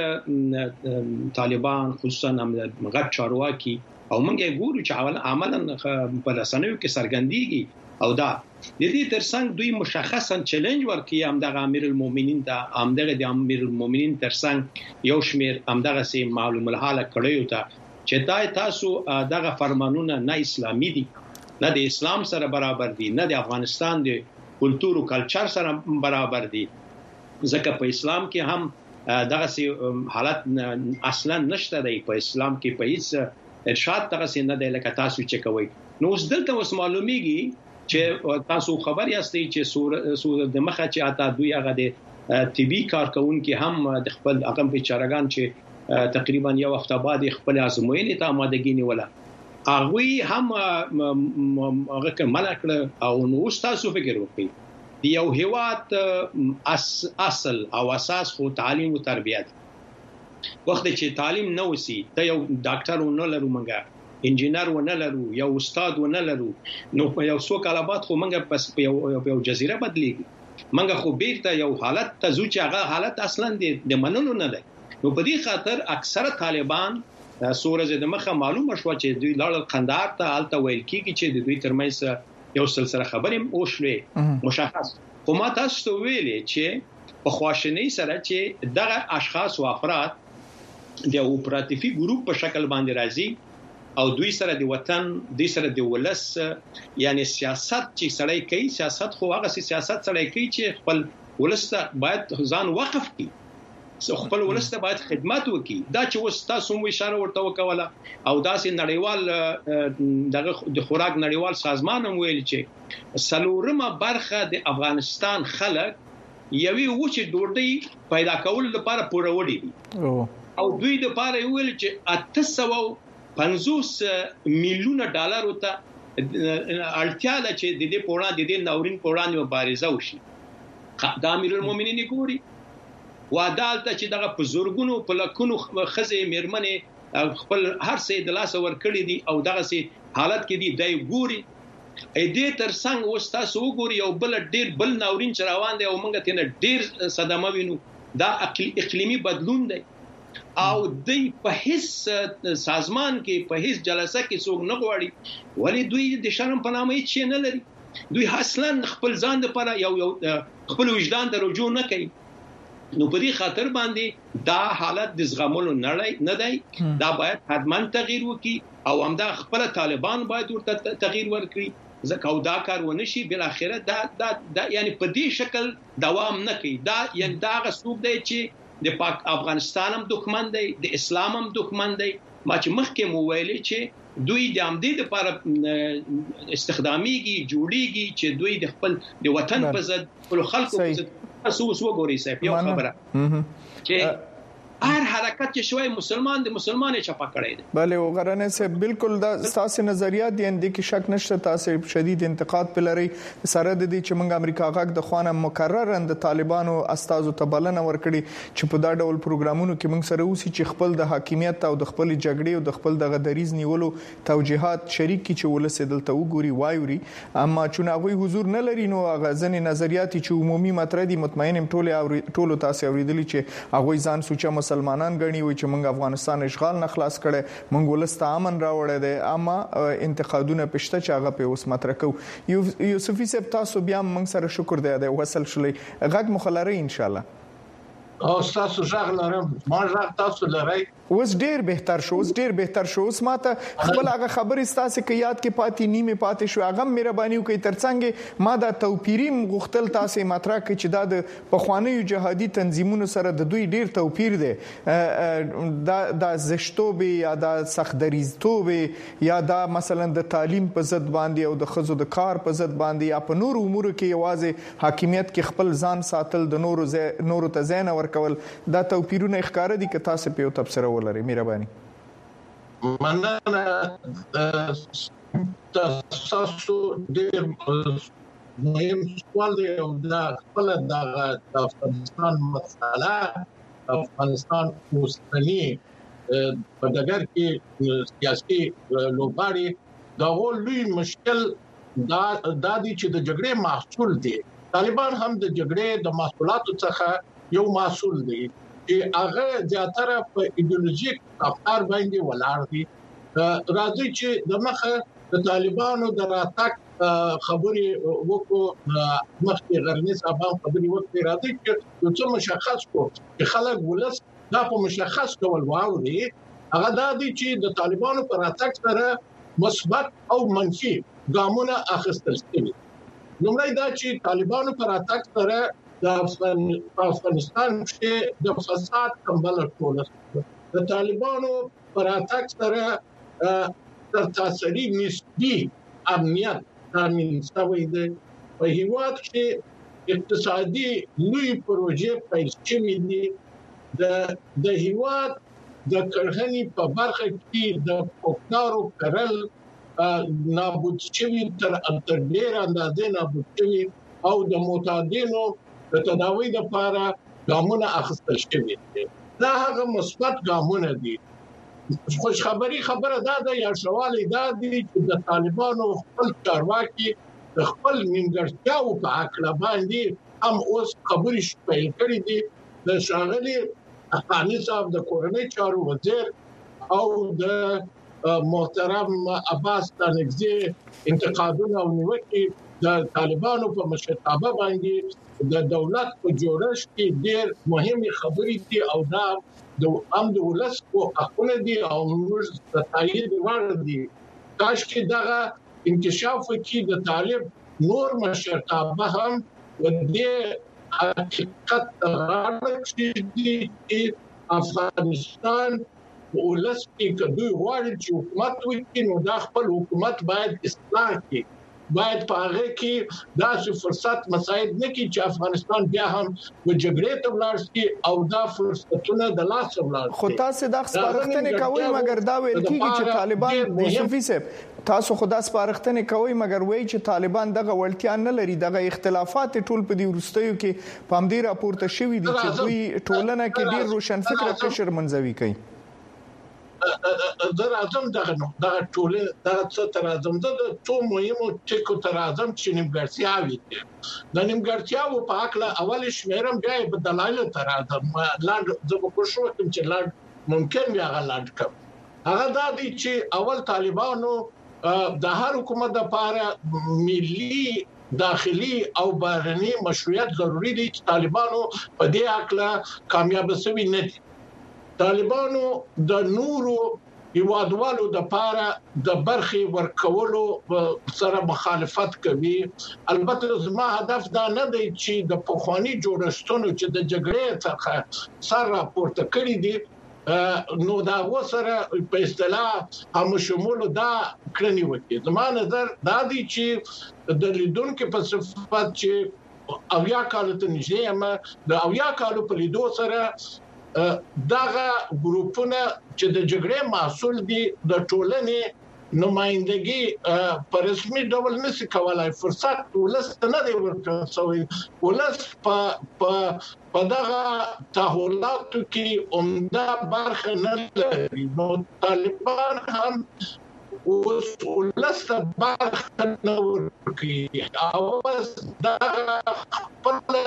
ډیر طالبان خصوصا مغرب چارواکي او موږ ګورو چې عملاً په رسنیو کې سرګندېږي او دا د دې ترڅنګ دوی مشخصا چیلنج ورکړي همدغه امیر المؤمنین ته همدغه د امیر المؤمنین ترڅنګ یو شمیر همدغه سي معلوم الحال کړیو ته چې تاسو دغه فرمانونه نه اسلامي دي نه د اسلام سره برابر دي نه د افغانستان د کلچر او کلچر سره برابر دي ځکه په اسلام کې هم دغه سي حالت اصلا نشته دی په اسلام کې په هیڅ ارشاد دغه سي نه دی لکه تاسو چې کوي نو اوس دلته اوس معلومیږي چې تاسو خبر یاستئ چې سور د مخه چې اته دوی هغه د طبي کارکونکو هم د خپل اقم په چارغان چې تقریبا یو هفته بعد خپل ازموینې ته آمادګی نیوله هغه هم هغه کمل کړ او نو تاسو فکر وکړئ دی یو هیواد اصل او اساس خو تعلیم او تربیت وخت چې تعلیم نه وسی ته یو ډاکټر ونه لرو منګه انجینر ونه لرو یو استاد ونه لرو نو په یو څو کاله بعد خو منګه پس په یو جزیره بدلیږي منګه خو بیرته یو حالت ته ځو چې هغه حالت اصلا د منلو نه دی نو په دې خاطر اکثره طالبان سورزه د مخه معلومه شو چې دوی لاړ قندهار ته حالت ویل کیږي چې د دوی ترمنځ یو سلسله خبرې وشلې مشخص خو ما تاسو ته ویلې چې په خواشنۍ سره چې دغه اشخاص او افراد د اپراتیفي ګروپ په شکل باندې راځي او دوی سره د وطن د سره د ولس یعنی سیاست چې سړی کوي سیاست خو هغه سیاست سړی کوي چې خپل ولس ته باید ځان وقف کړي خپل ولس ته باید خدمت وکړي دا چې وستا سوم اشاره ورته وکوله او داسې نړیوال دغه د خوراک نړیوال سازمان هم ویل چې سلورمه برخه د افغانستان خلک یوې وچه ډوډۍ پیدا کول لپاره پوروړي دي او دوی د لپاره ویل چې 850 میلیونه ډالر ته اړتیا ده چې د دې پوره د دې ناورین پوره مبارزه وشي د امیر المؤمنین ګوري وادالته چې دغه په زورګونو په لکونو خزه میرمنې خپل هر څه د لاس ور کړی دي او دغه سي حالت کې دي دای ګوري دې ترڅنګ وستا سو ګوري او بل ډیر بل ناورین چروان دی او موږ ته ډیر صدمه وینو دا اقلیمی بدلون دی او دوی په هیڅ سازمان کې په هیڅ جلسه کې څوک نه غواړي ولی دوی د شرم په نامه هیڅ نه لري دوی اصلا خپل ځان لپاره یو خپل وجدان ته رجوع نه کوي نو په دې خاطر باندې دا حالت د زغملو نه دی دا باید حتماً تغییر وکړي او همدا خپل طالبان باید ورته تغییر ورکړي ځکه او دا کار ونه شي بل اخره دا یعنی په دې شکل دوام نه کوي دا یعنی دا غصوب دی چې د پاک افغانستان هم دښمن دی د اسلام هم دښمن دی ما چې مخکې مو ویلې چې دوی د امدې لپاره استخداميږي جوړيږي چې دوی د خپل د وطن په ضد خپل خلکو په ضد تاسو وګورئ صاحب یو خبره چې هر حرکت چې شوی مسلمان د مسلمان چپا کړی دی. بله وغرانه سه بالکل دا تاسو نظریات دي اندې کې شک نشته تاسو شدید انتقاد پلري سره د دې چې موږ امریکا غاک د خوانه مکرر د طالبانو استادو تبلنه ورکړي چې په دا ډول پروګرامونو کې موږ سره اوسې چې خپل د حاکمیت او د خپل جګړې او د خپل د غدریز نیولو توجيهات شریک کی چې ولسه دلته وګوري وایوري اما چوناوي حضور نه لري نو غزنی نظریات چې عمومي مطرح دي مطمئنم ټول تاسو اوریدلی چې هغه ځان سوچ مسلمانان غني وي چې موږ افغانستان اشغال نه خلاص کړي موږ ولسته امن راوړی دی اما انتقادونه پښته چې هغه په اوس مطرح کو یوسفي صاحب تاسو بیا موږ سره شکر دی وصل شولې غږ مخلره ان شاء الله او تاسو ژغ لرم ما ژغ تاسو لرئ اوس ډیر بهتر شو اوس ماته خپل هغه خبرې ستاسو کې یاد کې پاتې نیمه پاتې شو هغه مهرباني وکړئ ترڅنګ ما دا توپیری غختل تاسو مطرح کې چې دا د پخوانیو جهادي تنظیمونو سره د دوی ډیر توپیر دی دا زشتوبه یا دا سختدریزتوبه یا دا مثلا د تعلیم په ضد باندې او د خزو د کار په ضد باندې یا په نور امور کې یوازې حاکمیت کې خپل ځان ساتل د نورو ته ځای نه ورکول دا توپیرونه ښکار دي که تاسو په یو تبصره ولري مهرباني مننه تاسو ډېر مهم سوال دی او دا خپل د افغانستان مسله افغانستان اوسنی په دغه کې سیاسي لوبغاړي دا لوی مشکل دا دي چې د جګړې محصول دي طالبان هم د جګړې د محصولاتو څخه یو محصول دي چې هغه زیاتره په ایدئولوژیک افکار باندې ولاړ دي راځي چې د مخه د طالبانو د راتګ خبري وکړو مخکې غرني صاحب خبري وکړي راځي چې یو څه مشخص کو چې خلک ولس دا په مشخص ډول واوري هغه دا دي چې د طالبانو پر راتګ سره مثبت او منفي ګامونه اخیستل شوي لومړی دا چې طالبانو پر راتګ سره د افغانستان کې د فساد کمبل ټوله د طالبانو پر راتګ سره تر تاسري نسبي امنیت تامین شوی دی په هیواد کې اقتصادي لوی پروژې پیل شوي دي د هیواد د کرهنې په برخه کې د پوکارو کرل نابود شوي تر ډېر اندازې نابود شوي او د معتادینو د تداوی لپاره ګامونه اخیستل شوي دي دا هغه مثبت ګامونه دي خوش خبری خبره ده یا شوالی دا دي چې د طالبانو خپل چارواکي د خپل نیمګړتیاو په عقل باندې هم اوس خبرې شپېل کړې دي د شاغلي افغاني صاحب د کورنۍ چارو وزیر او د محترم عباس تانکزي انتقادونه او نیوکې د طالبانو په مشرتابه باندې د دولت په جوړښت کې ډېر مهمه خبرې دي او دا د ولس په حقونه دي او موږ د تایید وړ دي کاش کې دغه انکشاف کې د طالب نور مشرتابه هم د حقیقت راځي چې افغانستان ولس کې دوی غواړي چې حکومت وکړي نو دا خپل حکومت باید اصلاح کړي باید په هغه کې داسې فرصت مساعد نه کړي چې افغانستان بیا هم د جګړې ته ولاړ شي او دا فرصتونه د لاس ولاړ شي خو تاسو د سپارښتنې کوي مګر دا ویل کیږي چې طالبان یوسفي صاحب تاسو خدا سپارښتنې کوي مګر وایي چې طالبان دغه ولټیا نه لري دغه اختلافات ټول په دې ورستیو کې پام دې راپورته شوی دي چې دوی ټولنه کې ډیر روشن فکر قشر منځوي کوي در اعظم دغه ټوله دغه څه تر اعظم د ټو مهمو ټکو تر اعظم چې نیمګړتیاوي دي د نیمګړتیاو په اړه اول شمیرم بیا په دلایل تر اعظم لاند زه په شو کوم چې لاند ممکن بیا غلاند کوم هغه دا دي چې اول طالبانو د هر حکومت لپاره ملي داخلي او بهرني مشروعیت ضروری دي چې طالبانو په دې اړه کامیاب شوي نه دي طالبانو د نورو هیوادوالو د لپاره د برخي ورکولو سره مخالفت کوي البته زما هدف دا نه دی چې د پخوانی جوړښتونو چې د جګړې څخه سر راپورته کړی دي نو دا وسره په اصطلاح هم شمول دا کړنی وکړي زما نظر دا دی چې د لیدونکو په صفات چې اویا کال ته نږدې د اویا کال په لیدو سره دغه ګروپونه چې د جګړې محصول دي د ټولنې نمائندګي پر رسمي ډول نشي کولای فرصت ولست نه دی ورکړی ولست په دغه تحولاتو کې عمده برخه نه لري نو طالبان هم ولست برخه نه ورکړي او دغه خپل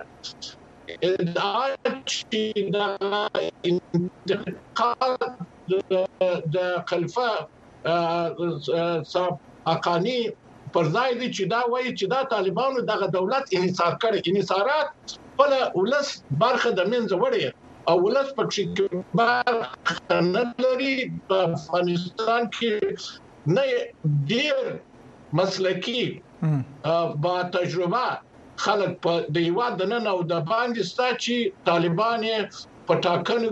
چې د انتقال د خلفه حقانی پر ځای دي چې دا وایي چې دا طالبانو دغه دولت انحصار کړي انحصارات په ولس برخه د منځ وړي او ولس پکې برخه نه لري په افغانستان کې نه ډیر مسلکی با تجربه خلک په د یو د نن او د باندې ستا چې طالبان په ټاکنو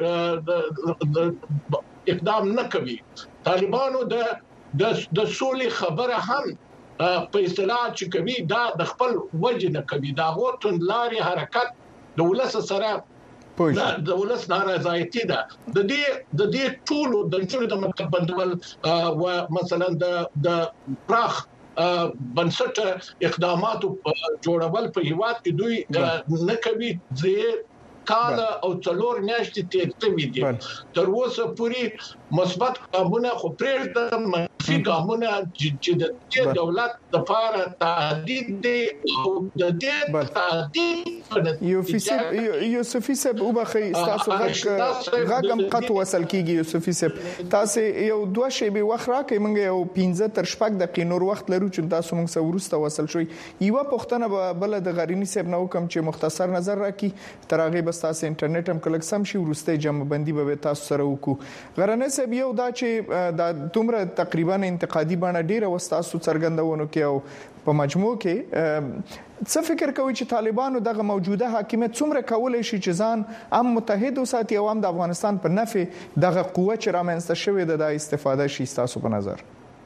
کې اقدام نه کوي طالبانو د سولې خبره هم په اصطلاح چې کوي دا د خپل وجه نه کوي دا غوتن لاري حرکت د ولس سره د ولس نارضایتي ده د دې ټولو د ټولو د متبندول او مثلا د پراخ بنسټ اقداماتو جوړول په هیواد کې دوی نه کوي زه کال او څلور میاشتې تیر شوي دي تر اوسه پورې مثبت ګامونه خو پرېږده منفي ګامونه چې د دولت لپاره تهدید دي او د دې تهدید یوسفي صاحب وبخي تاسو غږم قط وصل کیږي یوسفي صاحب تاسو یو دوه شیبې وخت راکې موږ یو 15 تر 6 دقیقې نور وخت لرو چې تاسو موږ سره ورسته وصل شوي یو پښتنه بل د غرینی صاحب نو کوم چې مختصر نظر راکې تر هغه تاسو انټرنیټ هم کلک سم شي ورسته جمع بندي به تاسو سره وکړو غرنه صاحب یو دا چې د دومره تقریبا انتقادي باندې ډیره وستاسو څرګندونو کې او په مجموع کې څه فکر کوي چې طالبانو دغه موجوده حاکمیت څومره کولای شي چې ځان هم متحد وساتي او هم د افغانستان په نفع دغه قوت چې رامنځته شوې ده د استفاده شي تاسو په نظر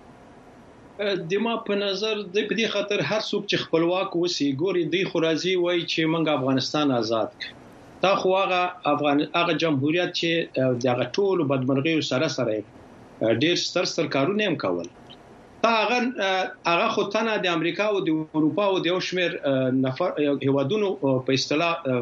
د ما په نظر د دې خاطر هر څوک چې خپلواک وسی ګوري دی خورازي وای چې موږ افغانستان آزاد کړ دا خو هغه جمهوریت چې دغه ټولو بدمرغي سره ډیر ستر کارونه هم کول دا هغه خو تنه د امریکا او د اروپا او د شمیر نفر هوادونو په اصطلاح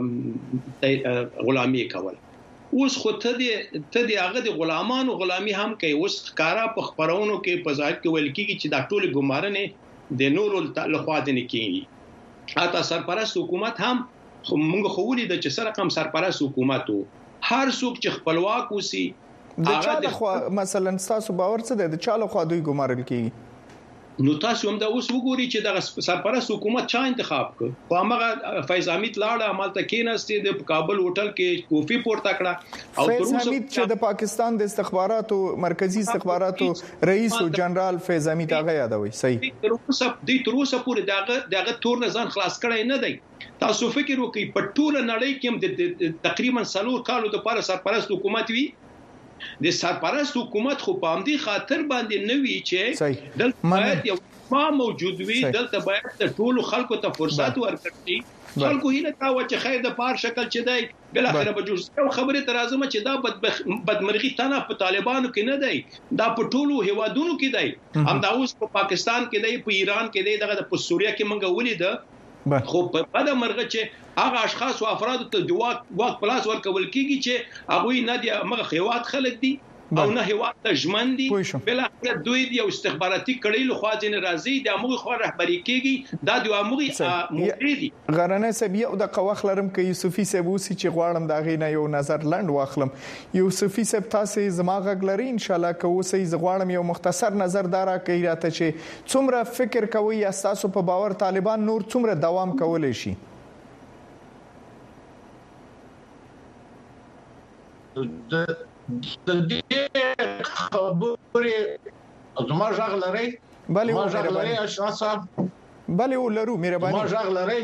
غلامي کول اوس خو ته د هغه د غلامانو غلامي هم کوي اوس ښکارا په خبرونو کې په ځای کې ویل کېږي چې دا ټول ګمارنه د نورو لخوا د نکېږي اته سرپرست حکومت هم موږ خو ولې د چې سره کوم سرپرست حکومت هر څوک چې خپلواک وسی د چا د خو مثلا تاسو باور څه دی د چا له خوا دوی ګمارل کیږي نو تاسو هم دا اوس وګورئ چې د سرپرست حکومت چا انتخاب کړ خو هغه فیض حمید لاړه عملته کېناستې د کابل هوټل کې کوفی پورته کړه او فیض حمید چې د پاکستان د استخباراتو مرکزی استخباراتو رئیس او جنرال فیض حمید هغه یادوي صحیح تر اوسه پورې دغه تور نه ځان خلاص کړی نه دی تاسو فکر وکړئ په ټول نړۍ کې د تقریبا 3 کالو لپاره سرپرست حکومت وی د سرپرست حکومت خو په همدې خاطر باندې نوي چې دلته باید یو ما موجود وي دلته باید د ټولو خلکو ته فرصت ورکړي خلکو هیله تا و چې خیر د پار شکل چې دی بل اخر به جوړ خبره ترازمه چې دا بدمرغي تنه په طالبانو کې نه دی دا په ټولو هوادونو کې دی هم دا اوس په پاکستان کې دی په ایران کې دی دغه په سوریه کې منګه ولید خو په بده مرغه چې هغه اشخاص او افراد ته د واک پلاس ورکول کیږي چې هغه نه دی مغه خیوات خلک دي او نه هیواد ته ژمن دي بل اخر دوی دی استخباراتي کړي له خواجن راضي د امغه خو رهبری کیږي دا د امغه مفیدي غرانه سبیه او د قواخ لرم کې یوسفي سبوسی چې غواړم دا غینه یو نظر لاند واخلم یوسفي سب تاسو زما غږ لري ان شاء الله کوسي زغواړم یو مختصر نظر دارا کوي راته چې څومره فکر کوي تاسو په باور طالبان نور څومره دوام کولای شي د دې خبرې زما ژغ لري بله ما ژغ لري اشنا صاحب بله ولرو مهرباني زما ژغ لري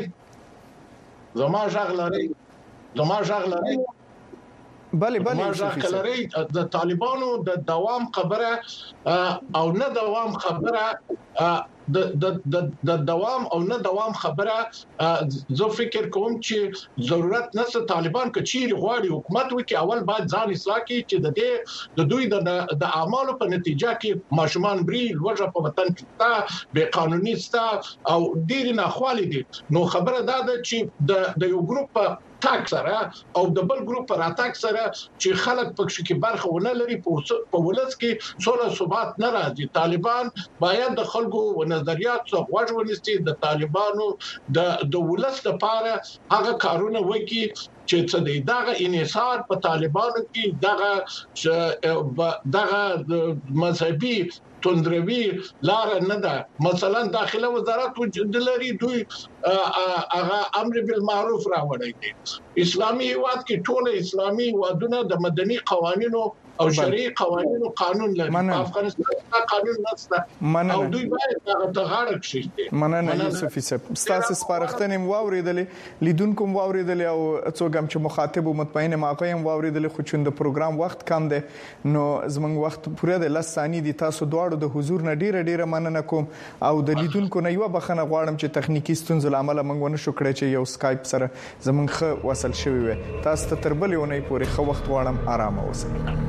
بله ما ژغ لري د طالبانو د دوام خبره او نه دوام خبره د دوام او نه دوام خبره زه فکر کوم چې ضرورت نشته طالبان کچیر غواړي حکومت وکي اول باید ځان اصلاح کړي چې د دوی د اعمالو په نتیجه کې ماشومان بری لوجه په وطن کې به قانوني ستا او ډیر نه خالي دي نو خبره دا ده چې د یو ګروپ تاک سره او د بل ګروپ پر اتاک سره چې خلک پکې کې برخه ونه لري په ولس کې سوله ثبات نه راځي طالبان باید د خلکو و نظریات څخه غوږ ونیسي د طالبانو د ولس لپاره هغه کارونه وکړي چې څه دی دغه انحصار په طالبانو کې دغه مذهبي توندروي لار نه ده مثلا داخله وزارت وجود لري دوی هغه امر بالمعروف راوړی دي اسلامي هیواد کې ټول اسلامي وادونه د مدني قوانینو او شرعي قوانینو قانون لري افغانستان قانون نشته او دوی باید هغه تغاړه کړي مننه یوسف صاحب ستاسو سپارښتنې واوریدلې لیدونکو واوریدلې او څوګم چې مخاطب مطمئن ماقیم واوریدلې خو چې د پروګرام وخت کم دی نو زموږ وخت پوره د 10 ثانیې دي تاسو دواړو د حضور نه ډیره مننه کوم او د لیدونکو نه یو بخنه غواړم چې تخنیکی ستونزې لامل موږ ونه شو کړی چې یو سکایپ سره زموږ خه وصل شوی وي تاسو ته تر بلې ونې پورې خو وخت غواړم آرام اوسئ